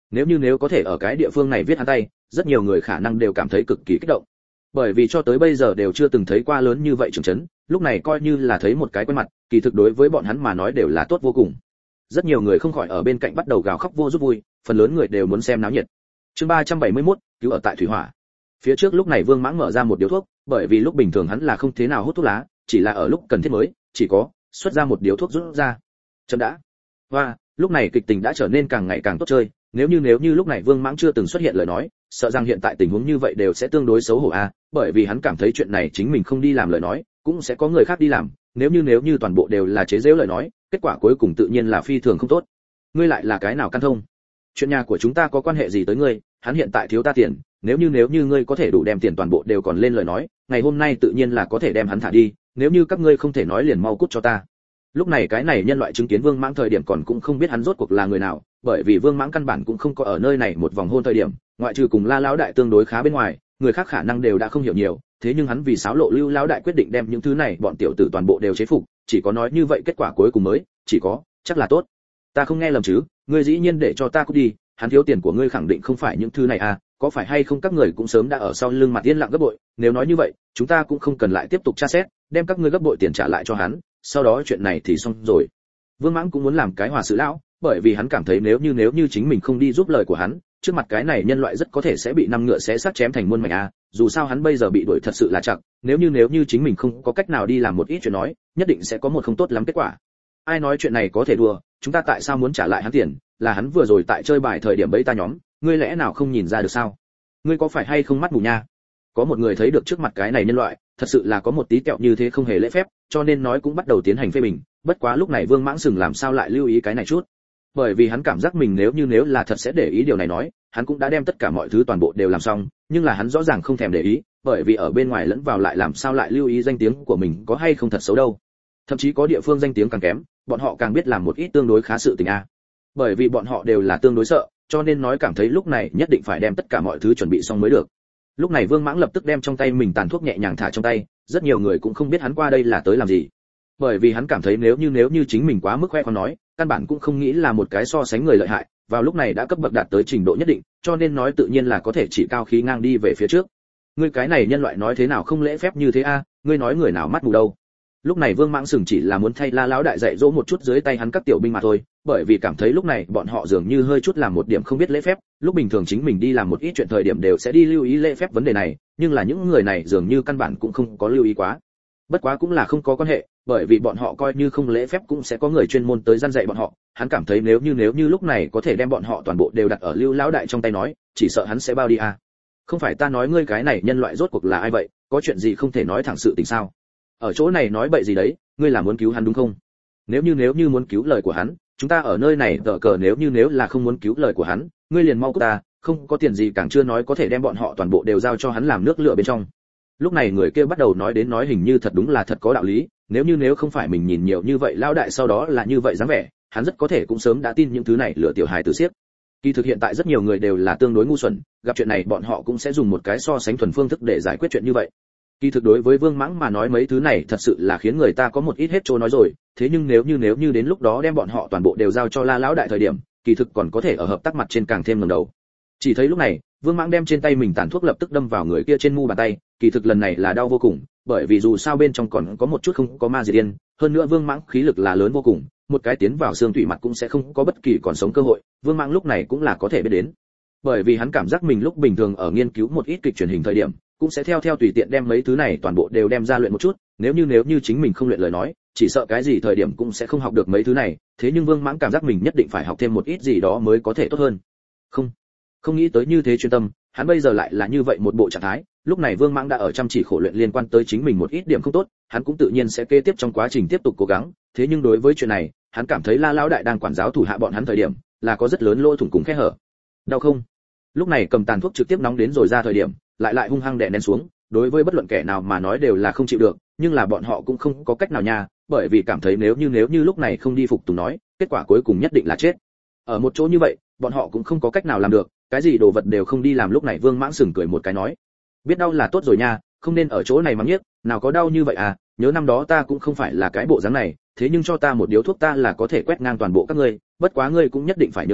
Nếu như nếu có thể ở cái địa phương này viết hắn tay, rất nhiều người khả năng đều cảm thấy cực kỳ kích động. Bởi vì cho tới bây giờ đều chưa từng thấy qua lớn như vậy trưởng trấn, lúc này coi như là thấy một cái quen mặt, kỳ thực đối với bọn hắn mà nói đều là tốt vô cùng. Rất nhiều người không khỏi ở bên cạnh bắt đầu gào khóc vô giúp vui, phần lớn người đều muốn xem náo nhiệt. Chương ba trăm bảy mươi mốt, cứu ở tại thủy hỏa. Phía trước lúc này Vương Mãng mở ra một điếu thuốc, bởi vì lúc bình thường hắn là không thế nào hút thuốc lá, chỉ là ở lúc cần thiết mới, chỉ có xuất ra một điếu thuốc rút ra. Chậm đã. Hoa, lúc này kịch tình đã trở nên càng ngày càng tốt chơi, nếu như nếu như lúc này Vương Mãng chưa từng xuất hiện lời nói, sợ rằng hiện tại tình huống như vậy đều sẽ tương đối xấu hổ a, bởi vì hắn cảm thấy chuyện này chính mình không đi làm lời nói, cũng sẽ có người khác đi làm, nếu như nếu như toàn bộ đều là chế giễu lời nói, kết quả cuối cùng tự nhiên là phi thường không tốt. Ngươi lại là cái nào căn thông? Chuyện nhà của chúng ta có quan hệ gì tới ngươi? Hắn hiện tại thiếu ta tiền, nếu như nếu như ngươi có thể đủ đem tiền toàn bộ đều còn lên lời nói, ngày hôm nay tự nhiên là có thể đem hắn thả đi, nếu như các ngươi không thể nói liền mau cút cho ta. Lúc này cái này nhân loại chứng kiến Vương Mãng thời điểm còn cũng không biết hắn rốt cuộc là người nào, bởi vì Vương Mãng căn bản cũng không có ở nơi này một vòng hôn thời điểm, ngoại trừ cùng La lão đại tương đối khá bên ngoài, người khác khả năng đều đã không hiểu nhiều, thế nhưng hắn vì xáo lộ Lưu lão đại quyết định đem những thứ này bọn tiểu tử toàn bộ đều chế phục, chỉ có nói như vậy kết quả cuối cùng mới, chỉ có, chắc là tốt. Ta không nghe lầm chứ, ngươi dĩ nhiên để cho ta cút đi, hắn thiếu tiền của ngươi khẳng định không phải những thứ này à, có phải hay không các người cũng sớm đã ở sau lưng mặt yên lặng gấp bội, nếu nói như vậy, chúng ta cũng không cần lại tiếp tục tra xét, đem các ngươi gấp bội tiền trả lại cho hắn, sau đó chuyện này thì xong rồi. Vương Mãng cũng muốn làm cái hòa sự lão, bởi vì hắn cảm thấy nếu như nếu như chính mình không đi giúp lời của hắn, trước mặt cái này nhân loại rất có thể sẽ bị năm ngựa xé xác chém thành muôn mảnh a, dù sao hắn bây giờ bị đuổi thật sự là chặt, nếu như nếu như chính mình không có cách nào đi làm một ít chuyện nói, nhất định sẽ có một không tốt lắm kết quả. Ai nói chuyện này có thể đùa, chúng ta tại sao muốn trả lại hắn tiền, là hắn vừa rồi tại chơi bài thời điểm bẫy ta nhóm, ngươi lẽ nào không nhìn ra được sao? Ngươi có phải hay không mắt mù nha? Có một người thấy được trước mặt cái này nhân loại, thật sự là có một tí kẹo như thế không hề lễ phép, cho nên nói cũng bắt đầu tiến hành phê bình, bất quá lúc này Vương Mãng Sừng làm sao lại lưu ý cái này chút? Bởi vì hắn cảm giác mình nếu như nếu là thật sẽ để ý điều này nói, hắn cũng đã đem tất cả mọi thứ toàn bộ đều làm xong, nhưng là hắn rõ ràng không thèm để ý, bởi vì ở bên ngoài lẫn vào lại làm sao lại lưu ý danh tiếng của mình có hay không thật xấu đâu. Thậm chí có địa phương danh tiếng càng kém, bọn họ càng biết làm một ít tương đối khá sự tình a. Bởi vì bọn họ đều là tương đối sợ, cho nên nói cảm thấy lúc này nhất định phải đem tất cả mọi thứ chuẩn bị xong mới được. Lúc này Vương Mãng lập tức đem trong tay mình tàn thuốc nhẹ nhàng thả trong tay, rất nhiều người cũng không biết hắn qua đây là tới làm gì. Bởi vì hắn cảm thấy nếu như nếu như chính mình quá mức khoe khoang nói, căn bản cũng không nghĩ là một cái so sánh người lợi hại, vào lúc này đã cấp bậc đạt tới trình độ nhất định, cho nên nói tự nhiên là có thể chỉ cao khí ngang đi về phía trước. Ngươi cái này nhân loại nói thế nào không lễ phép như thế a, ngươi nói người nào mắt mù đâu. Lúc này Vương Mãng Sừng chỉ là muốn thay La lão đại dạy dỗ một chút dưới tay hắn các tiểu binh mà thôi, bởi vì cảm thấy lúc này bọn họ dường như hơi chút làm một điểm không biết lễ phép, lúc bình thường chính mình đi làm một ít chuyện thời điểm đều sẽ đi lưu ý lễ phép vấn đề này, nhưng là những người này dường như căn bản cũng không có lưu ý quá. Bất quá cũng là không có quan hệ, bởi vì bọn họ coi như không lễ phép cũng sẽ có người chuyên môn tới gian dạy bọn họ, hắn cảm thấy nếu như nếu như lúc này có thể đem bọn họ toàn bộ đều đặt ở Lưu lão đại trong tay nói, chỉ sợ hắn sẽ bao đi à. Không phải ta nói ngươi cái này nhân loại rốt cuộc là ai vậy, có chuyện gì không thể nói thẳng sự tình sao? Ở chỗ này nói bậy gì đấy, ngươi là muốn cứu hắn đúng không? Nếu như nếu như muốn cứu lời của hắn, chúng ta ở nơi này tờ cờ nếu như nếu là không muốn cứu lời của hắn, ngươi liền mau cút ta, không có tiền gì càng chưa nói có thể đem bọn họ toàn bộ đều giao cho hắn làm nước lửa bên trong. Lúc này người kia bắt đầu nói đến nói hình như thật đúng là thật có đạo lý, nếu như nếu không phải mình nhìn nhiều như vậy lão đại sau đó là như vậy dáng vẻ, hắn rất có thể cũng sớm đã tin những thứ này lừa tiểu hài tử xiếc. Kỳ thực hiện tại rất nhiều người đều là tương đối ngu xuẩn, gặp chuyện này bọn họ cũng sẽ dùng một cái so sánh thuần phương thức để giải quyết chuyện như vậy. Kỳ thực đối với Vương Mãng mà nói mấy thứ này thật sự là khiến người ta có một ít hết trôi nói rồi, thế nhưng nếu như nếu như đến lúc đó đem bọn họ toàn bộ đều giao cho La lão đại thời điểm, kỳ thực còn có thể ở hợp tác mặt trên càng thêm ngẩng đầu. Chỉ thấy lúc này, Vương Mãng đem trên tay mình tàn thuốc lập tức đâm vào người kia trên mu bàn tay, kỳ thực lần này là đau vô cùng, bởi vì dù sao bên trong còn có một chút không có ma diệt yên, hơn nữa Vương Mãng khí lực là lớn vô cùng, một cái tiến vào xương tủy mặt cũng sẽ không có bất kỳ còn sống cơ hội, Vương Mãng lúc này cũng là có thể biết đến. Bởi vì hắn cảm giác mình lúc bình thường ở nghiên cứu một ít kịch truyền hình thời điểm, cũng sẽ theo theo tùy tiện đem mấy thứ này toàn bộ đều đem ra luyện một chút, nếu như nếu như chính mình không luyện lời nói, chỉ sợ cái gì thời điểm cũng sẽ không học được mấy thứ này, thế nhưng Vương Mãng cảm giác mình nhất định phải học thêm một ít gì đó mới có thể tốt hơn. Không, không nghĩ tới như thế chuyên tâm, hắn bây giờ lại là như vậy một bộ trạng thái, lúc này Vương Mãng đã ở chăm chỉ khổ luyện liên quan tới chính mình một ít điểm không tốt, hắn cũng tự nhiên sẽ kế tiếp trong quá trình tiếp tục cố gắng, thế nhưng đối với chuyện này, hắn cảm thấy La lão đại đang quản giáo thủ hạ bọn hắn thời điểm, là có rất lớn lỗ thủng cùng khe hở. Đau không? Lúc này cầm tàn thuốc trực tiếp nóng đến rồi ra thời điểm, lại lại hung hăng đè nén xuống, đối với bất luận kẻ nào mà nói đều là không chịu được, nhưng là bọn họ cũng không có cách nào nha, bởi vì cảm thấy nếu như nếu như lúc này không đi phục tùng nói, kết quả cuối cùng nhất định là chết. Ở một chỗ như vậy, bọn họ cũng không có cách nào làm được, cái gì đồ vật đều không đi làm. Lúc này Vương Mãng sừng cười một cái nói, biết đau là tốt rồi nha, không nên ở chỗ này mắng nhiếc, nào có đau như vậy à, nhớ năm đó ta cũng không phải là cái bộ dáng này, thế nhưng cho ta một điếu thuốc ta là có thể quét ngang toàn bộ các ngươi, bất quá ngươi cũng nhất định phải nhớ kỹ,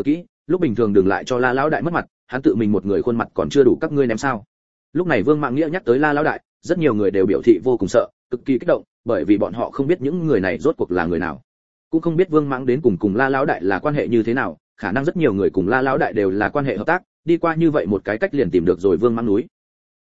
lúc bình thường đừng lại cho La lão đại mất mặt, hắn tự mình một người khuôn mặt còn chưa đủ các ngươi ném sao? Lúc này Vương Mãng Nghĩa nhắc tới La lão đại, rất nhiều người đều biểu thị vô cùng sợ, cực kỳ kích động, bởi vì bọn họ không biết những người này rốt cuộc là người nào, cũng không biết Vương Mãng đến cùng cùng La lão đại là quan hệ như thế nào, khả năng rất nhiều người cùng La lão đại đều là quan hệ hợp tác, đi qua như vậy một cái cách liền tìm được rồi Vương Mãng núi,